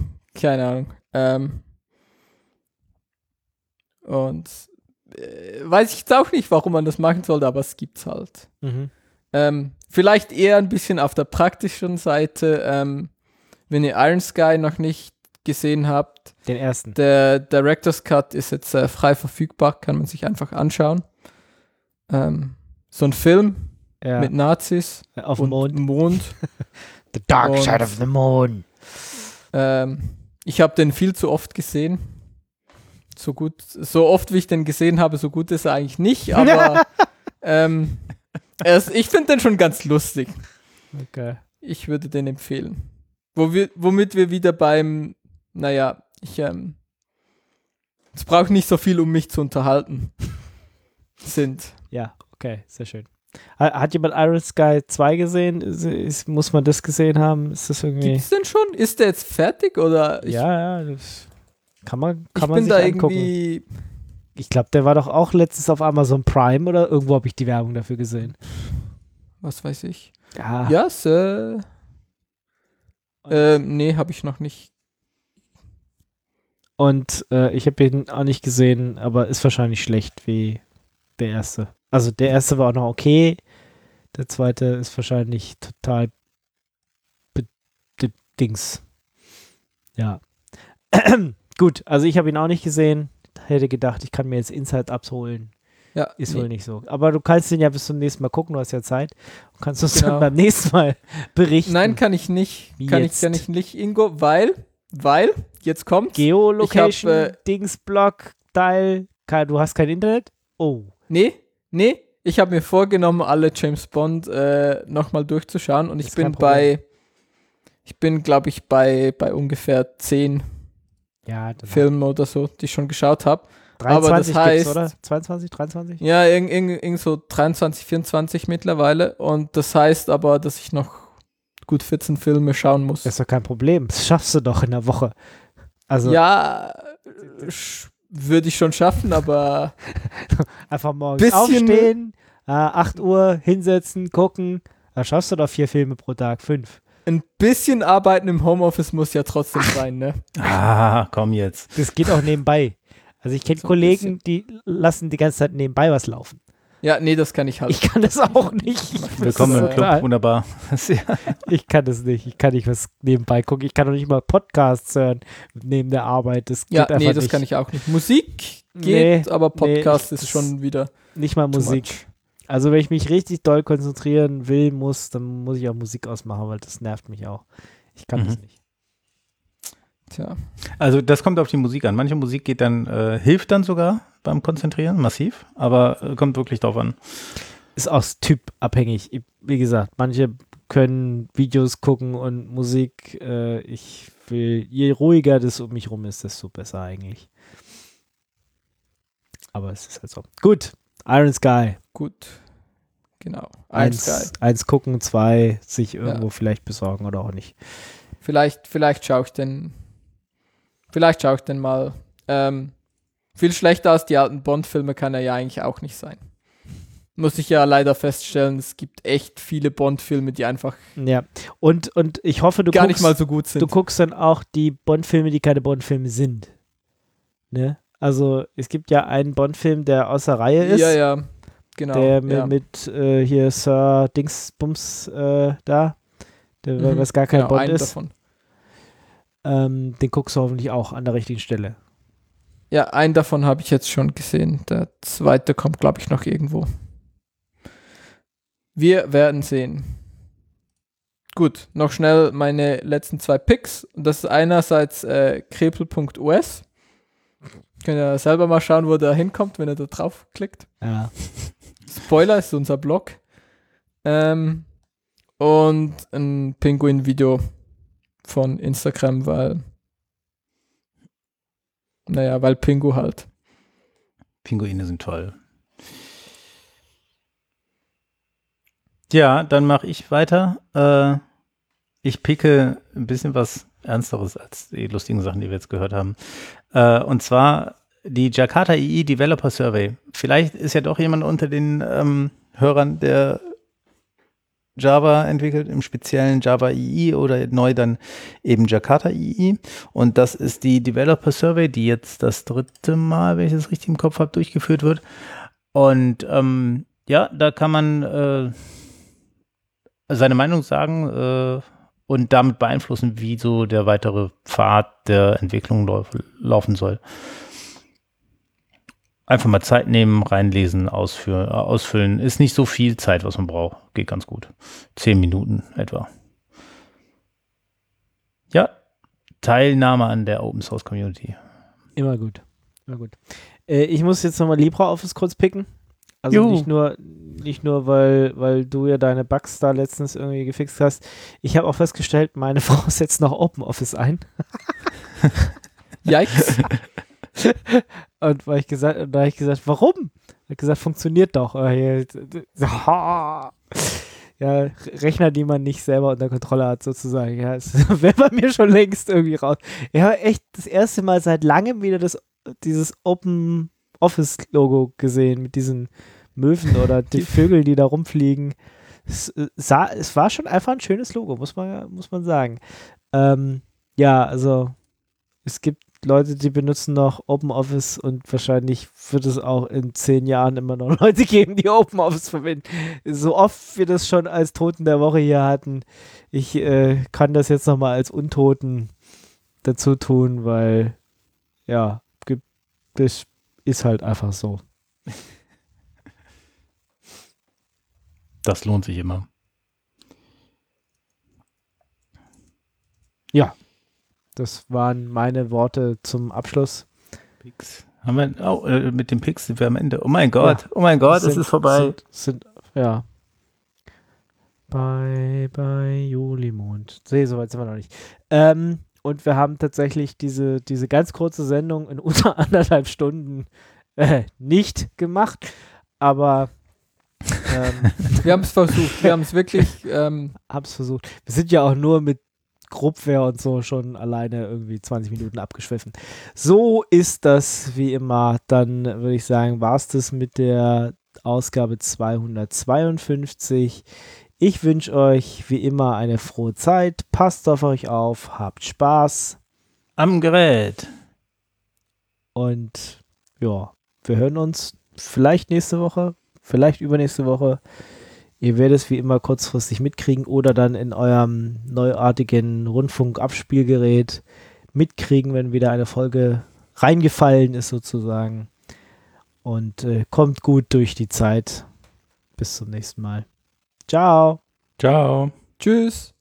C: Weiß ich jetzt auch nicht, warum man das machen sollte, aber es gibt's halt. Vielleicht eher ein bisschen auf der praktischen Seite, wenn ihr Iron Sky noch nicht gesehen habt.
B: Den ersten.
C: Der Director's Cut ist jetzt frei verfügbar, kann man sich einfach anschauen. So ein Film
B: Ja.
C: mit Nazis
B: Auf dem
C: und
B: Mond.
C: Mond.
B: The Dark
C: Und-
B: Side of the Moon.
C: Ich habe den viel zu oft gesehen. So oft wie ich den gesehen habe, so gut ist er eigentlich nicht, aber ich finde den schon ganz lustig.
B: Okay.
C: Ich würde den empfehlen. Womit wir wieder beim, es braucht nicht so viel, um mich zu unterhalten, sind.
B: Ja, okay, sehr schön. Hat jemand Iron Sky 2 gesehen? Muss man das gesehen haben? Ist das irgendwie.
C: Gibt's den schon? Ist der jetzt fertig oder?
B: Ja, das kann man
C: ich bin
B: sich
C: da
B: angucken.
C: irgendwie.
B: Ich glaube, der war doch auch letztens auf Amazon Prime oder irgendwo habe ich die Werbung dafür gesehen.
C: Was weiß ich.
B: Ja.
C: Ja, nee, habe ich noch nicht.
B: Und ich habe ihn auch nicht gesehen, aber ist wahrscheinlich schlecht wie der erste. Also der erste war auch noch okay. Der zweite ist wahrscheinlich total Dings. Ja. Gut, also ich habe ihn auch nicht gesehen. Hätte gedacht, ich kann mir jetzt Insight abholen.
C: Ja,
B: Ist
C: nee.
B: wohl nicht so. Aber du kannst ihn ja bis zum nächsten Mal gucken, du hast ja Zeit. Und kannst uns
C: Genau.
B: dann beim nächsten Mal berichten.
C: Nein, kann ich nicht.
B: Wie
C: Kann
B: jetzt?
C: ich nicht, Ingo, weil, jetzt kommt.
B: Geolocation,
C: Ich hab,
B: Dingsblock, Teil. Du hast kein Internet? Oh.
C: Nee, ich habe mir vorgenommen, alle James Bond nochmal durchzuschauen und
B: Ist kein Problem.
C: glaube ich, bei ungefähr 10
B: Ja, dann
C: Filmen oder so, die ich schon geschaut habe.
B: 23
C: aber das
B: gibt's,
C: heißt-
B: oder? 22, 23?
C: Ja, irgend so 23, 24 mittlerweile und das heißt aber, dass ich noch gut 14 Filme schauen muss.
B: Das ist doch kein Problem. Das schaffst du doch in der Woche. Also
C: Ja, würde ich schon schaffen, aber
B: einfach morgens
C: bisschen-
B: aufstehen, 8 Uhr hinsetzen, gucken. Da schaffst du doch 4 Filme pro Tag, 5.
C: ein bisschen Arbeiten im Homeoffice muss ja trotzdem sein, ne?
E: Ah, komm jetzt.
B: Das geht auch nebenbei. Also ich kenne
C: So ein
B: Kollegen, die lassen die ganze Zeit nebenbei was laufen.
C: Ja, nee, das kann ich halt.
B: Ich kann das auch nicht.
E: Willkommen im
C: ist,
E: Club, wunderbar.
B: Ich kann das nicht. Ich kann nicht was nebenbei gucken. Ich kann doch nicht mal Podcasts hören neben der Arbeit. Das geht
C: Ja,
B: einfach
C: nee, das
B: nicht.
C: kann ich auch nicht. Musik geht,
B: Nee,
C: aber Podcast
B: nee,
C: ist
B: das-
C: schon wieder
B: Nicht mal
C: too
B: Musik.
C: much.
B: Also wenn ich mich richtig doll konzentrieren will, dann muss ich auch Musik ausmachen, weil das nervt mich auch. Ich kann das nicht.
C: Tja.
E: Also das kommt auf die Musik an. Manche Musik geht dann, hilft dann sogar beim Konzentrieren, massiv, aber kommt wirklich drauf an.
B: Ist auch typabhängig. Wie gesagt, manche können Videos gucken und Musik. Je ruhiger das um mich rum ist, desto besser eigentlich. Aber es ist halt so. Gut, Iron Sky.
C: Gut. Genau. Eins geil.
B: 1 gucken, 2 sich irgendwo vielleicht besorgen oder auch nicht.
C: Vielleicht schaue ich den. Vielleicht schaue ich den mal. Viel schlechter als die alten Bond-Filme kann er ja eigentlich auch nicht sein. Muss ich ja leider feststellen, es gibt echt viele Bond-Filme, die einfach
B: Ja, und ich hoffe, du
C: gar
B: guckst,
C: nicht mal so gut sind.
B: du guckst dann auch die Bond-Filme, die keine Bond-Filme sind. Ne? Also es gibt ja einen Bond-Film, der außer Reihe ist.
C: Ja, genau.
B: Der
C: ja.
B: mit hier Sir Dingsbums da, der was gar kein
C: genau,
B: Bond
C: einen
B: ist.
C: davon.
B: Den guckst du hoffentlich auch an der richtigen Stelle.
C: Ja, einen davon habe ich jetzt schon gesehen. Der zweite kommt, glaube ich, noch irgendwo. Wir werden sehen. Gut, noch schnell meine letzten 2 Picks. Und das ist einerseits krepel.us. Könnt ihr selber mal schauen, wo der hinkommt, wenn ihr da draufklickt.
B: Ja.
C: Spoiler ist unser Blog. Und ein Pinguin-Video von Instagram, weil Pingu halt.
E: Pinguine sind toll. Ja, dann mache ich weiter. Ich picke ein bisschen was Ernsteres als die lustigen Sachen, die wir jetzt gehört haben. Und zwar die Jakarta EE Developer Survey. Vielleicht ist ja doch jemand unter den Hörern, der Java entwickelt, im speziellen Java EE oder neu dann eben Jakarta EE. Und das ist die Developer Survey, die jetzt das 3. Mal, wenn ich das richtig im Kopf habe, durchgeführt wird. Und ja, da kann man seine Meinung sagen und damit beeinflussen, wie so der weitere Pfad der Entwicklung laufen soll. Einfach mal Zeit nehmen, reinlesen, ausfüllen. Ist nicht so viel Zeit, was man braucht. Geht ganz gut. 10 Minuten etwa. Ja, Teilnahme an der Open Source Community.
B: Immer gut. Immer gut. Ich muss jetzt nochmal LibreOffice kurz picken. Also
E: Juhu.
B: nicht nur, weil du ja deine Bugs da letztens irgendwie gefixt hast. Ich habe auch festgestellt, meine Frau setzt noch OpenOffice ein.
C: Yikes.
B: Und da habe ich gesagt, warum? Er hat gesagt, funktioniert doch. Ja, Rechner, die man nicht selber unter Kontrolle hat, sozusagen. Ja, es wäre bei mir schon längst irgendwie raus. Ich habe echt das erste Mal seit langem wieder dieses Open Office-Logo gesehen mit diesen Möwen oder die Vögel, die da rumfliegen. Es war schon einfach ein schönes Logo, muss man sagen. Ja, also es gibt Leute, die benutzen noch OpenOffice und wahrscheinlich wird es auch in 10 Jahren immer noch Leute geben, die OpenOffice verwenden. So oft wir das schon als Toten der Woche hier hatten, ich kann das jetzt nochmal als Untoten dazu tun, weil ja, das ist halt einfach so.
E: Das lohnt sich immer.
B: Ja, das waren meine Worte zum Abschluss.
E: Pix. Haben wir, mit dem Pix sind wir am Ende. Oh mein Gott, es ist vorbei.
B: Ja. Bei Julimond. So weit sind wir noch nicht. Und wir haben tatsächlich diese ganz kurze Sendung in unter 1,5 Stunden nicht gemacht, aber
C: wir haben es versucht. Wir haben es wirklich
B: hab's versucht. Wir sind ja auch nur mit Grobware und so schon alleine irgendwie 20 Minuten abgeschwiffen. So ist das wie immer. Dann würde ich sagen, war es das mit der Ausgabe 252. Ich wünsche euch wie immer eine frohe Zeit. Passt auf euch auf, habt Spaß.
E: Am Gerät.
B: Und ja, wir hören uns vielleicht nächste Woche, vielleicht übernächste Woche. Ihr werdet es wie immer kurzfristig mitkriegen oder dann in eurem neuartigen Rundfunkabspielgerät mitkriegen, wenn wieder eine Folge reingefallen ist sozusagen. Und kommt gut durch die Zeit. Bis zum nächsten Mal. Ciao.
E: Ciao.
C: Tschüss.